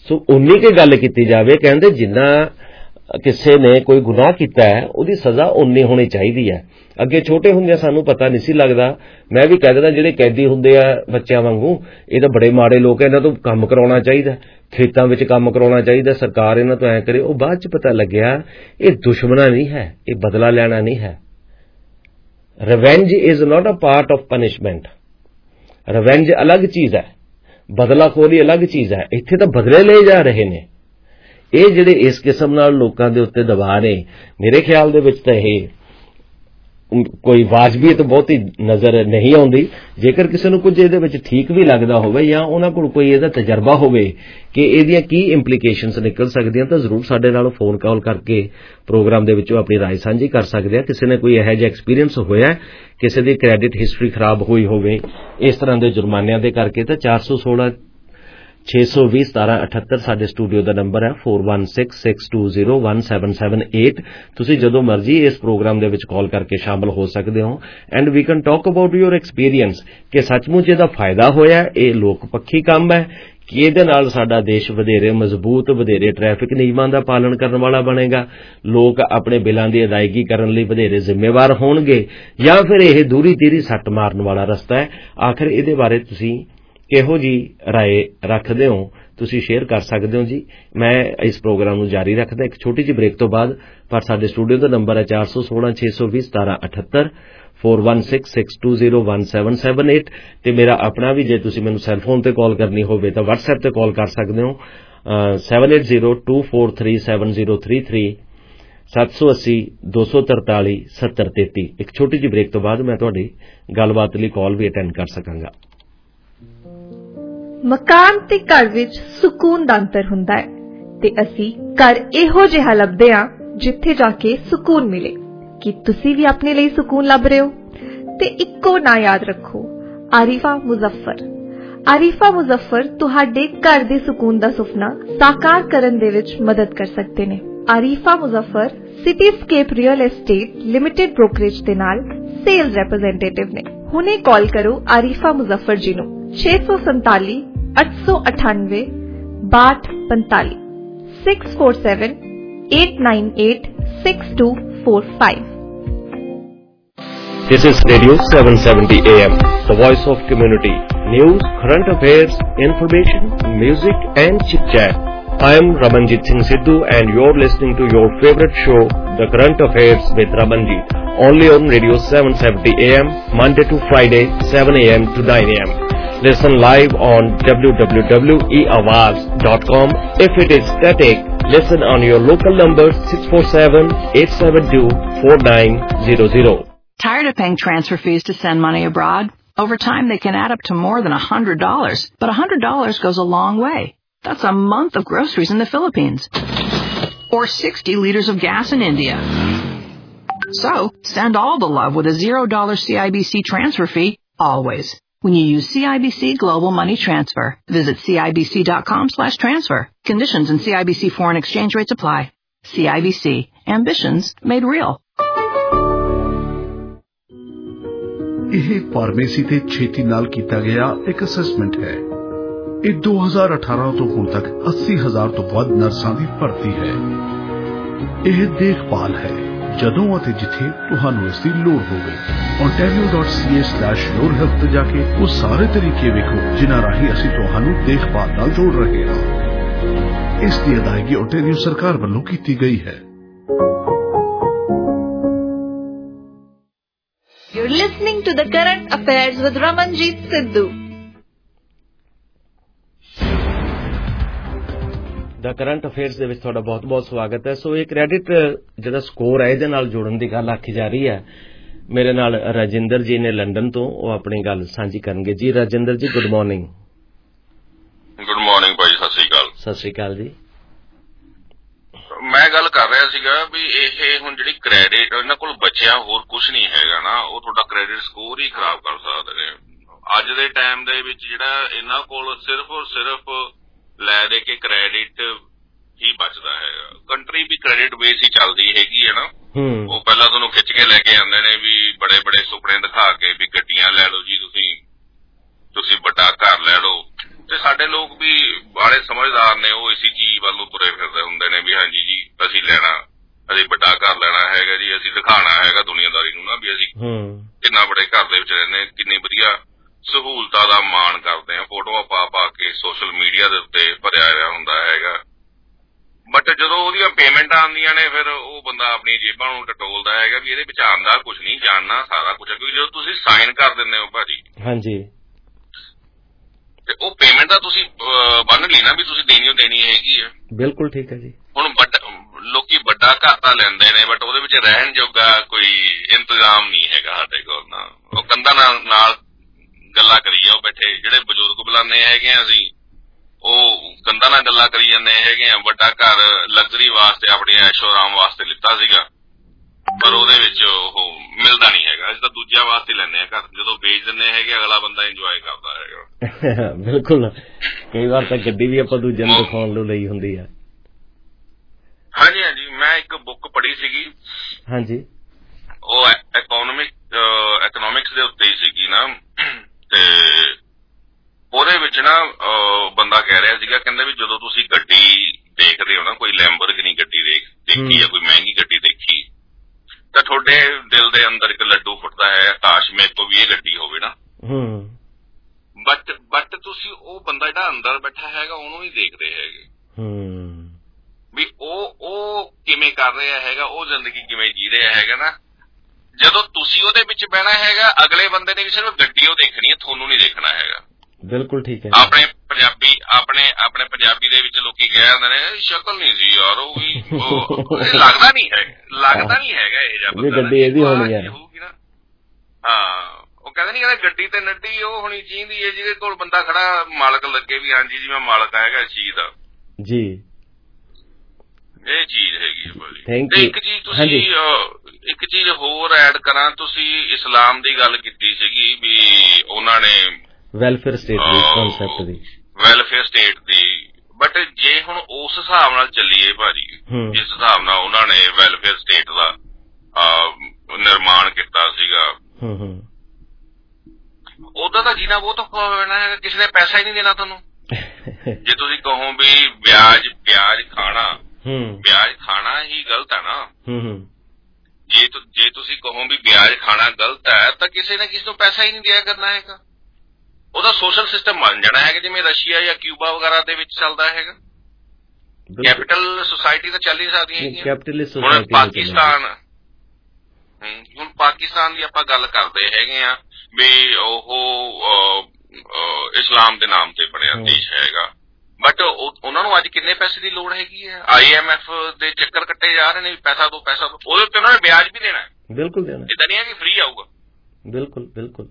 ਸੋ ਉਨੀ ਕੁ ਗੱਲ ਕੀਤੀ ਜਾਵੇ, ਕਹਿੰਦੇ ਜਿੰਨਾ ਕਿਸੇ ਨੇ ਕੋਈ ਗੁਨਾਹ ਕੀਤਾ ਹੈ ਉਹਦੀ ਸਜ਼ਾ ਉਨੀ ਹੋਣੀ ਚਾਹੀਦੀ ਹੈ। ਅੱਗੇ ਛੋਟੇ ਹੁੰਦਿਆਂ ਸਾਨੂੰ ਪਤਾ ਨਹੀਂ ਸੀ ਲੱਗਦਾ, ਮੈਂ ਵੀ ਕਹਿ ਦਿੰਦਾ ਜਿਹੜੇ ਕੈਦੀ ਹੁੰਦੇ ਆ ਬੱਚਿਆਂ ਵਾਂਗੂ, ਇਹ ਤਾਂ ਬੜੇ ਮਾੜੇ ਲੋਕ, ਇਹਨਾਂ ਤੋਂ ਕੰਮ ਕਰਾਉਣਾ ਚਾਹੀਦਾ, ਖੇਤਾਂ ਵਿੱਚ ਕੰਮ ਕਰਾਉਣਾ ਚਾਹੀਦਾ, ਸਰਕਾਰ ਇਹਨਾਂ ਤੋਂ ਐਂ ਕਰੇ। ਉਹ ਬਾਅਦ ਚ ਪਤਾ ਲੱਗਿਆ ਇਹ ਦੁਸ਼ਮਣਾ ਨਹੀਂ ਹੈ, ਇਹ ਬਦਲਾ ਲੈਣਾ ਨਹੀਂ ਹੈ। Revenge is not a part of punishment. Revenge ਅਲੱਗ ਚੀਜ਼ ਹੈ, ਬਦਲਾਖੋਰੀ ਅਲੱਗ ਚੀਜ਼ ਹੈ। ਇੱਥੇ ਤਾਂ ਬਦਲੇ ਲਏ ਜਾ ਰਹੇ ਨੇ। ਇਹ ਜਿਹੜੇ ਇਸ ਕਿਸਮ ਨਾਲ ਲੋਕਾਂ ਦੇ ਉੱਤੇ ਦਬਾਅ ਨੇ, ਮੇਰੇ ਖਿਆਲ ਦੇ ਵਿੱਚ ਤਾਂ ਇਹ ਕੋਈ ਵਾਜਬੀਅਤ ਬਹੁਤੀ ਨਜ਼ਰ ਨਹੀਂ ਆਉਂਦੀ। ਜੇਕਰ ਕਿਸੇ ਨੂੰ ਕੁਝ ਇਹਦੇ ਵਿੱਚ ਠੀਕ ਵੀ ਲੱਗਦਾ ਹੋਵੇ ਜਾਂ ਉਹਨਾਂ ਕੋਲ ਕੋਈ ਇਹਦਾ ਤਜਰਬਾ ਹੋਵੇ ਕਿ ਇਹਦੀਆਂ ਕੀ ਇੰਪਲੀਕੇਸ਼ਨਸ ਨਿਕਲ ਸਕਦੀਆਂ, ਤਾਂ ਜ਼ਰੂਰ ਸਾਡੇ ਨਾਲ ਫੋਨ ਕਾਲ ਕਰਕੇ ਪ੍ਰੋਗਰਾਮ ਦੇ ਵਿੱਚੋਂ ਆਪਣੀ ਰਾਏ ਸਾਂਝੀ ਕਰ ਸਕਦੇ ਆ। ਕਿਸੇ ਨੇ ਕੋਈ ਇਹੋ ਜਿਹਾ ਐਕਸਪੀਰੀਅੰਸ ਹੋਇਆ, ਕਿਸੇ ਦੀ ਕ੍ਰੈਡਿਟ ਹਿਸਟਰੀ ਖਰਾਬ ਹੋਈ ਹੋਵੇ ਇਸ ਤਰ੍ਹਾਂ ਦੇ ਜੁਰਮਾਨਿਆਂ ਦੇ ਕਰਕੇ, ਤਾਂ ਚਾਰ ਸੌ ਸੋਲਾਂ ਛੇ ਸੌ ਵੀਹ ਸਤਾਰਾਂ ਅਠੱਤਰ ਸਾਡੇ ਸਟੂਡੀਓ ਦਾ ਨੰਬਰ ਹੈ, four one six six two zero one seven seven eight. ਤੁਸੀਂ ਜਦੋਂ ਮਰਜ਼ੀ ਇਸ ਪ੍ਰੋਗਰਾਮ ਦੇ ਵਿੱਚ ਕਾਲ ਕਰਕੇ ਸ਼ਾਮਲ ਹੋ ਸਕਦੇ ਹੋ and we can talk about your experience ਕਿ ਸੱਚਮੁੱਚ ਇਹਦਾ ਫਾਇਦਾ ਹੋਇਆ, ਇਹ ਲੋਕ ਪੱਖੀ ਕੰਮ ਹੈ ਕਿ ਇਹਦੇ ਨਾਲ ਸਾਡਾ ਦੇਸ਼ ਵਧੇਰੇ ਮਜ਼ਬੂਤ, ਵਧੇਰੇ ਟ੍ਰੈਫਿਕ ਨਿਯਮਾਂ ਦਾ ਪਾਲਣ ਕਰਨ ਵਾਲਾ ਬਣੇਗਾ, ਲੋਕ ਆਪਣੇ ਬਿੱਲਾਂ ਦੀ ਅਦਾਇਗੀ ਕਰਨ ਲਈ ਵਧੇਰੇ ਜ਼ਿੰਮੇਵਾਰ ਹੋਣਗੇ, ਜਾਂ ਫਿਰ ਇਹ ਦੂਰੀ ਤੀਰੀ ਸੱਟ ਮਾਰਨ ਵਾਲਾ ਰਸਤਾ ਹੈ। ਆਖਿਰ ਇਹਦੇ ਬਾਰੇ ਤੁਸੀਂ ਕਿਹੋ ਜੀ ਰਾਏ ਰੱਖਦੇ ਹੋ, ਤੁਸੀਂ ਸ਼ੇਅਰ ਕਰ ਸਕਦੇ ਹੋ ਜੀ। ਮੈਂ ਇਸ ਪ੍ਰੋਗਰਾਮ ਨੂੰ ਜਾਰੀ ਰੱਖਦਾ ਇੱਕ ਛੋਟੀ ਜਿਹੀ ਬ੍ਰੇਕ ਤੋਂ ਬਾਅਦ, ਪਰ ਸਾਡੇ ਸਟੂਡੀਓ ਦਾ ਨੰਬਰ ਹੈ ਚਾਰ ਸੌ ਸੋਲਾਂ ਛੇ ਸੌ ਵੀਹ ਸਤਾਰਾਂ ਅਠੱਤਰ, four one six six two zero one seven seven eight. ਤੇ ਮੇਰਾ ਆਪਣਾ ਵੀ, ਜੇ ਤੁਸੀਂ ਮੈਨੂੰ ਸੈੱਲਫੋਨ ਤੇ ਕਾਲ ਕਰਨੀ ਹੋਵੇ ਤਾਂ ਵਟਸਐਪ ਤੇ ਕਾਲ ਕਰ ਸਕਦੇ ਹੋ, seven eight zero two four three seven zero three three, ਸੱਤ ਸੌ ਅੱਸੀ ਦੋ ਸੌ ਤਰਤਾਲੀ ਸੱਤਰ ਤੇਤੀ। ਇੱਕ ਛੋਟੀ ਜਿਹੀ ਬ੍ਰੇਕ ਤੋਂ ਬਾਅਦ ਮੈਂ ਤੁਹਾਡੀ ਗੱਲਬਾਤ ਲਈ ਕਾਲ ਵੀ ਅਟੈਂਡ ਕਰ ਸਕਾਂਗਾ। ਮਕਾਨ ਤੇ ਘਰ ਵਿੱਚ ਸਕੂਨ ਦਾ ਅੰਤਰ ਹੁੰਦਾ ਹੈ ਤੇ ਅਸੀਂ ਘਰ ਇਹੋ ਜਿਹਾ ਲੱਭਦੇ ਹਾਂ ਜਿੱਥੇ ਜਾ ਕੇ ਸਕੂਨ ਮਿਲੇ। ਕੀ ਤੁਸੀਂ ਵੀ ਆਪਣੇ ਲਈ ਸਕੂਨ ਲੱਭ ਰਹੇ ਹੋ? ਤੇ ਇੱਕੋ ਨਾਂ ਯਾਦ ਰੱਖੋ, ਆਰਿਫਾ ਮੁਜ਼ੱਫਰ। ਆਰਿਫਾ ਮੁਜ਼ੱਫਰ ਤੁਹਾਡੇ ਘਰ ਦੇ ਸਕੂਨ ਦਾ ਸੁਪਨਾ ਸਾਕਾਰ ਕਰਨ ਦੇ ਵਿੱਚ ਮਦਦ ਕਰ ਸਕਦੇ ਨੇ। Arifa Muzaffar Cityscape real estate limited brokerage ਦੇ ਨਾਲ ਸੇਲਸ ਰੈਪ੍ਰੈਜ਼ੈਂਟੇਟਿਵ ਨੇ। ਹੁਣੇ ਕਾਲ ਕਰੋ ਆਰਿਫਾ ਮੁਜ਼ੱਫਰ ਜੀ ਨੂੰ ਛੇ ਸੌ ਸੰਤਾਲੀ ਅੱਠ ਸੌ ਅਠਾਨਵੇਂ ਬਾਹਠ ਪੰਤਾਲੀ, six four seven eight nine eight six two four five. This is Radio seven seventy A M, the voice of community. News, current affairs, information, music and chit-chat. I am Ramanjit Singh Sidhu and you're listening to your favorite show, The Current Affairs with Ramanjit, only on Radio seven seventy A M, Monday to Friday, seven A M to nine A M. Listen live on w w w dot e awaz dot com. If it is static, listen on your local number six four seven eight seven two four nine zero zero. Tired of paying transfer fees to send money abroad? Over time, they can add up to more than one hundred dollars. But one hundred dollars goes a long way. That's a month of groceries in the Philippines. Or sixty liters of gas in India. So, send all the love with a zero dollar C I B C transfer fee, always. When you use C I B C Global Money Transfer, visit C I B C dot com slash transfer. Conditions and C I B C foreign exchange rates apply. C I B C. Ambitions made real. ਇਹ pharmacy ਤੇ ਛੇਤੀ ਨਾਲ ਕੀਤਾ ਗਿਆ ਇੱਕ assessment ਹੈ। ਇਹ ਦੋ ਹਜ਼ਾਰ ਅਠਾਰਾਂ ਤੋਂ ਹੁਣ ਤੱਕ ਅੱਸੀ ਹਜ਼ਾਰ ਤੋਂ ਵੱਧ ਨਰਸਾਂ ਦੀ ਭਰਤੀ ਹੈ। ਇਹ ਦੇਖਭਾਲ ਹੈ ਜਦੋਂ ਅਤੇ ਜਿੱਥੇ ਤੁਹਾਨੂੰ ਇਸ ਦੀ ਲੋੜ ਹੋਵੇ। ontario dot c a slash your health ਤੇ ਜਾ ਕੇ ਉਹ ਸਾਰੇ ਤਰੀਕੇ ਵੇਖੋ ਜਿਨ੍ਹਾਂ ਰਾਹੀਂ ਅਸੀਂ ਤੁਹਾਨੂੰ ਦੇਖਭਾਲ ਨਾਲ ਜੋੜ ਰਹੇ ਹਾਂ। ਇਸ ਦੀ ਅਦਾਇਗੀ ontario ਸਰਕਾਰ ਵੱਲੋਂ ਕੀਤੀ ਗਈ ਹੈ। You're listening to the Current Affairs with Ramanjit Sidhu. ਦਾ ਕਰੰਟ ਅਫੇਅਰਸ ਦੇ ਵਿੱਚ ਤੁਹਾਡਾ ਬਹੁਤ-ਬਹੁਤ ਸਵਾਗਤ ਹੈ। ਸੋ ਇਹ ਕ੍ਰੈਡਿਟ ਜਿਹੜਾ ਸਕੋਰ ਹੈ ਇਹਦੇ ਨਾਲ ਜੋੜਨ ਦੀ ਗੱਲ ਆਖੀ ਜਾ ਰਹੀ ਹੈ। ਮੇਰੇ ਨਾਲ ਰਾਜਿੰਦਰ ਜੀ ਨੇ ਲੰਡਨ ਤੋਂ, ਉਹ ਆਪਣੀ ਗੱਲ ਸਾਂਝੀ ਕਰਨਗੇ। ਜੀ ਰਾਜਿੰਦਰ ਜੀ, ਗੁੱਡ ਮਾਰਨਿੰਗ। ਗੁੱਡ ਮਾਰਨਿੰਗ ਭਾਈ, ਸਤਿ ਸ੍ਰੀ ਅਕਾਲ। ਸਤਿ ਸ੍ਰੀ ਅਕਾਲ ਜੀ। ਮੈਂ ਗੱਲ ਕਰ ਰਿਹਾ ਸੀਗਾ ਵੀ ਇਹ ਹੁਣ ਜਿਹੜੀ ਕ੍ਰੈਡਿਟ ਇਹਨਾਂ ਕੋਲ ਬਚਿਆ ਹੋਰ ਕੁਝ ਨਹੀਂ ਹੈਗਾ ਨਾ, ਉਹ ਤੁਹਾਡਾ ਕ੍ਰੈਡਿਟ ਸਕੋਰ ਹੀ ਖਰਾਬ ਕਰ ਸਕਦੇ ਨੇ। ਅੱਜ ਦੇ ਟਾਈਮ ਦੇ ਵਿੱਚ ਜਿਹੜਾ ਇਹਨਾਂ ਕੋਲ ਸਿਰਫ ਔਰ ਸਿਰਫ ਲੈ ਦੇ ਕੇ ਕ੍ਰੈਡਿਟ ਹੀ ਬਚਦਾ ਹੈਗਾ। ਕੰਟਰੀ ਵੀ ਕ੍ਰੈਡਿਟ ਬੇਸ ਹੀ ਚੱਲਦੀ ਹੈਗੀ ਹੈ ਨਾ। ਉਹ ਪਹਿਲਾਂ ਤੁਹਾਨੂੰ ਖਿੱਚ ਕੇ ਲੈ ਕੇ ਆਉਂਦੇ ਨੇ ਵੀ ਬੜੇ ਬੜੇ ਸੁਪਨੇ ਦਿਖਾ ਕੇ ਵੀ ਗੱਡੀਆਂ ਲੈ ਲਓ ਜੀ, ਤੁਸੀਂ ਤੁਸੀਂ ਵੱਡਾ ਘਰ ਲੈ ਲਓ। ਤੇ ਸਾਡੇ ਲੋਕ ਵੀ ਬਾਲੇ ਸਮਝਦਾਰ ਨੇ, ਉਹ ਇਸੀ ਚੀਜ਼ ਵੱਲ ਨੂੰ ਤੁਰੇ ਫਿਰਦੇ ਹੁੰਦੇ ਨੇ ਵੀ ਹਾਂਜੀ ਜੀ ਅਸੀਂ ਲੈਣਾ, ਅਸੀਂ ਵੱਡਾ ਘਰ ਲੈਣਾ ਹੈਗਾ ਜੀ, ਅਸੀਂ ਦਿਖਾਉਣਾ ਹੈਗਾ ਦੁਨੀਆਦਾਰੀ ਨੂੰ ਨਾ ਵੀ ਅਸੀਂ ਕਿੰਨਾ ਬੜੇ ਘਰ ਦੇ ਵਿੱਚ ਰਹਿੰਦੇ, ਕਿੰਨੀ ਵਧੀਆ ਸਹੂਲਤਾਂ ਦਾ ਮਾਣ ਕਰਦੇ ਆ, ਫੋਟੋਆਂ ਪਾ ਪਾ ਕੇ ਸੋਸ਼ਲ ਮੀਡੀਆ ਦੇ ਉੱਤੇ ਭਰਿਆ ਰਿਹਾ ਹੁੰਦਾ ਹੈਗਾ। ਬਟ ਜਦੋਂ ਉਹਦੀਆਂ ਪੇਮੈਂਟਾਂ ਆਉਂਦੀਆਂ ਨੇ ਫਿਰ ਉਹ ਬੰਦਾ ਆਪਣੀ ਜੇਬਾਂ ਨੂੰ ਟਟੋਲਦਾ ਹੈਗਾ ਵੀ ਇਹਦੇ ਵਿੱਚ ਆਉਂਦਾ ਕੁਛ ਨਹੀਂ, ਜਾਣਨਾ ਸਾਰਾ ਕੁਛ ਹੈ। ਕਿਉਂਕਿ ਜਦੋਂ ਤੁਸੀਂ ਸਾਈਨ ਕਰ ਦਿੰਦੇ ਹੋ ਭਾਜੀ ਹਾਂਜੀ, ਤੇ ਉਹ ਪੇਮੈਂਟ ਤਾਂ ਤੁਸੀਂ ਬੰਨ ਲਈ ਨਾ ਵੀ ਤੁਸੀਂ ਦੇਣੀ ਓ ਦੇਣੀ ਹੈਗੀ ਆ। ਬਿਲਕੁਲ ਠੀਕ ਹੈ ਜੀ। ਹੁਣ ਲੋਕੀ ਵੱਡਾ ਘਰ ਤਾਂ ਲੈਂਦੇ ਨੇ ਬਟ ਉਹਦੇ ਵਿੱਚ ਰਹਿਣ ਜੋਗਾ ਕੋਈ ਇੰਤਜ਼ਾਮ ਨਹੀਂ ਹੈਗਾ ਸਾਡੇ ਕੋਲ ਨਾ। ਉਹ ਕੰਧਾਂ ਨਾਲ ਨਾਲ ਗੱਲਾਂ ਕਰੀ ਜਾਓ ਬੈਠੇ, ਜਿਹੜੇ ਬਜ਼ੁਰਗ ਬੁਲਾਉਂਦੇ ਹੈਗੇ ਆ ਅਸੀਂ ਉਹ ਕੰਧਾਂ ਨਾਲ ਗੱਲਾਂ ਕਰੀ ਜਾਂਦੇ ਹੈਗੇ ਆ। ਵੱਡਾ ਘਰ ਲਗਜ਼ਰੀ ਵਾਸਤੇ ਆਪਣੀ ਐਸ਼ੋ ਆਰਾਮ ਵਾਸਤੇ ਲਿੱਤਾ ਸੀਗਾ ਪਰ ਉਹਦੇ ਵਿੱਚ ਉਹ ਮਿਲਦਾ ਨਹੀਂ ਹੈਗਾ। ਅਸੀਂ ਤਾਂ ਦੂਜਿਆਂ ਵਾਸਤੇ ਲੈਂਦੇ ਹਾਂ ਘਰ, ਜਦੋਂ ਵੇਚ ਦਿੰਦੇ ਹੈਗੇ ਅਗਲਾ ਬੰਦਾ ਇੰਜੋਏ ਕਰਦਾ ਹੈਗਾ। ਬਿਲਕੁਲ, ਕਈ ਵਾਰ ਤਾਂ ਗੱਡੀ ਵੀ ਆਪਾਂ ਦੂਜਿਆਂ ਨੂੰ ਦਿਖਾਉਣ ਨੂੰ ਲਈ ਹੁੰਦੀ ਆ। ਹਾਂਜੀ ਹਾਂਜੀ, ਮੈਂ ਇੱਕ ਬੁੱਕ ਪੜ੍ਹੀ ਸੀਗੀ ਹਾਂਜੀ, ਉਹ ਇਕਨੋਮਿਕ ਇਕਨੋਮਿਕਸ ਦੇ ਉੱਤੇ ਹੀ ਸੀਗੀ ਨਾ, ਤੇ ਉਹਦੇ ਵਿੱਚ ਨਾ ਬੰਦਾ ਕਹਿ ਰਿਹਾ ਸੀਗਾ, ਕਹਿੰਦਾ ਵੀ ਜਦੋਂ ਤੁਸੀਂ ਗੱਡੀ ਦੇਖਦੇ ਹੋ ਨਾ, ਕੋਈ ਲੈਂਬਰਗਿਨੀ ਗੱਡੀ ਦੇਖ ਦੇਖੀ ਜਾਂ ਕੋਈ ਮਹਿੰਗੀ ਗੱਡੀ ਦੇਖੀ ਤਾਂ ਤੁਹਾਡੇ ਦਿਲ ਦੇ ਅੰਦਰ ਇੱਕ ਲੱਡੂ ਫੁੱਟਦਾ ਹੈ, ਕਾਸ਼ ਮੇਰੇ ਕੋਲ ਵੀ ਇਹ ਗੱਡੀ ਹੋਵੇ ਨਾ। ਬਟ ਬਟ ਤੁਸੀਂ ਉਹ ਬੰਦਾ ਜਿਹੜਾ ਅੰਦਰ ਬੈਠਾ ਹੈਗਾ ਉਹਨੂੰ ਨਹੀਂ ਦੇਖਦੇ ਹੈਗੇ ਵੀ ਉਹ ਉਹ ਕਿਵੇਂ ਕਰ ਰਿਹਾ ਹੈਗਾ, ਉਹ ਜ਼ਿੰਦਗੀ ਕਿਵੇਂ ਜੀ ਰਿਹਾ ਹੈਗਾ ਨਾ। ਜਦੋਂ ਤੁਸੀਂ ਉਹਦੇ ਵਿੱਚ ਬਹਿਣਾ ਹੈਗਾ ਅਗਲੇ ਬੰਦੇ ਨੇ ਵੀ ਸਿਰਫ ਗੱਡੀ ਉਹ ਦੇਖਣੀ ਹੈ, ਤੁਹਾਨੂੰ ਨਹੀਂ ਦੇਖਣਾ ਹੈਗਾ। ਬਿਲਕੁਲ ਠੀਕ ਹੈ। ਆਪਣੇ ਪੰਜਾਬੀ ਆਪਣੇ ਆਪਣੇ ਪੰਜਾਬੀ ਦੇ ਵਿੱਚ ਲੋਕੀ ਕਹਿ ਦਿੰਦੇ ਨੇ ਸ਼ਕਲ ਨਹੀਂ ਸੀ ਯਾਰ ਉਹ ਵੀ, ਲੱਗਦਾ ਨਹੀਂ ਹੈ ਲੱਗਦਾ ਨਹੀਂ ਹੈਗਾ ਇਹ ਜਿਹਾ ਬੰਦਾ ਗੱਡੀ ਇਹਦੀ ਹੋਣੀ ਹੈ ਹੋਊਗੀ ਨਾ। ਹਾਂ, ਉਹ ਕਹਿੰਦੇ ਨਹੀਂ ਕਹਿੰਦੇ ਗੱਡੀ ਤੇ ਨੱਡੀ ਉਹ ਹੋਣੀ ਚਾਹੀਦੀ ਹੈ ਜਿਹਦੇ ਕੋਲ ਬੰਦਾ ਖੜਾ ਮਾਲਕ ਲੱਗੇ ਵੀ ਹਾਂਜੀ ਜੀ ਮੈਂ ਮਾਲਕ ਹੈਗਾ ਇਸ ਚੀਜ਼ ਦਾ ਜੀ। ਇਹ ਚੀਜ਼ ਹੈਗੀ ਹੈ ਭਾਜੀ। ਤੇ ਇੱਕ ਚੀਜ਼ ਤੁਸੀਂ ਇੱਕ ਚੀਜ਼ ਹੋਰ ਐਡ ਕਰਾਂ, ਤੁਸੀਂ ਇਸਲਾਮ ਦੀ ਗੱਲ ਕੀਤੀ ਸੀਗੀ ਵੀ ਉਹਨਾਂ ਨੇ ਵੈਲਫੇਅਰ ਸਟੇਟ ਦੀ ਕਨਸੈਪਟ ਦੀ ਵੈਲਫੇਅਰ ਸਟੇਟ ਦੀ, ਬਟ ਜੇ ਹੁਣ ਉਸ ਹਿਸਾਬ ਨਾਲ ਚੱਲੀਏ ਭਾਜੀ, ਜਿਸ ਹਿਸਾਬ ਨਾਲ ਉਹਨਾਂ ਨੇ ਵੈਲਫੇਅਰ ਸਟੇਟ ਦਾ ਨਿਰਮਾਣ ਕੀਤਾ ਸੀਗਾ ਉਹਦਾ ਤਾਂ ਜੀਣਾ ਬਹੁਤ ਔਖਾ ਹੋ ਜਾਣਾ ਹੈਗਾ। ਕਿਸੇ ਨੇ ਪੈਸਾ ਹੀ ਨਹੀਂ ਦੇਣਾ ਤੁਹਾਨੂੰ। ਜੇ ਤੁਸੀਂ ਕਹੋ ਵੀ ਵਿਆਜ ਵਿਆਜ ਖਾਣਾ ਵਿਆਜ ਖਾਣਾ ਹੀ ਗਲਤ ਹੈ ਨਾ, ਜੇ ਜੇ ਤੁਸੀਂ ਕਹੋ ਵੀ ਵਿਆਜ ਖਾਣਾ ਗਲਤ ਹੈ ਤਾਂ ਕਿਸੇ ਨੇ ਕਿਸੇ ਨੂੰ ਪੈਸਾ ਹੀ ਨਹੀਂ ਦਿਆ ਕਰਨਾ ਹੈਗਾ। ਉਹਦਾ ਸੋਸ਼ਲ ਸਿਸਟਮ ਬਣ ਜਾਣਾ ਹੈਗਾ ਜਿਵੇਂ ਰਸ਼ੀਆ ਜਾਂ ਕਿਊਬਾ ਵਗੈਰਾ ਦੇ ਵਿੱਚ ਚੱਲਦਾ ਹੈਗਾ। ਕੈਪੀਟਲ ਸੁਸਾਇਟੀ ਤਾਂ ਚੱਲ ਹੀ ਸਕਦੀਆਂ ਹੈਗੀਆਂ। ਹੁਣ ਪਾਕਿਸਤਾਨ ਹੁਣ ਪਾਕਿਸਤਾਨ ਦੀ ਆਪਾਂ ਗੱਲ ਕਰਦੇ ਹੈਗੇ ਆ ਵੀ ਉਹ ਇਸਲਾਮ ਦੇ ਨਾਮ ਤੇ ਬਣਿਆ ਦੇਸ਼ ਹੈਗਾ, ਬਟ ਉਹਨਾਂ ਨੂੰ ਅੱਜ ਕਿੰਨੇ ਪੈਸੇ ਦੀ ਲੋੜ ਹੈਗੀ ਹੈ। ਆਈ ਐਮ ਐਫ ਦੇ ਚੱਕਰ ਕੱਟੇ ਜਾ ਰਹੇ ਨੇ, ਪੈਸਾ ਦੋ ਪੈਸਾ ਦੋ, ਉਹਦੇ ਉੱਤੇ ਉਹਨਾਂ ਨੇ ਵਿਆਜ ਵੀ ਦੇਣਾ। ਬਿਲਕੁਲ ਦੇਣਾ, ਇਦਾਂ ਨਹੀਂ ਹੈ ਕਿ ਫ੍ਰੀ ਆਊਗਾ। ਬਿਲਕੁਲ ਬਿਲਕੁਲ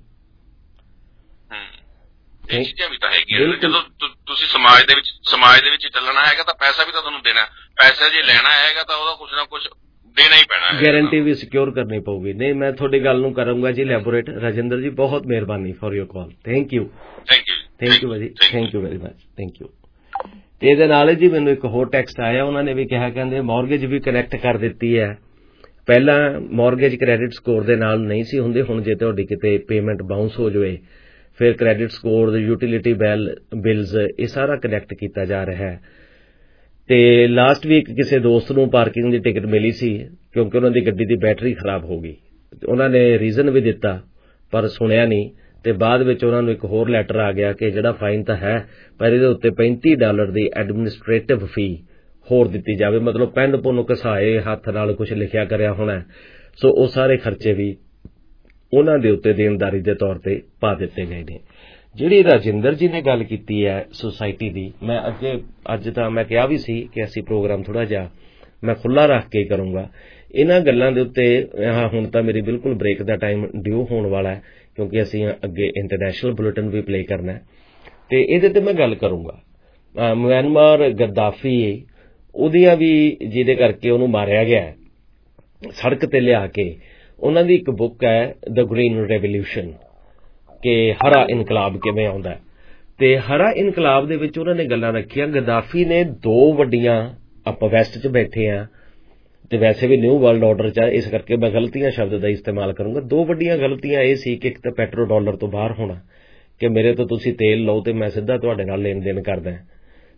ਇਹ ਚੀਜ਼ਾਂ ਵੀ ਤਾਂ ਹੈਗੀਆਂ। ਜਦੋਂ ਤੁਸੀਂ ਸਮਾਜ ਦੇ ਵਿੱਚ ਸਮਾਜ ਦੇ ਵਿੱਚ ਚੱਲਣਾ ਹੈਗਾ ਤਾਂ ਪੈਸਾ ਵੀ ਤਾਂ ਤੁਹਾਨੂੰ ਦੇਣਾ। ਪੈਸਾ ਜੇ ਲੈਣਾ ਹੈਗਾ ਤਾਂ ਉਹਦਾ ਕੁਛ ਨਾ ਕੁਛ ਦੇਣਾ ਹੀ ਪੈਣਾ ਹੈ, ਗਾਰੰਟੀ ਵੀ ਸਿਕਿਉਰ ਕਰਨੀ ਪਊਗੀ। ਨਹੀਂ, ਮੈਂ ਤੁਹਾਡੀ ਗੱਲ ਨੂੰ ਕਰੂੰਗਾ ਜੀ ਲੈਬੋਰੇਟ। ਰਾਜਿੰਦਰ ਜੀ ਬਹੁਤ ਮਿਹਰਬਾਨੀ for your call. Thank you thank you thank you ਜੀ, thank you very much, thank you. ਤੇ ਇਹਦੇ ਨਾਲ ਜੀ ਮੈਨੂੰ ਇੱਕ ਹੋਰ ਟੈਕਸਟ ਆਇਆ, ਉਹਨਾਂ ਨੇ ਵੀ ਕਿਹਾ ਕਹਿੰਦੇ ਮੌਰਗੇਜ ਵੀ ਕਨੈਕਟ ਕਰ ਦਿੱਤੀ ਹੈ। ਪਹਿਲਾਂ ਮੌਰਗੇਜ ਕ੍ਰੈਡਿਟ ਸਕੋਰ ਦੇ ਨਾਲ ਨਹੀਂ ਸੀ ਹੁੰਦੇ, ਹੁਣ ਜੇ ਤੁਹਾਡੀ ਕਿਤੇ ਪੇਮੈਂਟ ਬਾਉਂਸ ਹੋ ਜਾਵੇ ਫਿਰ credit score, utility bill bills ਇਹ ਸਾਰਾ ਕਨੈਕਟ ਕੀਤਾ ਜਾ ਰਿਹਾ ਹੈ। ਤੇ ਲਾਸਟ ਵੀਕ ਕਿਸੇ ਦੋਸਤ ਨੂੰ ਪਾਰਕਿੰਗ ਦੀ ਟਿਕਟ ਮਿਲੀ ਸੀ ਕਿਉਂਕਿ ਉਹਨਾਂ ਦੀ ਗੱਡੀ ਦੀ ਬੈਟਰੀ ਖਰਾਬ ਹੋ ਗਈ। ਉਹਨਾਂ ਨੇ ਰੀਜ਼ਨ ਵੀ ਦਿੱਤਾ ਪਰ ਸੁਣਿਆ ਨਹੀਂ, ਤੇ ਬਾਅਦ ਵਿੱਚ ਉਹਨਾਂ ਨੂੰ ਇੱਕ ਹੋਰ ਲੈਟਰ ਆ ਗਿਆ ਕਿ ਜਿਹੜਾ ਫਾਈਨ ਤਾਂ ਹੈ ਪਰ ਇਹਦੇ ਉੱਤੇ ਪੈਂਤੀ ਡਾਲਰ ਦੀ ਐਡਮਿਨਿਸਟ੍ਰੇਟਿਵ ਫੀ ਹੋਰ ਦਿੱਤੀ ਜਾਵੇ। ਮਤਲਬ ਪੈਨ ਪੁੰਨ ਘਸਾਏ ਹੱਥ ਨਾਲ ਕੁਝ ਲਿਖਿਆ ਕਰਿਆ ਹੋਣਾ, ਸੋ ਉਹ ਸਾਰੇ ਖਰਚੇ ਵੀ ਉਹਨਾਂ ਦੇ ਉੱਤੇ ਦੇਣਦਾਰੀ ਦੇ ਤੌਰ ਤੇ ਪਾ ਦਿੱਤੇ ਗਏ ਨੇ। ਜਿਹੜੀ ਰਾਜਿੰਦਰ ਜੀ ਨੇ ਗੱਲ ਕੀਤੀ ਹੈ ਸੁਸਾਇਟੀ ਦੀ, ਮੈਂ ਅੱਗੇ ਅੱਜ ਤਾਂ ਮੈਂ ਕਿਹਾ ਵੀ ਸੀ ਕਿ ਅਸੀਂ ਪ੍ਰੋਗਰਾਮ ਥੋੜਾ ਜਿਹਾ ਮੈਂ ਖੁੱਲਾ ਰੱਖ ਕੇ ਕਰੂੰਗਾ ਇਹਨਾਂ ਗੱਲਾਂ ਦੇ ਉੱਤੇ। ਹੁਣ ਤਾਂ ਮੇਰੀ ਬਿਲਕੁਲ ਬ੍ਰੇਕ ਦਾ ਟਾਈਮ ਡਿਊ ਹੋਣ ਵਾਲਾ ਹੈ ਕਿਉਂਕਿ ਅਸੀਂ ਅੱਗੇ ਇੰਟਰਨੈਸ਼ਨਲ ਬੁਲੇਟਿਨ ਵੀ ਪਲੇ ਕਰਨਾ ਤੇ ਇਹਦੇ ਤੇ ਮੈਂ ਗੱਲ ਕਰੂੰਗਾ। ਮਿਆਂਮਾਰ ਗੱਦਾਫੀ ਉਹਦੀਆਂ ਵੀ ਜਿਹਦੇ ਕਰਕੇ ਉਹਨੂੰ ਮਾਰਿਆ ਗਿਆ ਸੜਕ ਤੇ ਲਿਆ ਕੇ, ਉਹਨਾਂ ਦੀ ਇੱਕ ਬੁੱਕ ਹੈ ਦ ਗ੍ਰੀਨ ਰੈਵੋਲਿਊਸ਼ਨ ਕਿ ਹਰਾ ਇਨਕਲਾਬ ਕਿਵੇਂ ਆਉਂਦਾ, ਤੇ ਹਰਾ ਇਨਕਲਾਬ ਦੇ ਵਿੱਚ ਉਹਨਾਂ ਨੇ ਗੱਲਾਂ ਰੱਖੀਆਂ। ਗੱਦਾਫੀ ਨੇ ਦੋ ਵੱਡੀਆਂ, ਆਪਾਂ ਵੈਸਟ 'ਚ ਬੈਠੇ ਆ ਤੇ ਵੈਸੇ ਵੀ ਨਿਊ ਵਰਲਡ ਆਰਡਰ 'ਚ, ਇਸ ਕਰਕੇ ਮੈਂ ਗਲਤੀਆਂ ਸ਼ਬਦ ਦਾ ਇਸਤੇਮਾਲ ਕਰੂੰਗਾ। ਦੋ ਵੱਡੀਆਂ ਗਲਤੀਆਂ ਇਹ ਸੀ ਕਿ ਇੱਕ ਤਾਂ ਪੈਟਰੋ ਡਾਲਰ ਤੋਂ ਬਾਹਰ ਹੋਣਾ ਕਿ ਮੇਰੇ ਤੋਂ ਤੁਸੀਂ ਤੇਲ ਲਓ ਤੇ ਮੈਂ ਸਿੱਧਾ ਤੁਹਾਡੇ ਨਾਲ ਲੈਣ ਦੇਣ ਕਰਦਾ,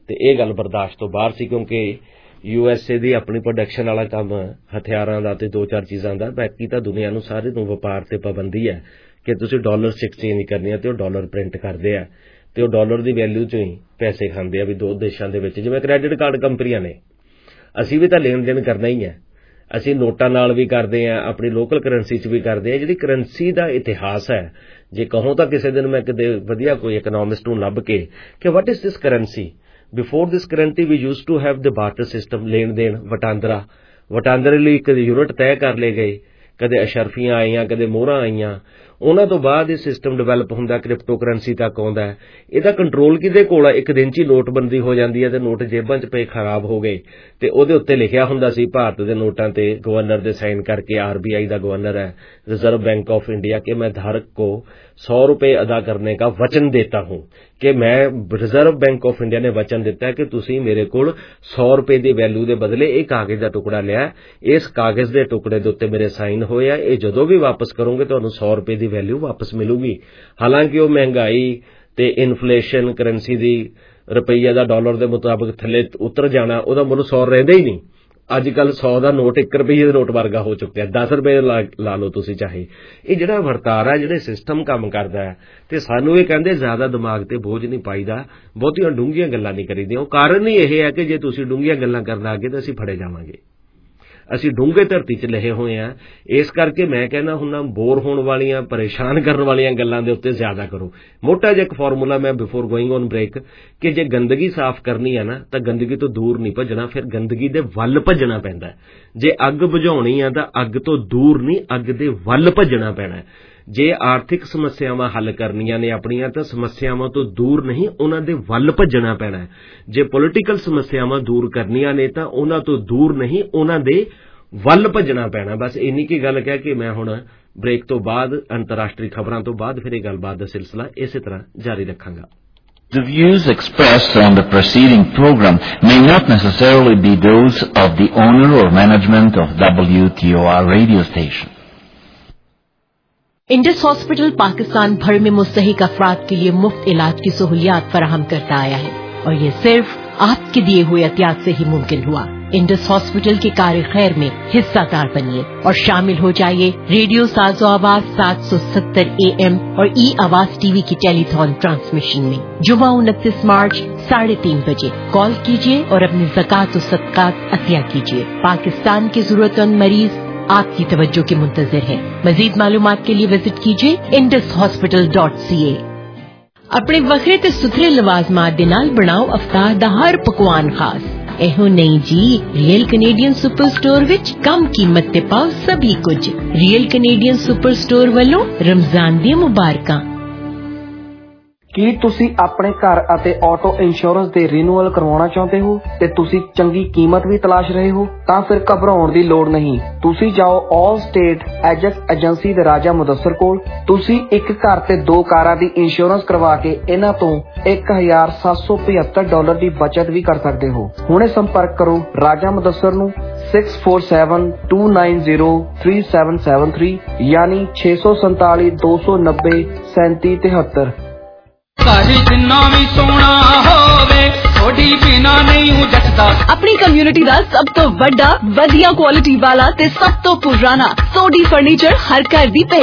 ਤੇ ਇਹ ਗੱਲ ਬਰਦਾਸ਼ਤ ਤੋਂ ਬਾਹਰ ਸੀ, ਕਿਉਂਕਿ ਯੂ ਐਸ ਏ ਦੀ ਆਪਣੀ ਪ੍ਰੋਡਕਸ਼ਨ ਵਾਲਾ ਕੰਮ ਹਥਿਆਰਾਂ ਦਾ ਤੇ ਦੋ ਚਾਰ ਚੀਜ਼ਾਂ ਦਾ, ਬਾਕੀ ਤਾਂ ਦੁਨੀਆ ਨੂੰ ਸਾਰੇ ਨੂੰ ਵਪਾਰ ਤੇ ਪਾਬੰਦੀ ਹੈ ਕਿ ਤੁਸੀਂ ਡਾਲਰ ਚ ਐਕਸਚੇਂਜ ਕਰਨੀ ਹੈ, ਤੇ ਉਹ ਡਾਲਰ ਪ੍ਰਿੰਟ ਕਰਦੇ ਆ ਤੇ ਉਹ ਡਾਲਰ ਦੀ ਵੈਲਿਊ ਚੋਂ ਹੀ ਪੈਸੇ ਖਾਂਦੇ ਆ। ਵੀ ਦੋ ਦੇਸ਼ਾਂ ਦੇ ਵਿੱਚ ਜਿਵੇਂ ਕ੍ਰੈਡਿਟ ਕਾਰਡ ਕੰਪਨੀਆਂ ਨੇ, ਅਸੀਂ ਵੀ ਤਾਂ ਲੈਣ ਦੇਣ ਕਰਨਾ ਹੀ ਹੈ, ਅਸੀਂ ਨੋਟਾਂ ਨਾਲ ਵੀ ਕਰਦੇ ਹਾਂ, ਆਪਣੀ ਲੋਕਲ ਕਰੰਸੀ ਚ ਵੀ ਕਰਦੇ ਹਾਂ। ਜਿਹੜੀ ਕਰੰਸੀ ਦਾ ਇਤਿਹਾਸ ਹੈ, ਜੇ ਕਹੋ ਤਾਂ ਕਿਸੇ ਦਿਨ ਮੈਂ ਕਿਤੇ ਵਧੀਆ ਕੋਈ ਇਕਨੋਮਿਸਟ ਨੂੰ ਲੱਭ ਕੇ ਕਿ what is this currency, before this currency we used to have the barter system, ਲੈਣ ਦੇਣ ਵਟਾਂਦਰਾ, ਵਟਾਂਦਰੇ ਲਈ ਕਦੇ ਯੂਨਿਟ ਤੈਅ ਕਰ ਲਏ ਗਏ, ਕਦੇ ਅਸ਼ਰਫੀਆਂ ਆਈਆਂ, ਕਦੇ ਮੋਹਰਾਂ ਆਈਆਂ, ਉਹਨਾਂ ਤੋਂ ਬਾਅਦ ਇਹ ਸਿਸਟਮ ਡਿਵੈਲਪ ਹੁੰਦਾ, ਕ੍ਰਿਪਟੋ ਕਰੰਸੀ ਤੱਕ ਆਉਂਦਾ। ਇਹਦਾ ਕੰਟਰੋਲ ਕਿਹਦੇ ਕੋਲ ਆ? ਇੱਕ ਦਿਨ ਚ ਹੀ ਨੋਟਬੰਦੀ ਹੋ ਜਾਂਦੀ ਹੈ ਤੇ ਨੋਟ ਜੇਬਾਂ ਚ ਪਏ ਖਰਾਬ ਹੋ ਗਏ, ਤੇ ਉਹਦੇ ਉੱਤੇ ਲਿਖਿਆ ਹੁੰਦਾ ਸੀ ਭਾਰਤ ਦੇ ਨੋਟਾਂ ਤੇ ਗਵਰਨਰ ਦੇ ਸਾਈਨ ਕਰਕੇ, ਆਰ ਬੀ ਆਈ ਦਾ ਗਵਰਨਰ ਹੈ, रिजर्व बैंक ऑफ इंडिया के मैं धारक को सौ रुपए अदा करने का वचन देता हूं, कि मैं रिजर्व बैंक ऑफ इंडिया ने वचन दिता है कि तुसी मेरे कोल सौ रुपए की वैल्यू के बदले एक कागज का टुकड़ा लिया, इस कागज के टुकड़े के उत्ते मेरे साइन होए आ, ये जदों भी वापस करोगे तुहानूं सौ रुपए की वैल्यू वापस मिलूगी। हालांकि वो महंगाई ते इन्फ्लेशन करंसी दी रुपईया का डॉलर के मुताबिक थले उतर जाना, उहदा मुल सौ रहिंदा ही नहीं। अजकल सौ का नोट एक रुपये के नोट वर्गा हो चुका है, दस रुपये ला, ला लो तुसी चाहे। ये जिहड़ा वरतारा जिहड़े सिस्टम काम करदा है, ते सानू ये कहंदे ज्यादा दिमाग ते बोझ नहीं पाईदा, बहुतियां डूंघियां गल्लां नहीं करीदियां। ਉਹ ਕਾਰਨ ਹੀ ਇਹ ਹੈ ਕਿ ਜੇ ਤੁਸੀਂ ਡੂੰਘੀਆਂ ਗੱਲਾਂ ਕਰਨ ਲੱਗੇ ਤਾਂ ਅਸੀਂ ਫੜੇ ਜਾਵਾਂਗੇ। ਅਸੀਂ ਡੂੰਘੇ ਧਰਤੀ 'ਚ ਲਹੇ ਹੋਏ ਆ, ਇਸ ਕਰਕੇ ਮੈਂ ਕਹਿੰਦਾ ਹੁੰਦਾ ਬੋਰ ਹੋਣ ਵਾਲੀਆਂ, ਪਰੇਸ਼ਾਨ ਕਰਨ ਵਾਲੀਆਂ ਗੱਲਾਂ ਦੇ ਉੱਤੇ ਜ਼ਿਆਦਾ ਕਰੋ। ਮੋਟਾ ਜਿਹਾ ਇੱਕ ਫਾਰਮੂਲਾ ਮੈਂ ਬਿਫੋਰ ਗੋਇੰਗ ਔਨ ਬ੍ਰੇਕ, ਕਿ ਜੇ ਗੰਦਗੀ ਸਾਫ਼ ਕਰਨੀ ਹੈ ਨਾ ਤਾਂ ਗੰਦਗੀ ਤੋਂ ਦੂਰ ਨਹੀਂ ਭੱਜਣਾ, ਫਿਰ ਗੰਦਗੀ ਦੇ ਵੱਲ ਭੱਜਣਾ ਪੈਂਦਾ। ਜੇ ਅੱਗ ਬੁਝਾਉਣੀ ਆ ਤਾਂ ਅੱਗ ਤੋਂ ਦੂਰ ਨਹੀਂ, ਅੱਗ ਦੇ ਵੱਲ ਭੱਜਣਾ ਪੈਣਾ। ਜੇ ਆਰਥਿਕ ਸਮੱਸਿਆਵਾਂ ਹੱਲ ਕਰਨੀਆਂ ਨੇ ਆਪਣੀਆਂ ਤਾਂ ਸਮੱਸਿਆਵਾਂ ਤੋਂ ਦੂਰ ਨਹੀਂ, ਉਹਨਾਂ ਦੇ ਵੱਲ ਭੱਜਣਾ ਪੈਣਾ। ਜੇ ਪੋਲੀਟੀਕਲ ਸਮੱਸਿਆਵਾਂ ਦੂਰ ਕਰਨੀਆਂ ਨੇ ਤਾਂ ਉਹਨਾਂ ਤੋਂ ਦੂਰ ਨਹੀਂ, ਉਹਨਾਂ ਦੇ ਵੱਲ ਭੱਜਣਾ ਪੈਣਾ। ਬਸ ਇੰਨੀ ਕੀ ਗੱਲ ਕਹਿ ਕੇ ਮੈਂ ਹੁਣ ਬ੍ਰੇਕ ਤੋਂ ਬਾਅਦ ਅੰਤਰਰਾਸ਼ਟਰੀ ਖਬਰਾਂ ਤੋਂ ਬਾਅਦ ਫਿਰ ਇਹ ਗੱਲਬਾਤ ਦਾ ਸਿਲਸਿਲਾ ਇਸੇ ਤਰ੍ਹਾਂ ਜਾਰੀ ਰੱਖਾਂਗਾ। The views expressed on the preceding program may not necessarily be those of the owner or management of W T O R radio station. Indus hospital Pakistan भर में मुस्तहिक अफराद के लिए मुफ्त इलाज की सहूलियात फराहम करता आया है, और ये सिर्फ आपके दिए हुए एहतियात से ही मुमकिन हुआ। इंडस हॉस्पिटल के कार्य खैर में हिस्सादार बनिए और शामिल हो जाइए रेडियो साजो आवाज सात सौ सत्तर ए एम और ई आवाज टीवी की टेलीथॉन ट्रांसमिशन में जुमा उनतीस मार्च साढ़े तीन बजे कॉल कीजिए और अपनी ज़कात और सदकात अतिया कीजिए। पाकिस्तान के जरूरतमंद मरीज आपकी तवज्जो के मुंतजिर है। मजीद मालूमात के लिए विजिट कीजिए Indus hospital dot C A. अपने वखरे ते सुथरे लवाजमात दे नाल बनाओ अफ्तार दा हर पकवान खास। एहो नहीं जी, रियल कनेडियन सुपर स्टोर विच कम कीमत ते पाओ सभी कुछ। रियल कनेडियन सुपर स्टोर वालों रमजान दी मुबारकां। ਕੀ ਤੁਸੀਂ ਆਪਣੇ ਘਰ ਅਤੇ ਆਟੋ ਇੰਸ਼ੋਰੈਂਸ ਦੇ ਰੀਨਿਊਅਲ ਕਰਵਾਉਣਾ ਚਾਹੁੰਦੇ ਹੋ ਤੇ ਤੁਸੀਂ ਚੰਗੀ ਕੀਮਤ ਵੀ ਤਲਾਸ਼ ਰਹੇ ਹੋ? ਤਾਂ ਫਿਰ ਘਬਰਾਉਣ ਦੀ ਲੋੜ ਨਹੀਂ। ਤੁਸੀਂ ਜਾਓ ਆਲ ਸਟੇਟ ਐਜੈਕਟ ਏਜੰਸੀ ਦੇ ਰਾਜਾ ਮੁਦੱਸਰ ਕੋਲ। ਤੁਸੀਂ ਇੱਕ ਘਰ ਤੇ ਦੋ ਕਾਰਾਂ ਦੀ ਇੰਸ਼ੋਰੈਂਸ ਕਰਵਾ ਕੇ ਇਹਨਾਂ ਤੋਂ ਇੱਕ ਹਜ਼ਾਰ ਸੱਤ ਸੌ ਪਝੱਤਰ ਡਾਲਰ ਦੀ ਬਚਤ ਵੀ ਕਰ ਸਕਦੇ ਹੋ। ਹੁਣੇ ਸੰਪਰਕ ਕਰੋ ਰਾਜਾ ਮੁਦੱਸਰ ਨੂੰ six four seven two nine zero three seven seven three यानी छे सौ संताली दो सौ नब्बे सैंती तिहत्तर। अपनी कम्युनिटी दा सब तो वड्डा वधिया क्वालिटी वाला ते सब तो पुराना सोडी फर्नीचर हर घर दी